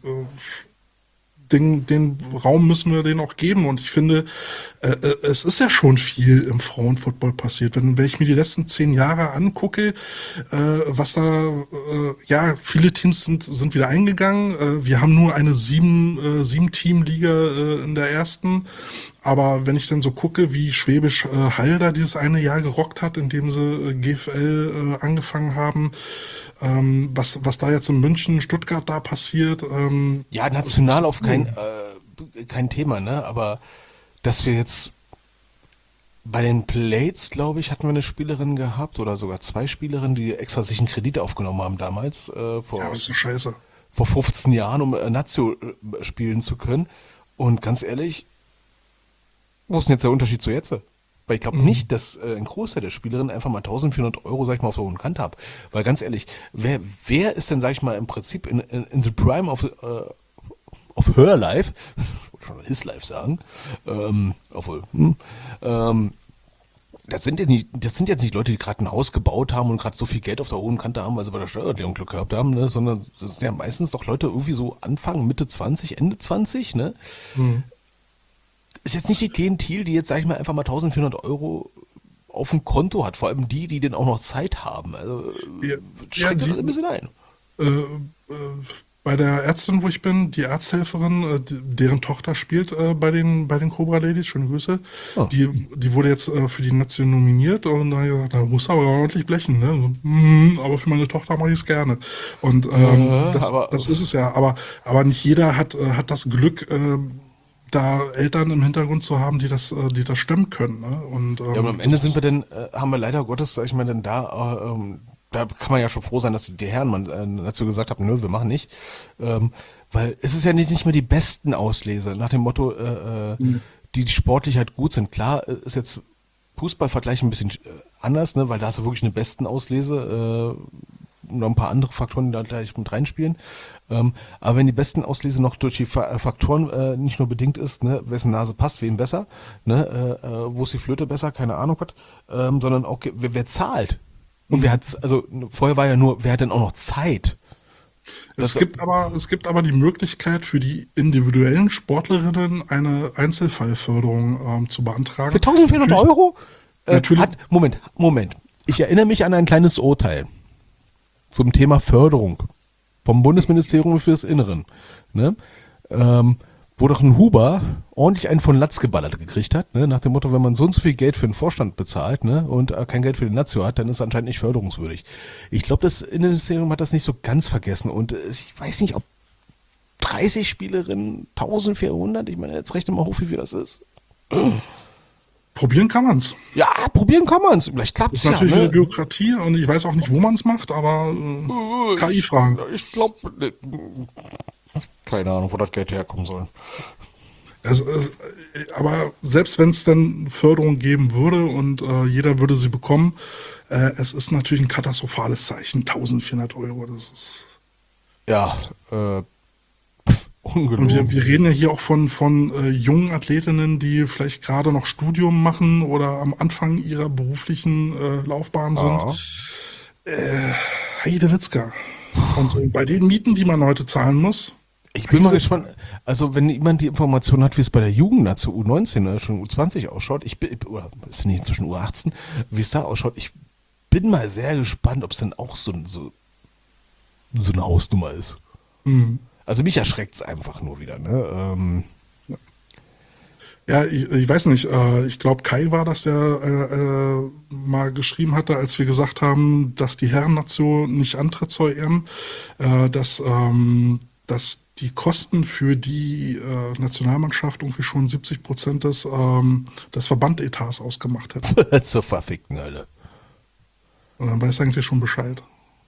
den, den Raum müssen wir denen auch geben und ich finde, äh, äh, es ist ja schon viel im Frauenfootball passiert. Wenn, wenn ich mir die letzten zehn Jahre angucke, äh, was da, äh, ja, viele Teams sind, sind wieder eingegangen. Äh, wir haben nur eine sieben, äh, sieben Team-Liga äh, in der ersten. Aber wenn ich dann so gucke, wie Schwäbisch äh, Hall da dieses eine Jahr gerockt hat, indem sie äh, G F L äh, angefangen haben, ähm, was, was da jetzt in München, Stuttgart da passiert. Ähm, Ja, national auf kein, äh, kein Thema, ne? Aber dass wir jetzt bei den Plates, glaube ich, hatten wir eine Spielerin gehabt oder sogar zwei Spielerinnen, die extra sich einen Kredit aufgenommen haben damals, äh, vor, ja, was ist so scheiße. vor fünfzehn Jahren, um äh, Nazio äh, spielen zu können. Und ganz ehrlich, wo ist denn jetzt der Unterschied zu jetzt? Weil ich glaube nicht, dass äh, ein Großteil der Spielerinnen einfach mal eintausendvierhundert Euro, sag ich mal, auf der hohen Kante hat. Weil ganz ehrlich, wer, wer ist denn, sag ich mal, im Prinzip in, in, in the prime of, äh, of her life, ich wollte schon his life sagen, ähm, obwohl, hm, ähm, das sind, ja nicht, das sind jetzt nicht Leute, die gerade ein Haus gebaut haben und gerade so viel Geld auf der hohen Kante haben, weil sie bei der Steuererklärung Glück gehabt haben, ne? Sondern das sind ja meistens doch Leute irgendwie so Anfang, Mitte zwanzig, Ende zwanzig, ne? Ist jetzt nicht die Klientel, die jetzt, sag ich mal, einfach mal eintausendvierhundert Euro auf dem Konto hat. Vor allem die, die dann auch noch Zeit haben. Also, Ja, schränkt ja, das die- ein bisschen ein. Äh, äh, bei der Ärztin, wo ich bin, die Arzthelferin, äh, die, deren Tochter spielt äh, bei den bei den Cobra Ladies, schöne Grüße. Oh. Die, die wurde jetzt äh, für die Nation nominiert und da, gesagt, da muss aber ordentlich blechen, ne? So, mm, aber für meine Tochter mache ich es gerne. Und ähm, Ja, das, aber- das ist es ja. Aber aber nicht jeder hat äh, hat das Glück. Äh, da Eltern im Hintergrund zu haben, die das, äh, die das stemmen können. Ne? Und, ähm, Ja, und am Ende das sind ist- wir dann, äh, haben wir leider Gottes, sag ich mal, dann da, äh, ähm, da kann man ja schon froh sein, dass die Herren man äh, dazu gesagt haben, nö, wir machen nicht. Ähm, weil es ist ja nicht, nicht mehr die besten Ausleser, nach dem Motto, äh, äh, mhm. die, die sportlich halt gut sind. Klar ist jetzt Fußballvergleich ein bisschen äh, anders, ne, weil da hast du wirklich eine besten Auslese, äh, und noch ein paar andere Faktoren, die da gleich mit reinspielen. Ähm, aber wenn die besten Auslese noch durch die Fa- Faktoren äh, nicht nur bedingt ist, ne, wessen Nase passt, wem besser, ne, äh, äh, wo ist die Flöte besser, keine Ahnung was, ähm, sondern auch, wer, wer zahlt. Und mhm. wer hat's, also vorher war ja nur, wer hat denn auch noch Zeit? Es gibt aber, es gibt aber die Möglichkeit für die individuellen Sportlerinnen eine Einzelfallförderung ähm, zu beantragen. Für eintausendvierhundert Euro? Äh, Natürlich. Hat, Moment, Moment. Ich erinnere mich an ein kleines Urteil zum Thema Förderung vom Bundesministerium fürs Inneren, ne? Ähm, wo doch ein Huber ordentlich einen von Latz geballert gekriegt hat, ne? Nach dem Motto, wenn man so und so viel Geld für den Vorstand bezahlt, ne? Und äh, kein Geld für den Nazio hat, dann ist es anscheinend nicht förderungswürdig. Ich glaube, das Innenministerium hat das nicht so ganz vergessen und äh, ich weiß nicht, ob dreißig Spielerinnen, eintausendvierhundert, ich meine, jetzt rechne mal hoch, wie viel das ist. Probieren kann man's. Ja, probieren kann man's. Vielleicht klappt's ja. Das ist natürlich ne? eine Bürokratie und ich weiß auch nicht, wo man's macht, aber äh, K I-Fragen. Ich glaube, ne, keine Ahnung, wo das Geld herkommen soll. Es, es, aber selbst wenn es dann Förderung geben würde und äh, jeder würde sie bekommen, äh, es ist natürlich ein katastrophales Zeichen. eintausendvierhundert Euro, das ist... Ja, äh, ungelogen. Und wir, wir reden ja hier auch von, von äh, jungen Athletinnen, die vielleicht gerade noch Studium machen oder am Anfang ihrer beruflichen äh, Laufbahn sind. Ah. Äh, Heidewitzka. Und äh, bei den Mieten, die man heute zahlen muss... Ich bin mal gespannt, also wenn jemand die Information hat, wie es bei der Jugend zu U neunzehn oder schon U zwanzig ausschaut, ich bin, oder ist nicht inzwischen U achtzehn, wie es da ausschaut, ich bin mal sehr gespannt, ob es dann auch so, so, so eine Hausnummer ist. Mhm. Also mich erschreckt es einfach nur wieder, ne? Ähm, Ja, ich, ich weiß nicht. Äh, ich glaube, Kai war das, der äh, äh, mal geschrieben hatte, als wir gesagt haben, dass die Herrennation nicht antritt zur E M, äh, dass, ähm, dass die Kosten für die äh, Nationalmannschaft irgendwie schon siebzig Prozent des, ähm, des Verbandetats ausgemacht hätten. Zur verfickten Hölle. Und dann weiß er eigentlich schon Bescheid.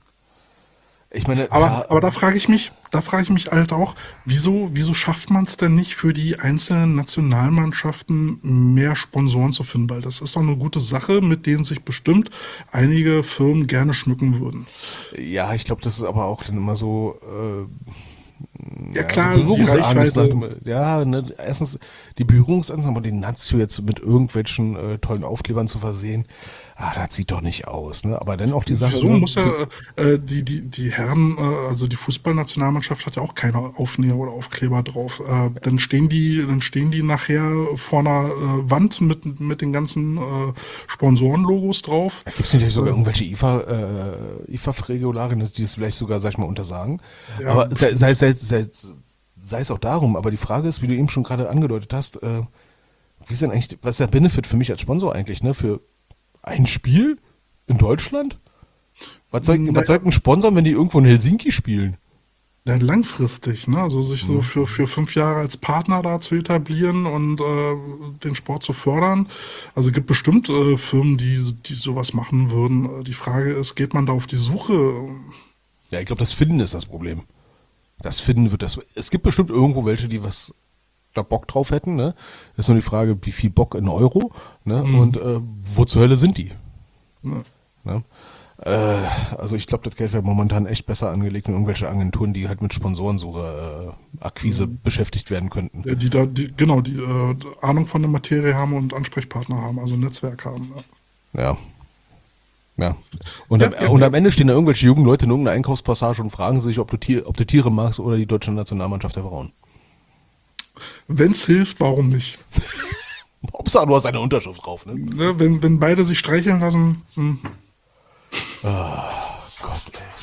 Ich meine, Aber, ja, aber da frage ich mich, da frage ich mich halt auch, wieso, wieso schafft man es denn nicht für die einzelnen Nationalmannschaften mehr Sponsoren zu finden? Weil das ist doch eine gute Sache, mit denen sich bestimmt einige Firmen gerne schmücken würden. ja, ich glaube, das ist aber auch dann immer so. Äh, Ja klar, so die Berührungsangst Reichweite. nach dem- Ja, ne, erstens die Berührungsangst, aber die Nazio jetzt mit irgendwelchen äh, tollen Aufklebern zu versehen, ah, das sieht doch nicht aus, ne? Aber dann auch die Sache. So ne, muss ja, äh, die, die, die Herren, äh, also die Fußballnationalmannschaft hat ja auch keine Aufnäher oder Aufkleber drauf. Äh, dann stehen die, dann stehen die nachher vor einer äh, Wand mit, mit den ganzen äh, Sponsorenlogos drauf. Gibt es nicht sogar irgendwelche I F A, äh, I F A-Regularien, die es vielleicht sogar, sag ich mal, untersagen? Ja. Aber sei, sei, sei, sei, sei es auch darum, aber die Frage ist, wie du eben schon gerade angedeutet hast, äh, wie ist denn eigentlich, was ist der Benefit für mich als Sponsor eigentlich, ne? Für ein Spiel in Deutschland? Was soll, Na, was soll ein Sponsor, wenn die irgendwo in Helsinki spielen? Ja, langfristig, ne? Also sich so für, für fünf Jahre als Partner da zu etablieren und äh, den Sport zu fördern. Also gibt bestimmt äh, Firmen, die, die sowas machen würden. Die Frage ist, geht man da auf die Suche? Ja, ich glaube, das Finden ist das Problem. Das Finden wird das. Es gibt bestimmt irgendwo welche, die was da Bock drauf hätten, ne? Das ist nur die Frage, wie viel Bock in Euro, ne? Mhm. Und äh, wo zur Hölle sind die? Ne? Ne? Äh, also ich glaube, das Geld wäre momentan echt besser angelegt in irgendwelche Agenturen, die halt mit Sponsorensuche, äh, Akquise Mhm. beschäftigt werden könnten. Ja, die da, die, genau, die äh, Ahnung von der Materie haben und Ansprechpartner haben, also ein Netzwerk haben. Ja. Ja. Ja. Und, Ja, am, ja, und ja. am Ende stehen da irgendwelche jungen Leute in irgendeiner Einkaufspassage und fragen sich, ob du, Tier, ob du Tiere magst oder die deutsche Nationalmannschaft der Frauen. Wenn es hilft, warum nicht? Hauptsache, du hast eine Unterschrift drauf, ne? Ne, wenn, wenn beide sich streicheln lassen, hm, Gott,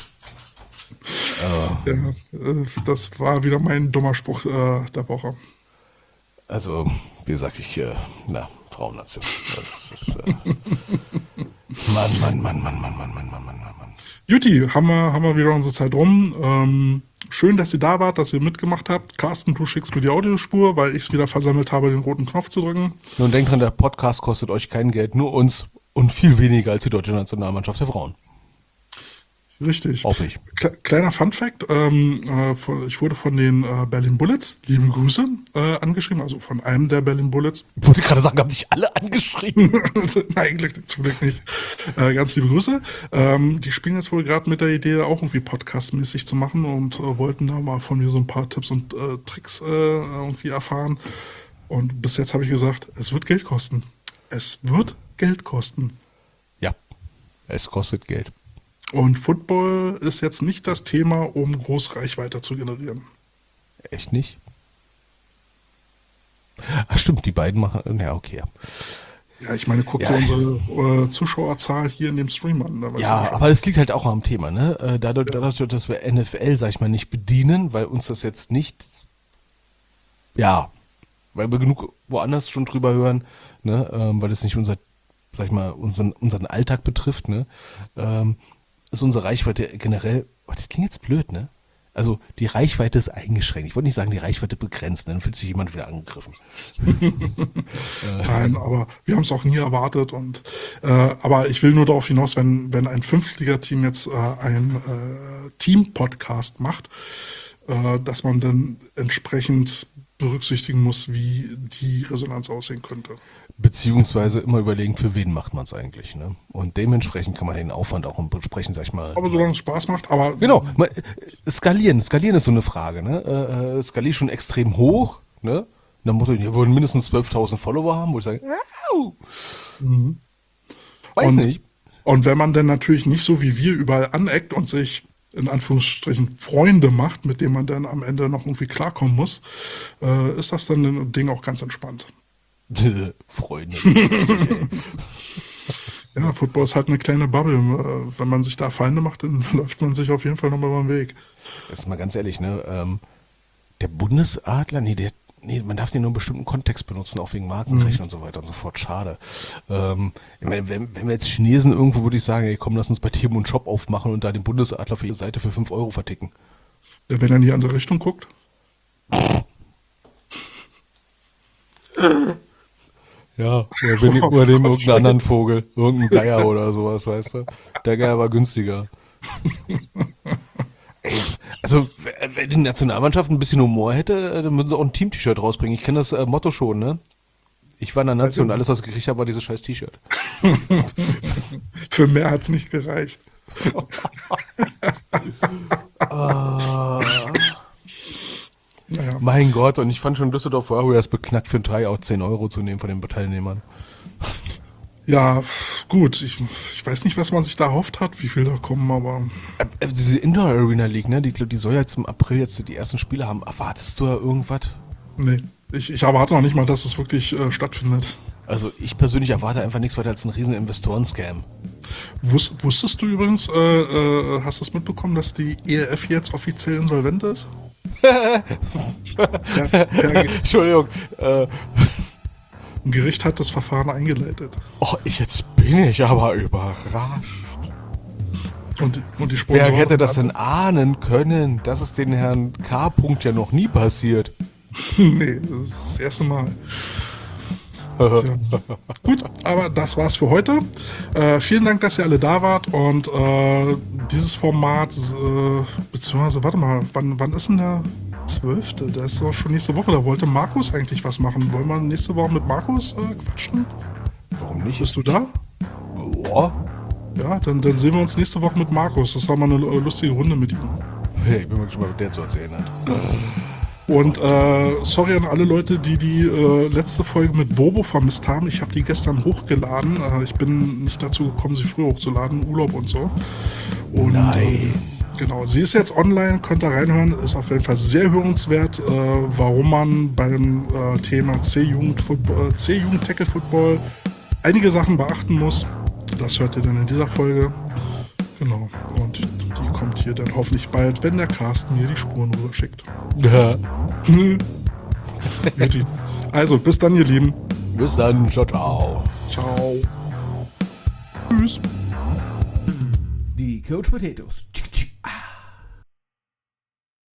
ey. ja, äh, das war wieder mein dummer Spruch äh, der Woche. Also, wie gesagt, ich, äh, na, Frauennation. Das ist, äh, Mann, Mann, Mann, Mann, Mann, Mann, Mann, Mann, Mann, Mann, Mann. Juti, haben wir, haben wir wieder unsere Zeit rum. Ähm, schön, dass ihr da wart, dass ihr mitgemacht habt. Carsten, du schickst mir die Audiospur, weil ich es wieder versammelt habe, den roten Knopf zu drücken. Nun denkt dran, der Podcast kostet euch kein Geld, nur uns und viel weniger als die deutsche Nationalmannschaft der Frauen. Richtig. Hoffe ich. Kle- Kleiner Funfact, ähm, äh, von, ich wurde von den äh, Berlin Bullets, liebe Grüße, äh, angeschrieben, also von einem der Berlin Bullets. Ich wollte gerade sagen, haben dich alle angeschrieben. Nein, Glück, zum Glück nicht. Äh, ganz liebe Grüße. Ähm, die spielen jetzt wohl gerade mit der Idee, auch irgendwie podcastmäßig zu machen und äh, wollten da mal von mir so ein paar Tipps und äh, Tricks äh, irgendwie erfahren. Und bis jetzt habe ich gesagt, es wird Geld kosten. Es wird Geld kosten. Ja, es kostet Geld. Und Football ist jetzt nicht das Thema, um groß Reichweite zu generieren. Echt nicht? Ach stimmt, die beiden machen, ja okay. Ja, ich meine, guck Ja. dir unsere äh, Zuschauerzahl hier in dem Stream an. Da weißt du Ja, schon. aber es liegt halt auch am Thema, ne? Äh, Dadurch, dadurch, dass wir N F L, sag ich mal, nicht bedienen, weil uns das jetzt nicht, ja, weil wir genug woanders schon drüber hören, ne? Ähm, weil es nicht unser, sag ich mal, unseren, unseren Alltag betrifft, ne? Ähm, ist unsere Reichweite generell, oh, das klingt jetzt blöd, ne? Also die Reichweite ist eingeschränkt. Ich wollte nicht sagen, die Reichweite begrenzt, ne? Dann fühlt sich jemand wieder angegriffen. Nein, aber wir haben es auch nie erwartet. Und äh, aber ich will nur darauf hinaus, wenn wenn ein Fünftliga-Team jetzt äh, ein äh, Team-Podcast macht, äh, dass man dann entsprechend berücksichtigen muss, wie die Resonanz aussehen könnte. Beziehungsweise immer überlegen, für wen macht man es eigentlich, ne? Und dementsprechend kann man den Aufwand auch entsprechend, sag ich mal. Aber solange es Spaß macht, aber Genau, man, äh, skalieren, skalieren ist so eine Frage, ne? Äh, äh, skalier schon extrem hoch, ne? Nach dem Motto, wir wollen mindestens zwölftausend Follower haben, wo ich sage, au, weiß Und- nicht. Und wenn man dann natürlich nicht so wie wir überall aneckt und sich in Anführungsstrichen Freunde macht, mit denen man dann am Ende noch irgendwie klarkommen muss, äh, ist das dann ein Ding auch ganz entspannt. Freunde. Ja, Football ist halt eine kleine Bubble. Äh, Wenn man sich da Feinde macht, dann läuft man sich auf jeden Fall nochmal über den Weg. Das ist mal ganz ehrlich, ne? Ähm, der Bundesadler, nee, der, nee, man darf den nur in bestimmten Kontext benutzen, auch wegen Markenrecht und so weiter und so fort. Schade. Ähm, ich meine, wenn, wenn wir jetzt Chinesen irgendwo, würde ich sagen, ey, komm, lass uns bei Timo einen Shop aufmachen und da den Bundesadler für ihre Seite für fünf Euro verticken. Ja, wenn er in die andere Richtung guckt. Ja, oder wir, nehmen- oder nehmen irgendeinen anderen Vogel, irgendeinen Geier oder sowas, weißt du? Der Geier war günstiger. Ey, also, w- wenn die Nationalmannschaft ein bisschen Humor hätte, äh, dann würden sie auch ein Team-T-Shirt rausbringen. Ich kenne das äh, Motto schon, ne? Ich war in der Nation, alles, was ich gekriegt habe, war dieses scheiß T-Shirt. Für mehr hat's nicht gereicht. Naja. Mein Gott, und ich fand schon Düsseldorf Warriors beknackt für ein drei auch zehn Euro zu nehmen von den Teilnehmern. Ja, gut. Ich, ich weiß nicht, was man sich da erhofft hat, wie viel da kommen, aber Äh, äh, diese Indoor Arena League, ne? Die, die soll jetzt im April jetzt die ersten Spiele haben. Erwartest du da irgendwas? nee. Ich, ich erwarte noch nicht mal, dass es wirklich äh, stattfindet. Also ich persönlich erwarte einfach nichts weiter als einen riesen Investoren-Scam. Wus, wusstest du übrigens, äh, äh, hast du es mitbekommen, dass die E L F jetzt offiziell insolvent ist? ja, ja, Entschuldigung. Äh, ein Gericht hat das Verfahren eingeleitet. oh, jetzt bin ich aber überrascht. Und, die- und die Sponsoren... Wer hätte das denn ahnen können, dass es den Herrn K. -Punkt ja noch nie passiert? nee, das ist das erste Mal. Tja. Gut, aber das war's für heute. Äh, vielen Dank, dass ihr alle da wart und äh, dieses Format, äh, beziehungsweise, warte mal, wann, wann ist denn der zwölfte? Das ist doch schon nächste Woche, da wollte Markus eigentlich was machen. Wollen wir nächste Woche mit Markus äh, quatschen? Warum nicht? Bist du da? Oh. Ja, dann, dann sehen wir uns nächste Woche mit Markus. Das war mal eine äh, lustige Runde mit ihm. Hey, ich bin mal gespannt, was der zu erzählen hat. Und äh, sorry an alle Leute, die die äh, letzte Folge mit Bobo vermisst haben. Ich habe die gestern hochgeladen. Äh, ich bin nicht dazu gekommen, sie früher hochzuladen. Urlaub und so. Und, Nein. Äh, genau, sie ist jetzt online, könnt ihr reinhören. Ist auf jeden Fall sehr hörenswert, äh, warum man beim äh, Thema C-Jugend-Football, äh, C-Jugend-Tackle-Football einige Sachen beachten muss. Das hört ihr dann in dieser Folge. Genau. Und die kommt hier dann hoffentlich bald, wenn der Carsten mir die Spuren rüber schickt. Ja. Guti. Also, bis dann, ihr Lieben. Bis dann, ciao, ciao. Ciao. Tschüss. Die Coach Potatoes